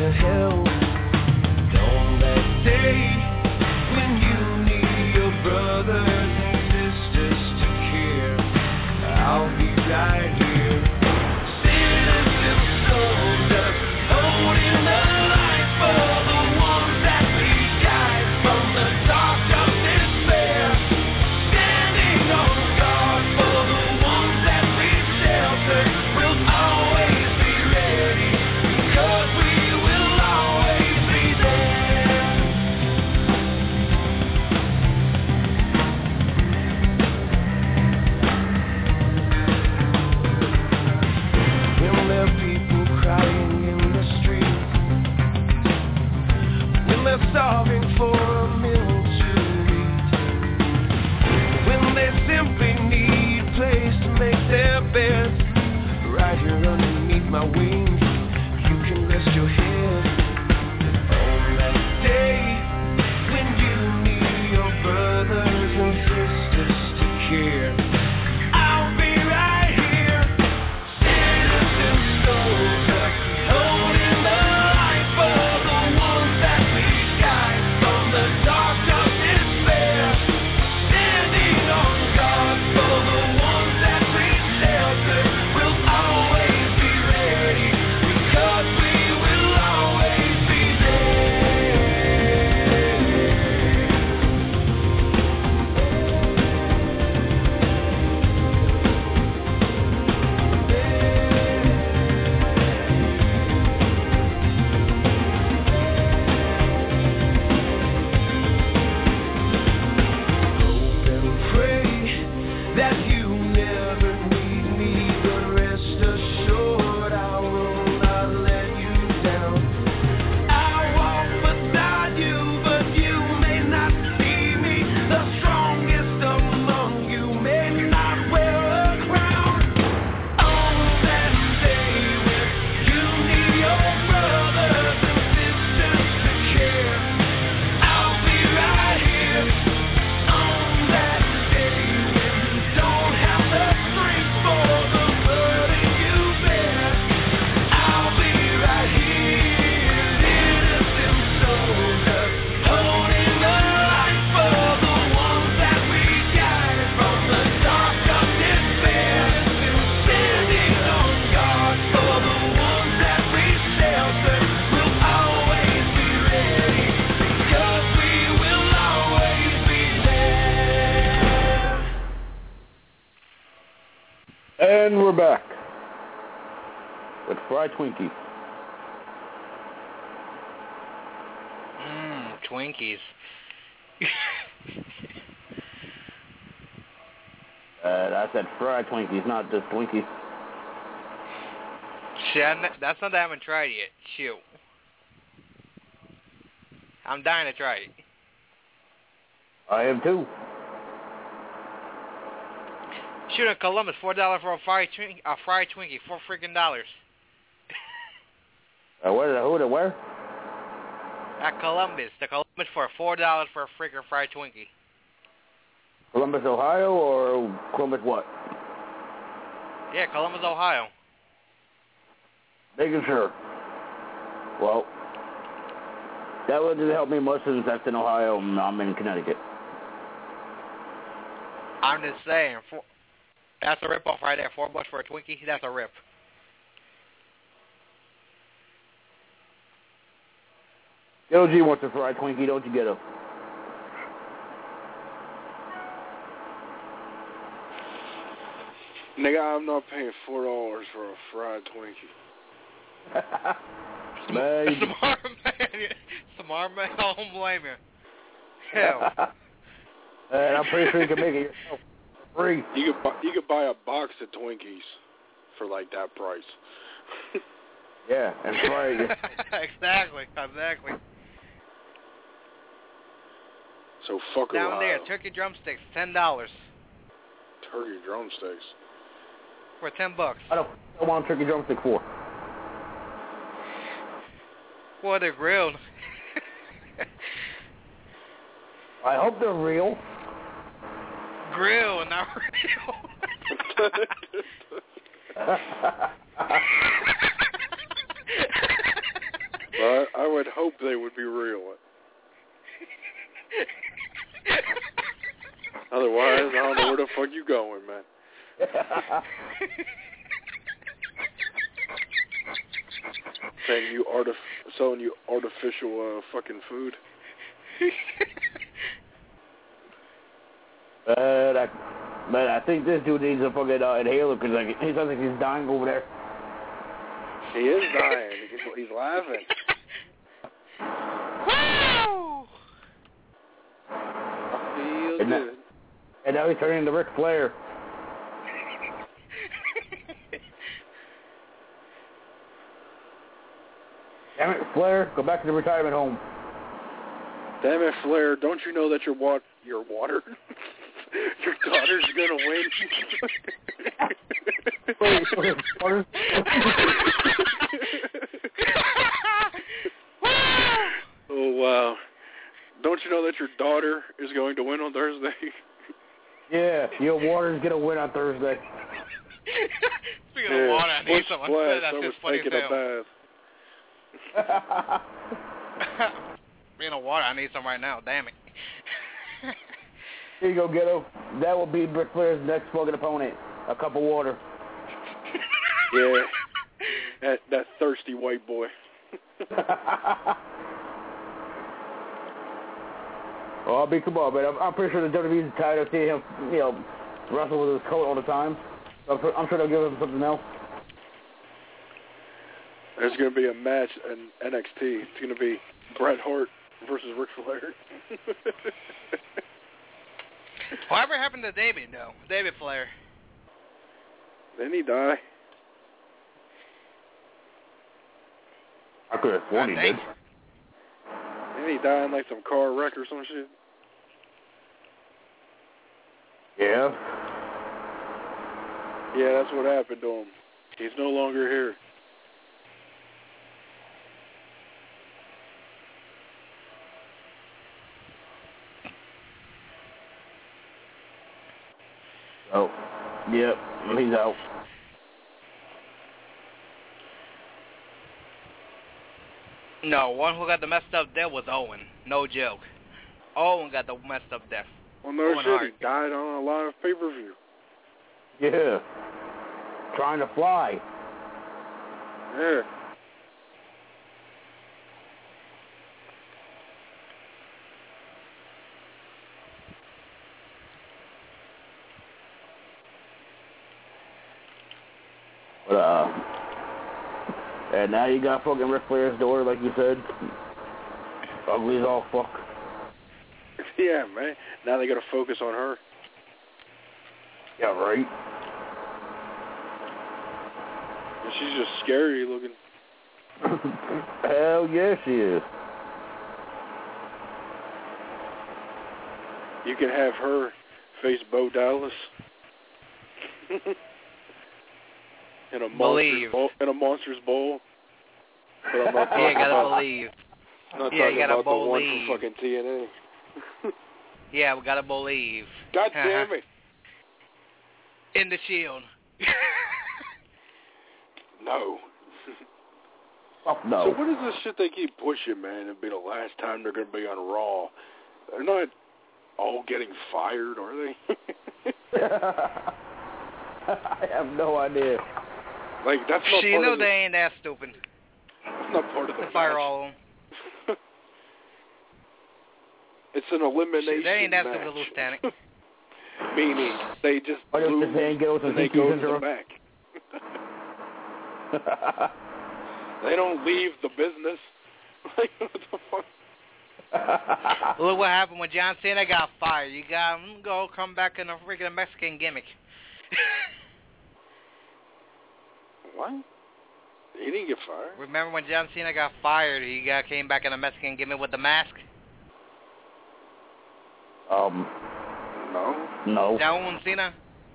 Speaker 21: to help. Don't that day when you need your brothers and sisters to care, I'll be right here. Citizen soldiers, holding the light for the ones that we guide from the dark of despair. Standing on guard for the ones that we shelter. We'll always be ready, because we will always be there. When there are people crying in the street, when they're starving for a meal to eat, when they simply need a place to make their beds, right here underneath my wings, you can rest your head. And on that day when you need your brothers and sisters to care, I'll be right here. Citizen soldier, holding the light for the ones that we guide from the dark of despair. Standing on guard for the ones that we shelter. We'll always be ready, because we will always be Hope and pray that you never need me, but rest assured I will not let you down. I'll walk beside you, but you may not see me. The strongest among you may not wear a crown. On that day when you need your brothers and sisters to care, I'll be right here. On that day when you don't have the strength for the burden you bear, I'll be right here. Innocent soldiers, holding the light for the ones that we guide from the dark of despair. Standing on guard for the ones that we shelter. We'll always be ready, because we will always be there.
Speaker 2: And we're back with Fried Twinkies.
Speaker 9: Mmm, Twinkies.
Speaker 2: Uh, I said fried Twinkies, not just Twinkies.
Speaker 9: Shit, I n- that's something I haven't tried yet. Shoot. I'm dying to try it.
Speaker 2: I am too.
Speaker 9: Shoot, in Columbus, four dollars for a fried twink, a fried Twinkie, four freaking dollars.
Speaker 2: Uh, where the who the where?
Speaker 9: At Columbus, the Columbus for four dollars for a freaking fried Twinkie.
Speaker 2: Columbus, Ohio, or Columbus what?
Speaker 9: Yeah, Columbus, Ohio.
Speaker 2: Making sure. Well, that wouldn't help me much since that's in Ohio and I'm in Connecticut.
Speaker 9: I'm just saying, four, that's a rip-off right there. Four bucks for a Twinkie, that's a rip.
Speaker 2: L G wants a fried Twinkie, don't you get him?
Speaker 20: Nigga, I'm not paying four dollars for a fried Twinkie.
Speaker 2: Man,
Speaker 9: Smart man. Smart man, I don't blame you. Hell.
Speaker 2: And I'm pretty sure you can make it yourself for free.
Speaker 20: You could buy, you could buy a box of Twinkies for like that price.
Speaker 2: Yeah, and fry it.
Speaker 9: Exactly, exactly.
Speaker 20: So fuck
Speaker 9: Down
Speaker 20: Ohio.
Speaker 9: there, turkey drumsticks, ten dollars.
Speaker 20: Turkey drumsticks.
Speaker 9: For ten bucks.
Speaker 2: I don't, I don't want turkey drumstick for.
Speaker 9: Well, they're grilled.
Speaker 2: I hope they're real.
Speaker 9: Grill, not real.
Speaker 20: But hope they would be real. Otherwise, I don't know where the fuck you going, man. Saying you artif- selling you artificial uh, fucking food.
Speaker 2: But I, but I think this dude needs a fucking uh, inhaler because like he sounds like he's dying over there.
Speaker 20: He is dying. He's, he's laughing.
Speaker 9: Woo!
Speaker 20: I feel
Speaker 2: and,
Speaker 20: good.
Speaker 2: now, and now he's turning into Ric Flair. Damn it, Flair, go back to the retirement home.
Speaker 20: Damn it, Flair, don't you know that your wa- your water, your daughter's gonna win?
Speaker 2: Wait, wait, water?
Speaker 20: Oh, wow. Don't you know that your daughter is going to win on Thursday?
Speaker 2: Yeah, your water's gonna win on Thursday.
Speaker 9: Speaking
Speaker 20: yeah,
Speaker 9: of water, I need someone to say
Speaker 20: I
Speaker 9: that's
Speaker 20: was
Speaker 9: just funny as
Speaker 20: taking a
Speaker 9: hell.
Speaker 20: bath.
Speaker 9: Speaking of water, I need some right now. Damn it.
Speaker 2: Here you go, Ghetto. That will be Ric Flair's next fucking opponent. A cup of water.
Speaker 20: Yeah, that, that thirsty white boy.
Speaker 2: Oh, I'll be come on, man. I'm, I'm pretty sure the W W E's tired of seeing him, you know, wrestle with his coat all the time. So I'm, I'm sure they'll give him something else.
Speaker 20: There's going to be a match in N X T. It's going to be Bret Hart versus Ric Flair.
Speaker 9: Whatever happened to David, though? David Flair.
Speaker 20: Didn't he die?
Speaker 2: I could have sworn he did.
Speaker 20: Didn't he die in like some car wreck or some shit?
Speaker 2: Yeah.
Speaker 20: Yeah, that's what happened to him. He's no longer here.
Speaker 2: Oh, yep, he's out.
Speaker 9: No, one who got the messed up death was Owen. No joke. Owen got the messed up death.
Speaker 20: Well, no
Speaker 9: Owen
Speaker 20: shit,
Speaker 9: Hart.
Speaker 20: he died on a live pay-per-view.
Speaker 2: Yeah. Trying to fly.
Speaker 20: Yeah.
Speaker 2: But, uh, and now you got fucking Ric Flair's daughter, like you said. Ugly as all fuck.
Speaker 20: Yeah, man. Now they got to focus on her.
Speaker 2: Yeah, right.
Speaker 20: And she's just scary looking.
Speaker 2: Hell yeah, she is.
Speaker 20: You can have her face Bo Dallas. in a monster's bowl. In a monster's bowl. But I'm not
Speaker 9: Yeah, you gotta
Speaker 20: about,
Speaker 9: believe.
Speaker 20: I'm not
Speaker 9: Yeah,
Speaker 20: talking
Speaker 9: you gotta
Speaker 20: about the one
Speaker 9: believe.
Speaker 20: from fucking T N A.
Speaker 9: Yeah, we gotta believe.
Speaker 20: God damn it.
Speaker 9: In the Shield.
Speaker 20: No.
Speaker 2: Fuck no.
Speaker 20: So what is this shit they keep pushing, man? It'll be the last time they're going to be on Raw. They're not all getting fired, are they?
Speaker 2: I have no idea.
Speaker 20: Like, that's not
Speaker 9: She
Speaker 20: part
Speaker 9: know
Speaker 20: of the,
Speaker 9: they ain't that stupid.
Speaker 20: That's not part of the
Speaker 9: To fire
Speaker 20: match.
Speaker 9: all of them.
Speaker 20: It's an elimination
Speaker 9: They ain't that
Speaker 20: match.
Speaker 9: stupid, Lieutenant.
Speaker 20: Meaning, they just
Speaker 2: I just
Speaker 20: lose
Speaker 2: saying, go to
Speaker 20: and they
Speaker 2: the
Speaker 20: go to
Speaker 2: syndrome.
Speaker 20: the back. They don't leave the business. Like, what the fuck?
Speaker 9: Look what happened when John Cena got fired. You got him go come back in a freaking Mexican gimmick.
Speaker 20: What? He didn't get fired.
Speaker 9: Remember when John Cena got fired? He got came back in a Mexican gimmick with the mask.
Speaker 2: Um.
Speaker 20: No.
Speaker 2: No.
Speaker 9: John Cena.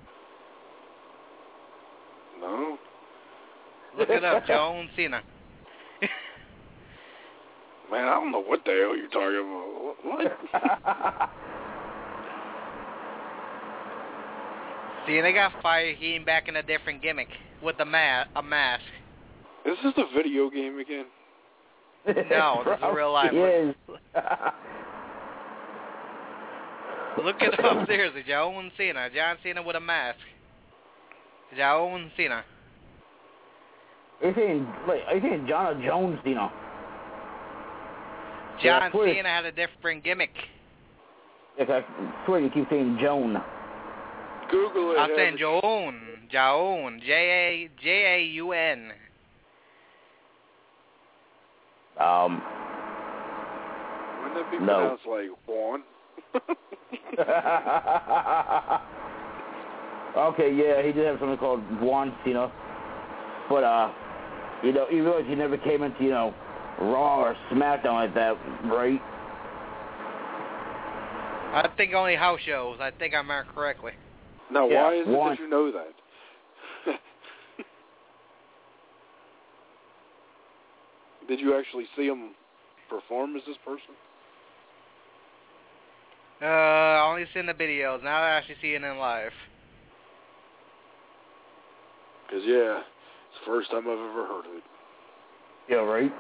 Speaker 20: No.
Speaker 9: Look it up, John Cena.
Speaker 20: Man, I don't know what the hell you're talking about. What?
Speaker 9: Cena got fired. He came back in a different gimmick with a ma- a mask.
Speaker 20: Is this a video game again?
Speaker 9: No, this is real life.
Speaker 2: He is.
Speaker 9: Look it up, seriously. John Cena. John Cena with a mask. John Cena.
Speaker 2: Are you saying, wait, are you saying John or Jones Cena?
Speaker 9: John
Speaker 2: Yeah, I swear-
Speaker 9: Cena had a different gimmick.
Speaker 2: Yes, I swear you keep saying Joan.
Speaker 20: Google it.
Speaker 9: I'm saying
Speaker 20: Havoc.
Speaker 9: Jaun. Jaun. J A J A U N.
Speaker 2: Um.
Speaker 20: Wouldn't that be
Speaker 2: No.
Speaker 20: pronounced like Juan?
Speaker 2: Okay, yeah, he did have something called Juan Cena. But, uh, you know, you realize he never came into, you know, Raw or SmackDown like that, right?
Speaker 9: I think only house shows. I think I remember correctly.
Speaker 20: Now,
Speaker 2: Yeah,
Speaker 20: why is it
Speaker 2: Juan.
Speaker 20: that you know that? Did you actually see him perform as this person?
Speaker 9: Uh, I only seen the videos. Now I actually see it in live.
Speaker 20: Because, yeah, it's the first time I've ever heard of it.
Speaker 2: Yeah, right?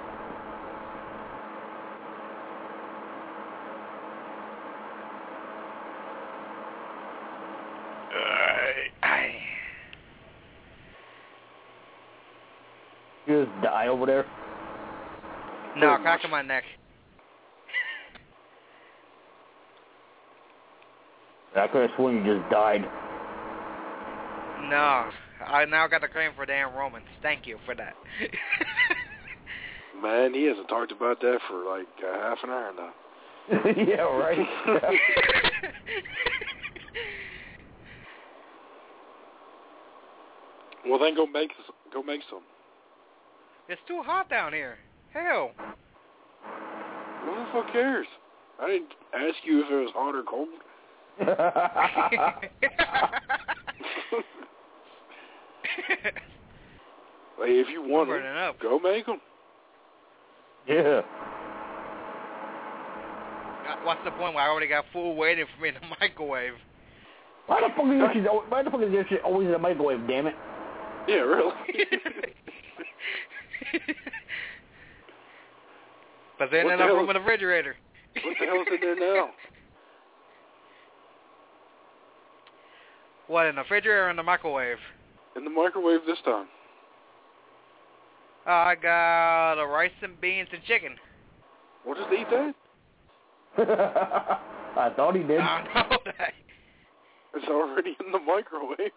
Speaker 2: You just die over there?
Speaker 9: No, crack in my neck.
Speaker 2: I could have sworn you just died.
Speaker 9: No, I now got the claim for Dan Romans. Thank you for that.
Speaker 20: Man, he hasn't talked about that for like uh, half an hour now.
Speaker 2: Yeah, right?
Speaker 20: Well, then go make go make some.
Speaker 9: It's too hot down here. Hell.
Speaker 20: Who the fuck cares? I didn't ask you if it was hot or cold. Like, if you want
Speaker 9: I'm burning
Speaker 20: them,
Speaker 9: up.
Speaker 20: go make them.
Speaker 2: Yeah.
Speaker 9: What's the point when I already got food waiting for me in the microwave?
Speaker 2: Why the fuck is this shit, al- why the fuck is this shit always in the microwave, damn it?
Speaker 20: Yeah, really.
Speaker 9: But then
Speaker 20: What
Speaker 9: in
Speaker 20: the
Speaker 9: the
Speaker 20: hell
Speaker 9: room in
Speaker 20: is-
Speaker 9: the refrigerator.
Speaker 20: What the hell's in there now?
Speaker 9: What, in the refrigerator or in the microwave?
Speaker 20: In the microwave this time.
Speaker 9: I got a rice and beans and chicken.
Speaker 20: We'll just eat that.
Speaker 2: I thought he did.
Speaker 9: I don't know that.
Speaker 20: It's already in the microwave.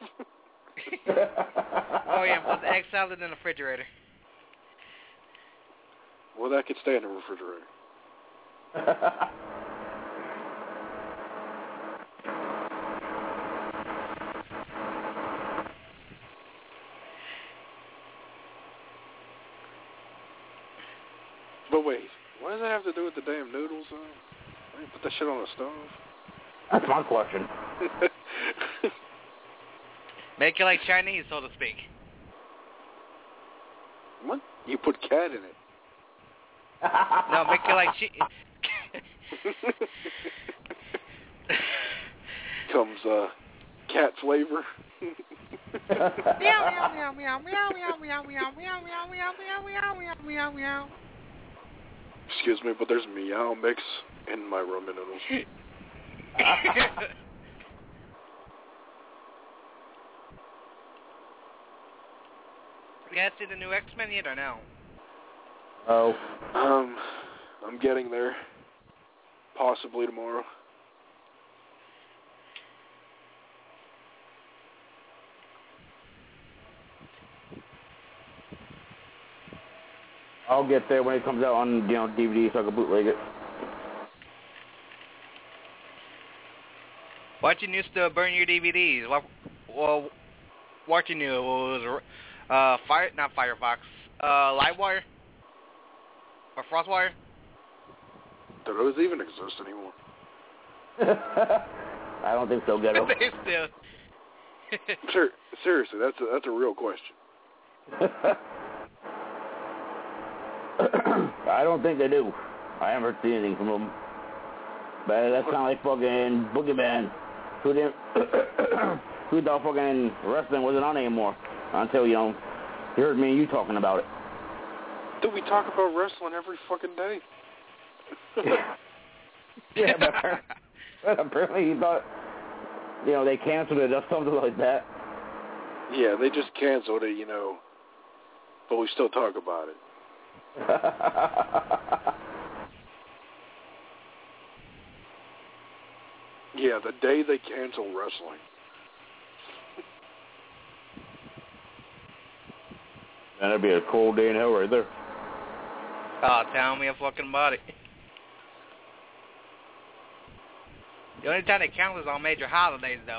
Speaker 9: Oh yeah, put the egg salad in the refrigerator.
Speaker 20: Well, that could stay in the refrigerator. But wait, what does that have to do with the damn noodles? Uh, why you put that shit on the stove?
Speaker 2: That's my question.
Speaker 9: Make it like Chinese, so to speak.
Speaker 20: What? You put cat in it.
Speaker 9: No, make it like chi-
Speaker 20: Comes uh, cat flavor.
Speaker 9: Meow meow meow meow meow meow meow meow meow meow meow meow meow meow meow.
Speaker 20: Excuse me, but there's meow mix in my ramen noodles.
Speaker 9: You guys see the new X-Men yet or no?
Speaker 2: Oh.
Speaker 20: Um, I'm getting there. Possibly tomorrow.
Speaker 2: I'll get there when it comes out on, you know, D V D so I can bootleg it.
Speaker 9: Watching used to burn your D V Ds. Well, well watching you was uh fire, not Firefox, uh Livewire or Frostwire.
Speaker 20: Do those even exist anymore?
Speaker 2: I don't think so, Ghetto.
Speaker 9: They still.
Speaker 20: Ser- seriously, that's a, that's a real question.
Speaker 2: I don't think they do. I haven't seen anything from them. But that's kind of like fucking Boogeyman. Who didn't, who thought fucking wrestling wasn't on anymore until, you know, he heard me and you talking about it.
Speaker 20: Dude, we talk about wrestling every fucking day.
Speaker 2: Yeah, but, but apparently he thought, you know, they canceled it or something like that.
Speaker 20: Yeah, they just canceled it, you know, but we still talk about it. Yeah, the day they cancel wrestling.
Speaker 2: That'd be a cold day in hell right there.
Speaker 9: Oh, tell me a fucking about it. The only time they count is on major holidays, though.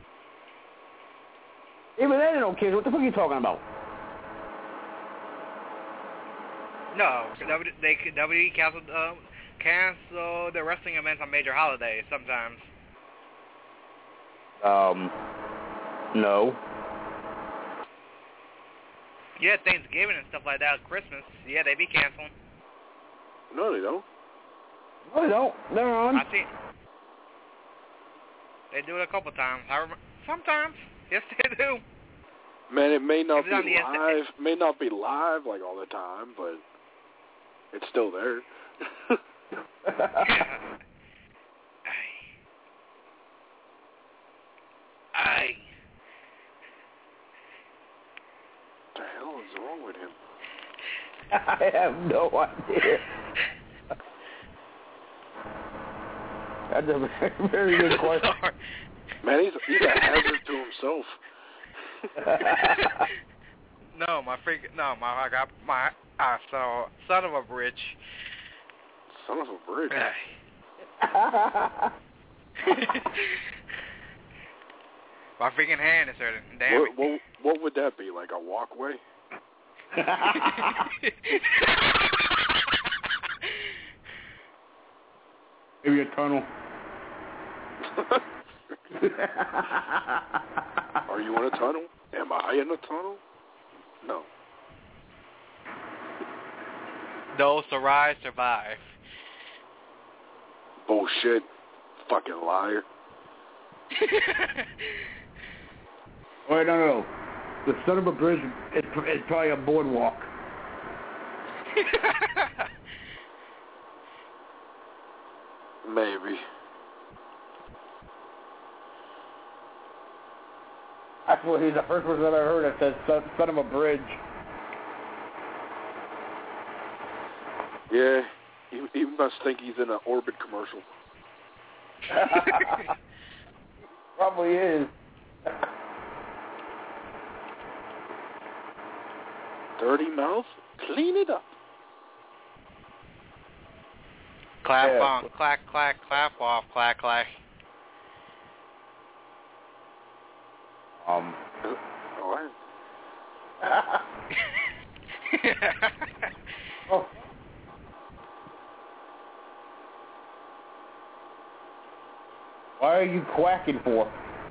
Speaker 2: Even then, they don't care. What the fuck are you talking about?
Speaker 9: No, W they W W E canceled uh, cancel the wrestling events on major holidays sometimes.
Speaker 2: Um, no.
Speaker 9: Yeah, Thanksgiving and stuff like that, Christmas. Yeah, they be canceling.
Speaker 20: No, they don't.
Speaker 2: No, they don't. They're on.
Speaker 9: I see. They do it a couple times. I remember. Sometimes. Yes, they do.
Speaker 20: Man, it may not be
Speaker 9: on the
Speaker 20: live, may not be live like all the time, but it's still there.
Speaker 9: I.
Speaker 20: What the hell is wrong with him?
Speaker 2: I have no idea. That's a very, very good question.
Speaker 20: Man, he's he's a hazard to himself.
Speaker 9: No, my freak. No, my I got my. I saw son of a bridge.
Speaker 20: Son of a bridge.
Speaker 9: My freaking hand is hurting. Damn
Speaker 20: what,
Speaker 9: it.
Speaker 20: what, what would that be? Like a walkway?
Speaker 2: Maybe a tunnel.
Speaker 20: Are you in a tunnel? Am I in a tunnel? No.
Speaker 9: Those Sarai survive.
Speaker 20: Bullshit. Fucking liar.
Speaker 2: Wait, no, no. The son of a bridge is, is probably a boardwalk.
Speaker 20: Maybe.
Speaker 2: Actually, he's the first person I've ever heard that says son, son of a bridge.
Speaker 20: Yeah, he, he must think he's in an Orbit commercial.
Speaker 2: Probably is.
Speaker 20: Dirty mouth? Clean it up.
Speaker 9: Clap
Speaker 2: Yeah.
Speaker 9: on, clack, clack, clap off, clack, clack.
Speaker 2: Um.
Speaker 20: What?
Speaker 2: Oh. Why are you quacking for?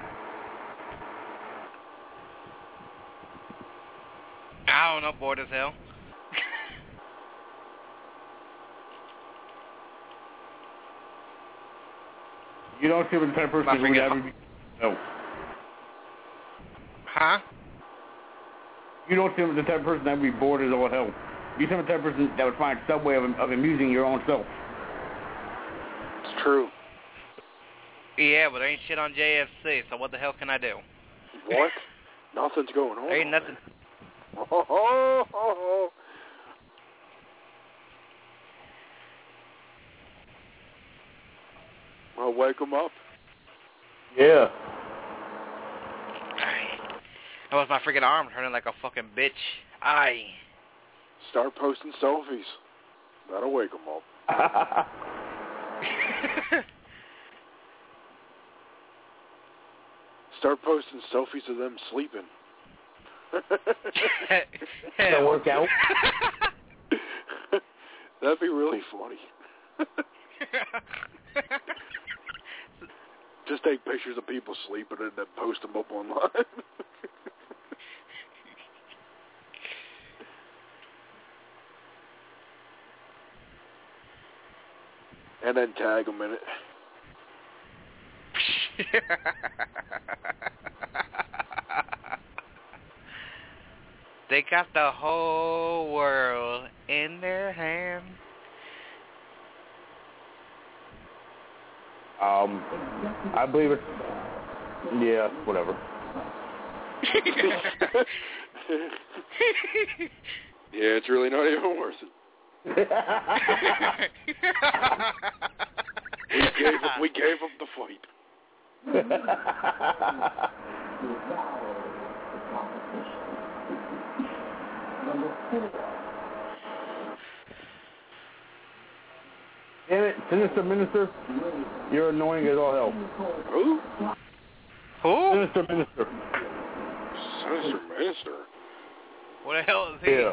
Speaker 9: I don't know, bored as hell.
Speaker 2: You don't seem the type of person who would ever be... No.
Speaker 9: Huh?
Speaker 2: You don't seem the type of person that would be bored as all hell. You seem the type of person that would find some way of, of amusing your own self.
Speaker 20: It's true.
Speaker 9: Yeah, but there ain't shit on J F C, so what the hell can I do?
Speaker 20: What? Nothing's going on.
Speaker 9: There ain't nothing.
Speaker 20: Oh, oh, oh, oh. Well, wake him up.
Speaker 2: Yeah.
Speaker 9: That was my freaking arm turning like a fucking bitch. Aye.
Speaker 20: Start posting selfies. That'll wake him up. Start posting selfies of them sleeping.
Speaker 2: That'll work out.
Speaker 20: That'd be really funny. Just take pictures of people sleeping and then post them up online. And then tag them in it.
Speaker 9: They got the whole world in their hands.
Speaker 2: Um, I believe it's, yeah, whatever.
Speaker 20: Yeah, it's really not even worth it. we gave up, we gave up the fight.
Speaker 2: Damn it, Sinister Minister, you're annoying as all hell.
Speaker 20: Who?
Speaker 9: Who?
Speaker 2: Sinister Minister.
Speaker 20: Sinister Minister?
Speaker 9: What the hell is he?
Speaker 2: Yeah.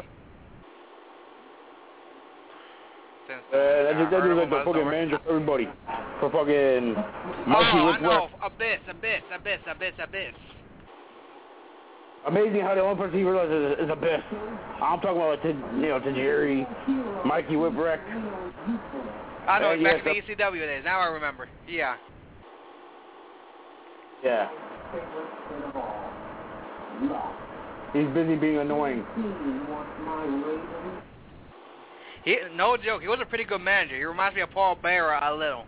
Speaker 2: Uh, that just, that just like the fucking manager for everybody. For fucking Mikey
Speaker 9: Oh, I
Speaker 2: Whipwreck.
Speaker 9: know. Abyss, Abyss, Abyss, Abyss, Abyss.
Speaker 2: Amazing how the only person he realizes is, is Abyss. I'm talking about, like, to, you know, to Jerry, Mikey Whipwreck.
Speaker 9: I know,
Speaker 2: And
Speaker 9: back
Speaker 2: yes,
Speaker 9: in the E C W days. Now I remember. Yeah.
Speaker 2: Yeah. He's busy being annoying.
Speaker 9: He, no joke, he was a pretty good manager. He reminds me of Paul Bearer a little.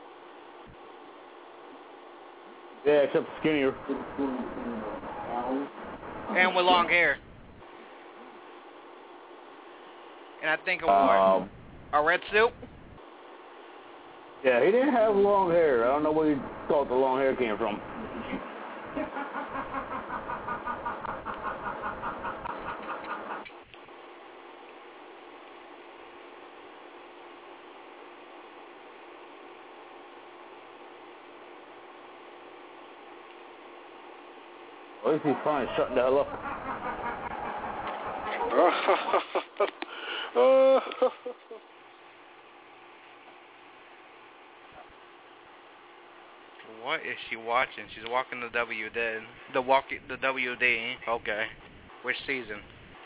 Speaker 2: Yeah, except skinnier.
Speaker 9: And with long hair. And I think it
Speaker 2: Um,
Speaker 9: was a red suit.
Speaker 2: Yeah, he didn't have long hair. I don't know where he thought the long hair came from. At least he's finally shutting the hell up.
Speaker 9: What is she watching? She's watching the W D. The walk the W D. Okay. Which season?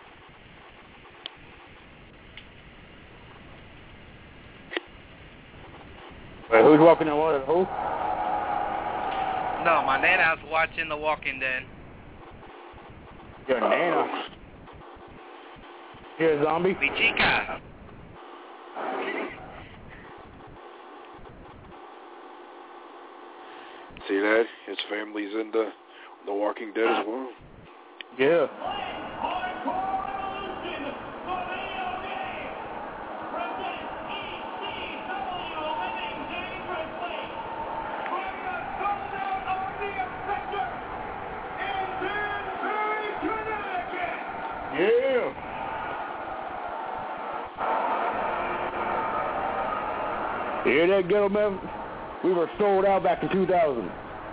Speaker 2: Wait, who's walking in what? Who?
Speaker 9: No, my nana's watching The Walking Dead.
Speaker 2: Your nana. You're a zombie?
Speaker 9: Mi chica.
Speaker 20: See that? His family's into The Walking Dead as well.
Speaker 2: Yeah. Yeah. You hear that, ghetto man? We were sold out back in two thousand.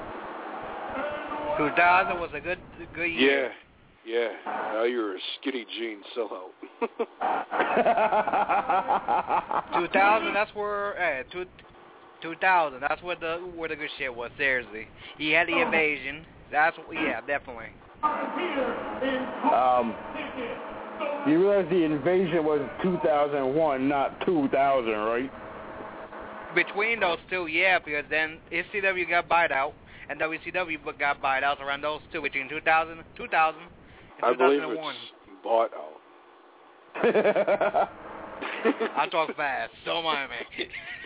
Speaker 9: two thousand was a good good year.
Speaker 20: Yeah, yeah. Now you're a skinny jean sellout.
Speaker 9: two thousand, that's where, eh, two, two thousand, that's where the where the good shit was, seriously. He had the invasion. That's, yeah, definitely.
Speaker 2: Um, you realize the invasion was two thousand one, not two thousand, right?
Speaker 9: Between those two, yeah, because then E C W got bought out, and W C W got bought out around those two, between two thousand, two thousand and
Speaker 20: I
Speaker 9: two
Speaker 20: believe
Speaker 9: thousand one.
Speaker 20: it's bought out.
Speaker 9: I talk fast, don't mind me.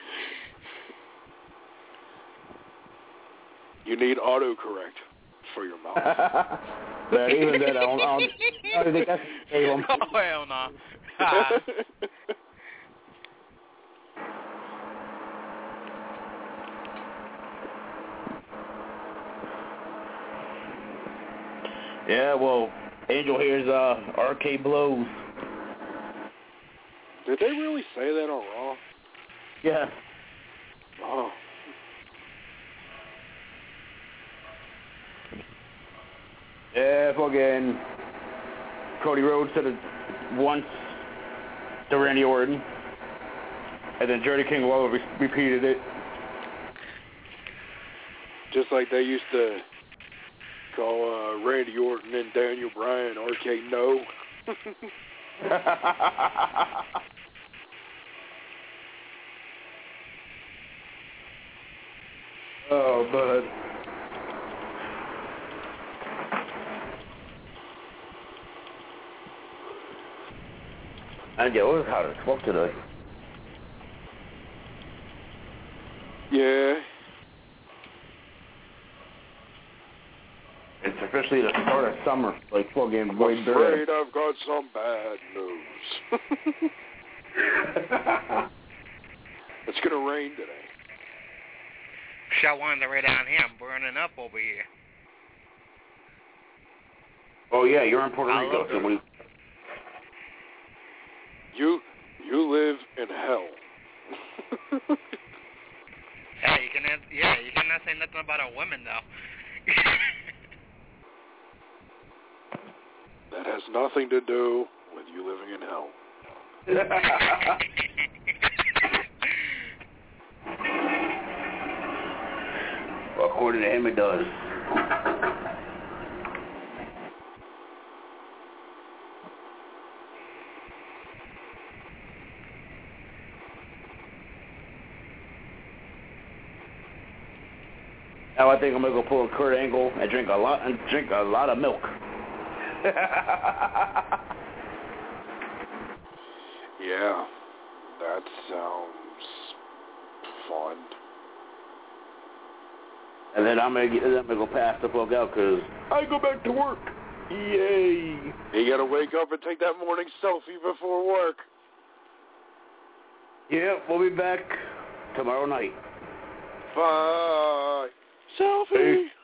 Speaker 20: You need autocorrect for your mouth.
Speaker 2: But even then, I don't, I don't, I don't think that's the
Speaker 9: Oh, hell no.
Speaker 2: Yeah, well, Angel here's uh, R K Blows.
Speaker 20: Did they really say that on Raw?
Speaker 2: Yeah.
Speaker 20: Oh.
Speaker 2: Yeah, fucking Cody Rhodes said it once to Randy Orton, and then Jerry King Lawler re- repeated it.
Speaker 20: Just like they used to call uh, Randy Orton and Daniel Bryan R K No.
Speaker 2: Oh, bud. And yeah, it was hot as fuck today.
Speaker 20: Yeah.
Speaker 2: It's officially the start of summer, like fucking
Speaker 20: I'm
Speaker 2: Wade
Speaker 20: afraid I've got some bad news. It's gonna rain today.
Speaker 9: Shot one right down here. I'm burning up over here.
Speaker 2: Oh yeah, you're in Puerto
Speaker 9: I
Speaker 2: Rico.
Speaker 9: love
Speaker 2: So
Speaker 9: it.
Speaker 2: we,
Speaker 20: You you live in hell.
Speaker 9: Yeah, you can. Yeah, you cannot say nothing about a woman though.
Speaker 20: That has nothing to do with you living in hell.
Speaker 2: Well, according to him, it does. Now I think I'm gonna go pull a Kurt Angle and drink a lot and drink a lot of milk.
Speaker 20: Yeah, that sounds fun.
Speaker 2: And then I'm gonna get, then I'm gonna go pass the fuck out because I go back to work. Yay!
Speaker 20: You gotta wake up and take that morning selfie before work.
Speaker 2: Yeah, we'll be back tomorrow night.
Speaker 20: Bye.
Speaker 2: Selfie.